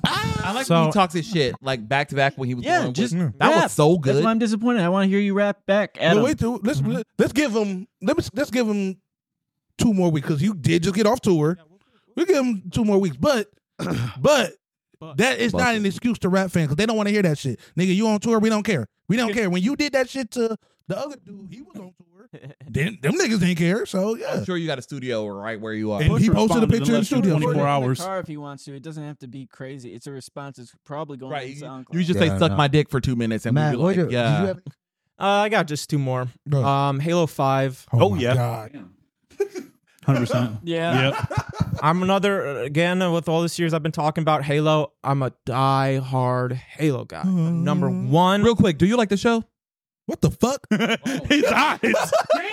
I like So- when he talks his shit like back to back when he was Yeah, going just with, rap. that was so That's good. why I'm disappointed. I want to hear you rap back at Well, him. wait, till, let's let's give him let's let's give him two more weeks because you did just get off tour. We give him two more weeks, but but that is not an excuse to rap fans because they don't want to hear that shit. Nigga, you on tour? We don't care. We don't care. When you did that shit to the other dude, he was on tour. Then them niggas didn't care. So yeah, I'm sure you got a studio right where you are. and he Push posted a responded picture in the unless you're studio. twenty-four Put it in the hours. car if he wants to. It doesn't have to be crazy. It's a response. It's probably going Right. on You, SoundCloud. you just Yeah, say suck no. my dick for two minutes and Matt, we what be did like, you, yeah. did you have? Uh, I got just two more. Go ahead. Um, Halo five. Oh, Oh, my yeah. God. Hundred percent. Yeah. Yep. I'm another again with all this years I've been talking about Halo. I'm a die-hard Halo guy. Number one. Real quick, do you like the show? What the fuck? His eyes.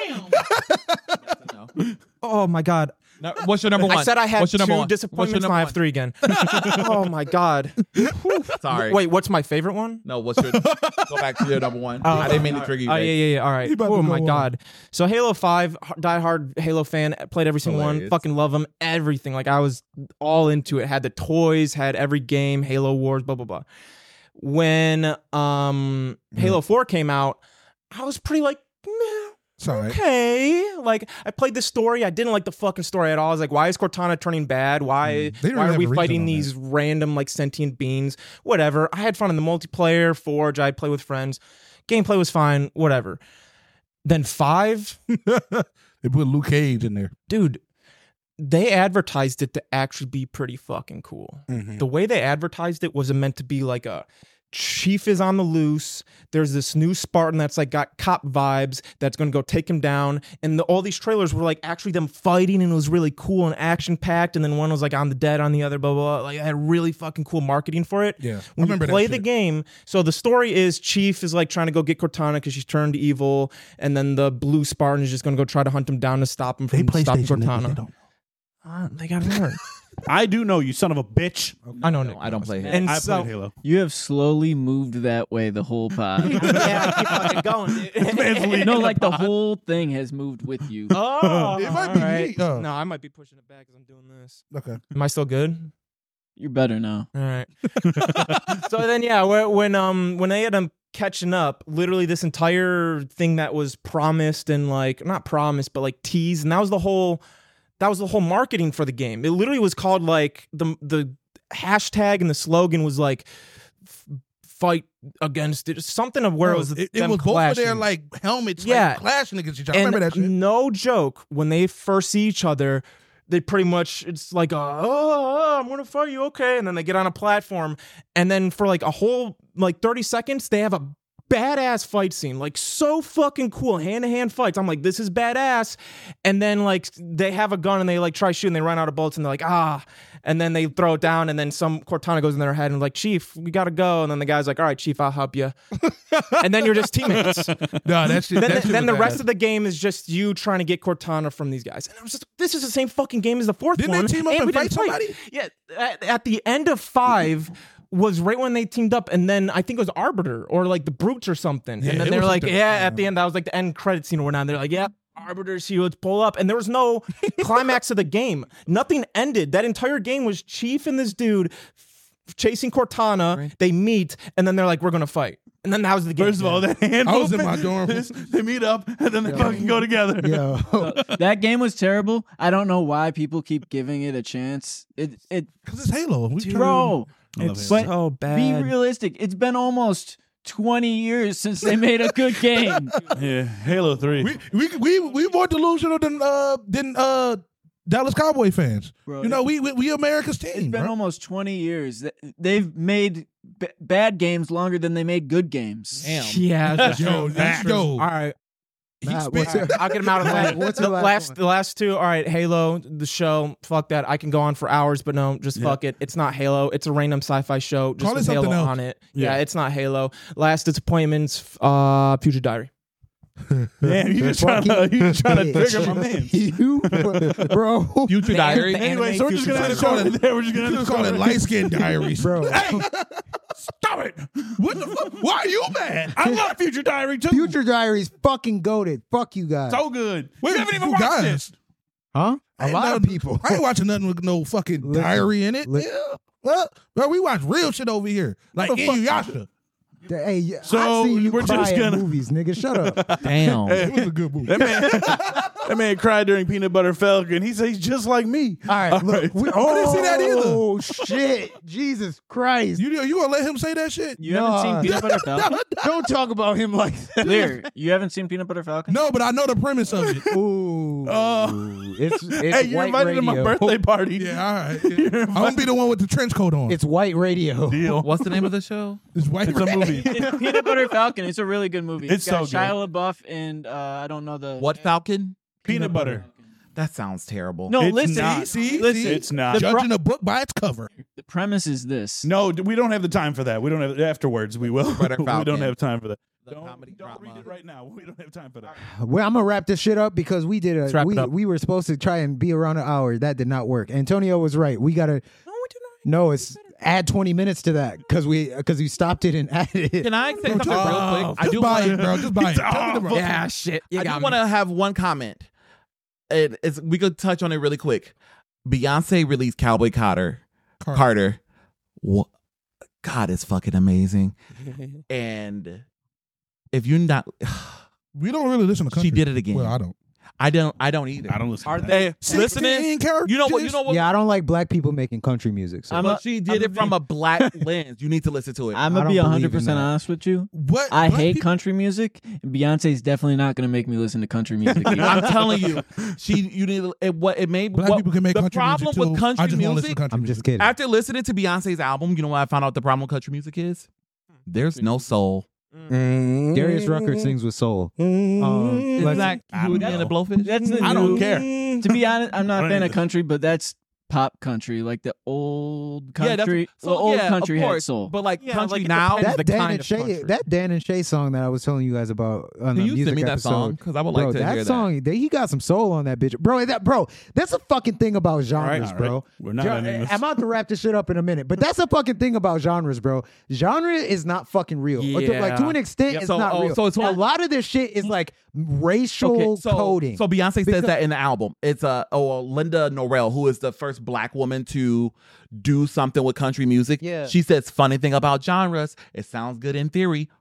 Oh my god. No, what's your number one? I said I had what's your number two one? disappointments. What's your Now I number have three again. Oh my god. Sorry. Wait, what's my favorite one? No, what's your go back to your number one? I didn't mean to trigger you. Oh yeah, babe. yeah, yeah. All right. He about to Oh go my on. god. So Halo five, diehard Halo fan. Played every single one. Hilarious. Fucking love them. Everything. Like I was all into it. Had the toys. Had every game. Halo Wars. Blah blah blah. When um Halo four came out, I was pretty like, meh, Sorry. okay. Like I played the story. I didn't like the fucking story at all. I was like, why is Cortana turning bad? Why Mm. They don't why really are have we a reason fighting on that. these random like sentient beings? Whatever. I had fun in the multiplayer, Forge, I'd play with friends. Gameplay was fine, whatever. Then five, They put Luke Cage in there. dude, they advertised it to actually be pretty fucking cool. Mhm. The way they advertised it was meant to be like a Chief is on the loose. There's this new Spartan that's like got cop vibes that's going to go take him down. And the, all these trailers were like actually them fighting and it was really cool and action packed. And then one was like on the dead on the other, blah, blah, blah. Like I had really fucking cool marketing for it. Yeah, I When you remember that play the shit. game, so the story is Chief is like trying to go get Cortana because she's turned evil. And then the blue Spartan is just going to go try to hunt him down to stop him They from stopping PlayStation niggas, Cortana. they don't. Uh, they got to learn. I do know you, son of a bitch. I know. No, I don't play Halo. And I so, played Halo. You have slowly moved that way the whole pod. yeah, keep fucking going, dude. no, like the whole thing has moved with you. Oh, It might all be right. me. Oh. No, I might be pushing it back because I'm doing this. Okay. Am I still good? You're better now. All right. So then, yeah, where- when um when they had um, catching up. Literally, this entire thing that was promised and like not promised, but like teased, and that was the whole. That was the whole marketing for the game. It literally was called like the the hashtag and the slogan was like f- fight against it. Something of where Bro, it was. It, it them was both of their clashing. like helmets, Yeah. like clashing against each other. I And remember that shit. no joke, when they first see each other, they pretty much it's like, a, oh, oh, I'm gonna fight you, okay, and then they get on a platform, and then for like a whole like thirty seconds, they have a badass fight scene, like so fucking cool, hand to hand fights. I'm like, this is badass, and then like they have a gun and they like try shooting, they run out of bullets, and they're like, ah. And then they throw it down, and then some Cortana goes in their head and like, Chief, we gotta go. And then the guy's like, all right, Chief, I'll help you. And then you're just teammates. No, that shit. Then, that shit then was the rest bad. of the game is just you trying to get Cortana from these guys. And I was just, this is the same fucking game as the fourth Didn't they one. team up and and we fight didn't somebody? Yeah, at, at the end of five was right when they teamed up, and then I think it was Arbiter or like the Brutes or something. Yeah, and then it they're was like, like the- yeah, at the end, that was like the end credit scene or whatnot. They're like, yeah, Arbiter's here, let's pull up. And there was no climax of the game. Nothing ended. That entire game was Chief and this dude f- chasing Cortana. Right. They meet, and then they're like, we're gonna fight. And then that was the game. First of all, that hand I was in movement, my dorm. they meet up and then they fucking go together. Yo, That game was terrible. I don't know why people keep giving it a chance. It it Because it's Halo. We trying to- bro. I love It's Halo. so Be bad. realistic. It's been almost twenty years since they made a good game. Yeah, Halo three. We we we we more delusional than uh than uh Dallas Cowboy fans. Bro, You know, we we, we America's It's team. been bro. almost twenty years. Th- They've made b- bad games longer than they made good games. Damn. Yeah, that's Yo, true. that's yo. All right, Matt, what's spit- your- I'll get him out of the way. What's the your last last, one? the last two? All right, Halo, the show. Fuck that. I can go on for hours, but no, just Yeah. fuck it. It's not Halo. It's a random sci-fi show. Just Call it with Halo something else. on it. Yeah. Yeah. it's not Halo. Last disappointments. Uh, Future Diary. Damn, you just trying to you just trying to trigger my man. You, bro, Future Diary. The Anyway, anime so we're just Future gonna end the Diary. show right there. We're just gonna end You the call show it right light skin diaries. bro. Stop it. What the fuck? Why are you mad? I love Future Diary too. Future Diaries fucking goated. Fuck you guys. so good. Wait, you haven't even who watched guys? this. Huh? A Ain't lot of nothing- people. I ain't watching nothing with no fucking Listen, diary in it. listen. Yeah. Well, bro, we watch real shit over here. Like What the fuck? Inuyasha. Hey, yeah, So, I seen you we're cry just at gonna- movies, nigga. Shut up. Damn. It was a good movie. That man, that man cried during Peanut Butter Falcon. He said he's just like me. All right, look. right. We, I didn't see that either. Oh shit! Jesus Christ! You you gonna let him say that shit? You Nah. haven't seen Peanut Butter Falcon? Don't talk about him like that. Clear. You haven't seen Peanut Butter Falcon? No, but I know the premise of it. Ooh, Oh. it's it's Hey, you're white invited radio. to my birthday party. Yeah, all right. Yeah. I'm gonna be the one with the trench coat on. It's white radio. Deal. What's the name of the show? It's white. It's a movie. It's Peanut Butter Falcon. It's a really good movie. It's got so Shia LaBeouf and uh, I don't know the What Falcon? Peanut butter. That sounds terrible. No, It's listen. not. See, listen. see? It's not. The pro- Judging a book by its cover. The premise is this. No, we don't have the time for that. We don't have afterwards. We will. Butter we Falcon. don't have time for that. The Don't, comedy don't drama. read it right now. We don't have time for that. Well, I'm gonna wrap this shit up because we did Let's a wrap we it up. we were supposed to try and be around an hour. That did not work. Antonio was right. We gotta. No, we do No, it's add twenty minutes to that because we because we stopped it and added it. Can I say something just- real quick? I Just do buy want it, bro. Just buy it. Tell me the Oh, Yeah, shit. You I got do me. want to have one comment. It, it's, we could touch on it really quick. Beyonce released Cowboy Carter. Carter. Carter. Wha- God, it's fucking amazing. And if you're not, We don't really listen to country. she did it again. Well, I don't. I don't. I don't either. I don't listen. Are to that. they sixteen listening? characters? You know what? You know what? Yeah, I don't like black people making country music. So. I'm But a- she did I'm it from a black lens. You need to listen to it. I'm I gonna don't be believe in one hundred percent that. honest with you. What? I black hate people- country music, and Beyonce's definitely not gonna make me listen to country music. I'm telling you, she. You need it. What it made. Black what, people can make the country problem music too. with I country just won't listen to music. country I'm music. just kidding. After listening to Beyonce's album, you know what I found out the problem with country music is? There's no soul. Darius Rucker sings with soul. Um, Is let's- that I don't Hootie and the know. Blowfish? That's the I don't new- care. To be honest, I'm not I a don't fan of either. country, but that's pop country, like the old Yeah, that's- country. so, the old yeah, country of had course, soul. But like Yeah, country like it now, depends. that the Dan kind and of Shay, country. that Dan and Shay song that I was telling you guys about on can the you music send me that episode. song? Because I would Bro, like to that hear song, they, he got some soul on that bitch, bro. That bro, that's a fucking thing about genres, All right. bro. We're not Gen- ending this. I'm about to wrap this shit up in a minute, but that's a fucking thing about genres, bro. Genre is not fucking real. Or to- like to an extent, Yep. it's So, not oh, real. so it's a not- lot of this shit is like racial so, coding. So Beyonce Because- says that in the album. It's uh, oh, Linda Norell, who is the first black woman to do something with country music. Yeah. She says, funny thing about genres, it sounds good in theory,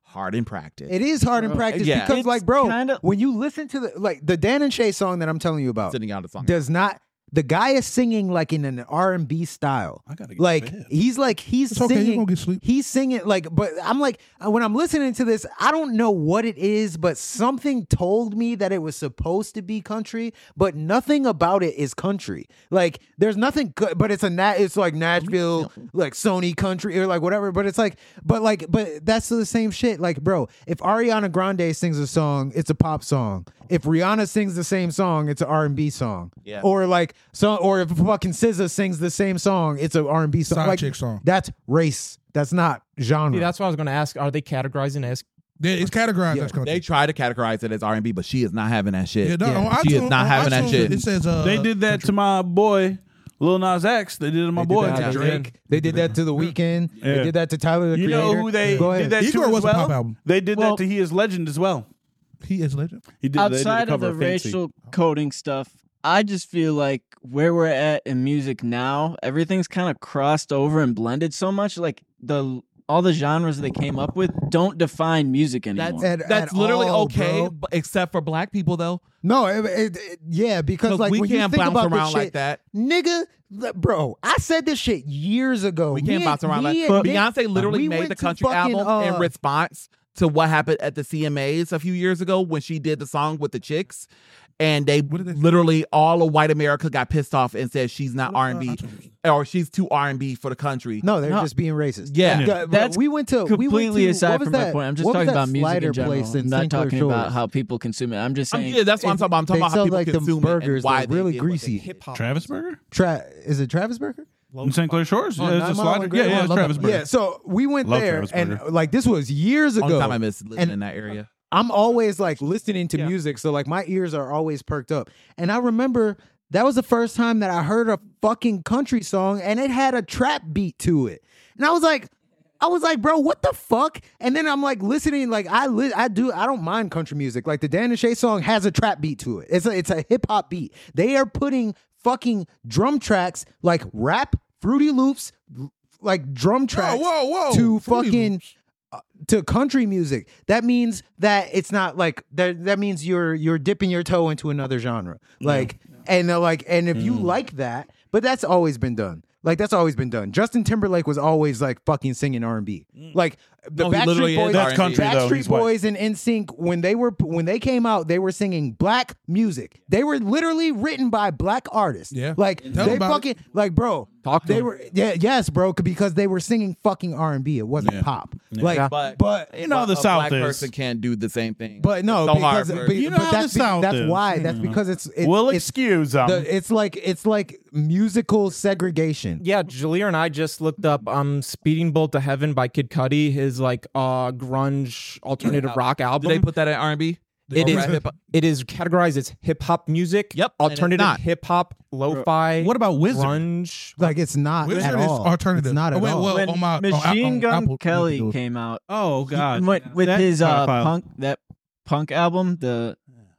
hard in practice. It is hard in Bro, practice yeah. because, It's like, bro, kinda- when you listen to the like the Dan and Shay song that I'm telling you about, Sitting out of song. does not. The guy is singing like in an R and B style. I gotta get Like to bed. he's like he's It's okay, singing. you gonna get sleep. He's singing like, but I'm like when I'm listening to this, I don't know what it is, but something told me that it was supposed to be country, but nothing about it is country. Like there's nothing good, but it's a nat. It's like Nashville, like Sony country or like whatever. But it's like, but like, but that's the same shit. Like, bro, if Ariana Grande sings a song, it's a pop song. If Rihanna sings the same song, it's an R and B song. Yeah. Or like so, or if fucking S Z A sings the same song, it's an R and B song. Side like, chick song. That's race. That's not genre. See, that's what I was going to ask. Are they categorizing as? Yeah, it's categorized Yeah, as country. They try to categorize it as R and B, but she is not having that shit. yeah, no, Yeah. on She is iTunes- not on having that iTunes, shit. It says uh, They did that to my boy Lil Nas X. They did it to my They did boy. that to Yeah. Drake. They did that to The Weeknd. They Yeah. did that to Tyler the You Creator. know who they Go did ahead. that to Igor as was a pop well? album. They did Well- that to He Is Legend as well. He is legend. He did. they did a Outside of cover the Fancy. racial coding stuff, I just feel like where we're at in music now, everything's kind of crossed over and blended so much. Like the all the genres they came up with don't define music anymore. That's At- that's at literally all, okay, bro. but except for black people though. No, it, it, it- yeah, because 'Cause like we when can't you think bounce about around this like shit, that. nigga, l- bro. I said this shit years ago. We Me can't and- bounce around like me that. and Nick- Beyonce literally we made went the to country fucking, album uh, in response to what happened at the C M As a few years ago when she did the song with the chicks. And they What did they say? literally all of white America got pissed off and said she's not R and uh, B iTunes. or she's too R and B for the country. No, they're No. just being racist. Yeah. Uh, That's we went to we went completely to, aside what was from that? my point. I'm just what was talking that about music slider in general. place in I'm not Sinclair talking Shores? about how people consume it. I'm just I saying. mean, yeah, that's what I'm talking about. I'm talking They about how sell people like them consume burgers. it and why They're they really get what they greasy. get. Hip hop. Travis Burger Tra- is it Travis Burger? in Saint Clair Shores. Oh, Yeah, it's Nine a Mile slider. and Yeah, Great yeah, Wall. it's Travis Burger. Yeah, so we went Love there, Travis and Burger. like this was years Only ago. time I miss living And- in that area. I'm always like listening to Yeah. music, so like my ears are always perked up. And I remember that was the first time that I heard a fucking country song, and it had a trap beat to it, and I was like, I was like, bro, what the fuck? And then I'm like listening, like I li- I do, I don't mind country music. Like the Dan and Shay song has a trap beat to it. It's a, it's a hip hop beat. They are putting fucking drum tracks like rap, Fruity Loops, like drum tracks whoa, whoa. to Fruity fucking Loops. uh, to country music. That means that it's not like that. That means you're you're dipping your toe into another genre. Like and uh, like and if you Mm. like that, but that's always been done. Like that's always been done. Justin Timberlake was always like fucking singing R and B. Like the No, he literally Backstreet is Boys, That's country, though. Backstreet He's white. Boys and N Sync when they were when they came out, they were singing black music. They were literally written by black artists. Yeah. like Tell 'em they about fucking like bro. Talk to they them. were yeah yes bro because they were singing fucking R and B. It wasn't Yeah. pop. Like But, but You know but the a South black is. person can't do the same thing. But no, It's so hard because for- but, You know but how that's the be- South that's is, why. you That's know. because it's, it's We'll it's, excuse them. the, it's like it's like musical segregation. Yeah, Jalir and I just looked up um Speeding Bolt to Heaven by Kid Cudi, his like uh grunge alternative rock Did album. they put that in R and B? it Or is rap? hip-hop? it is categorized as hip hop music. Yep, and it's Alternative not. hip hop, lo-fi, What about Wizard? grunge. Like it's not Wizard at is all. alternative. It's not Oh, at wait, all. well, when on my- on- Machine on Gun Apple- Kelly Apple- came out, Oh God, with, with That his uh, pedophile. punk that punk album, the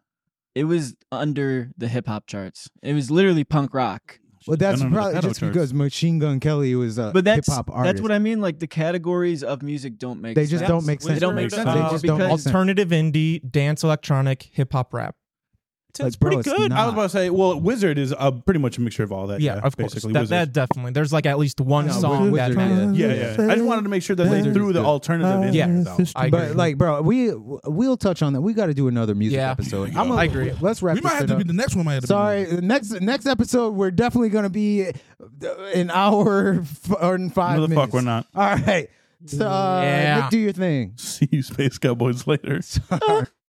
it was under the hip hop charts. It was literally punk rock. Well, that's Under the probably pedo just charts. because Machine Gun Kelly was a But that's hip hop artist. that's what I mean. Like the categories of music don't make They sense. just don't make sense. They don't make sense They Uh, just don't make because sense. alternative indie, dance, electronic, hip hop, rap. It's, Like, it's bro, pretty it's good. not. I was about to say, well, Wizard is uh, pretty much a mixture of all that. Yeah, Yeah, of course. basically That, Wizard. that definitely. There's like at least one No, song that Wizard made is- it. yeah, yeah. I just wanted to make sure that they Wizard threw is the good. alternative in Yeah. there, though. I agree. But like, bro, we we'll touch on that. We got to do another music Yeah. episode. Yeah. I'm a, I agree. Let's wrap We this might have shit to up. be the next one. Might have to Sorry, Be the next next episode we're definitely gonna be an hour f- or in five No, the minutes. fuck we're not. All right, so uh, Yeah. Nick, do your thing. See you, Space Cowboys, later.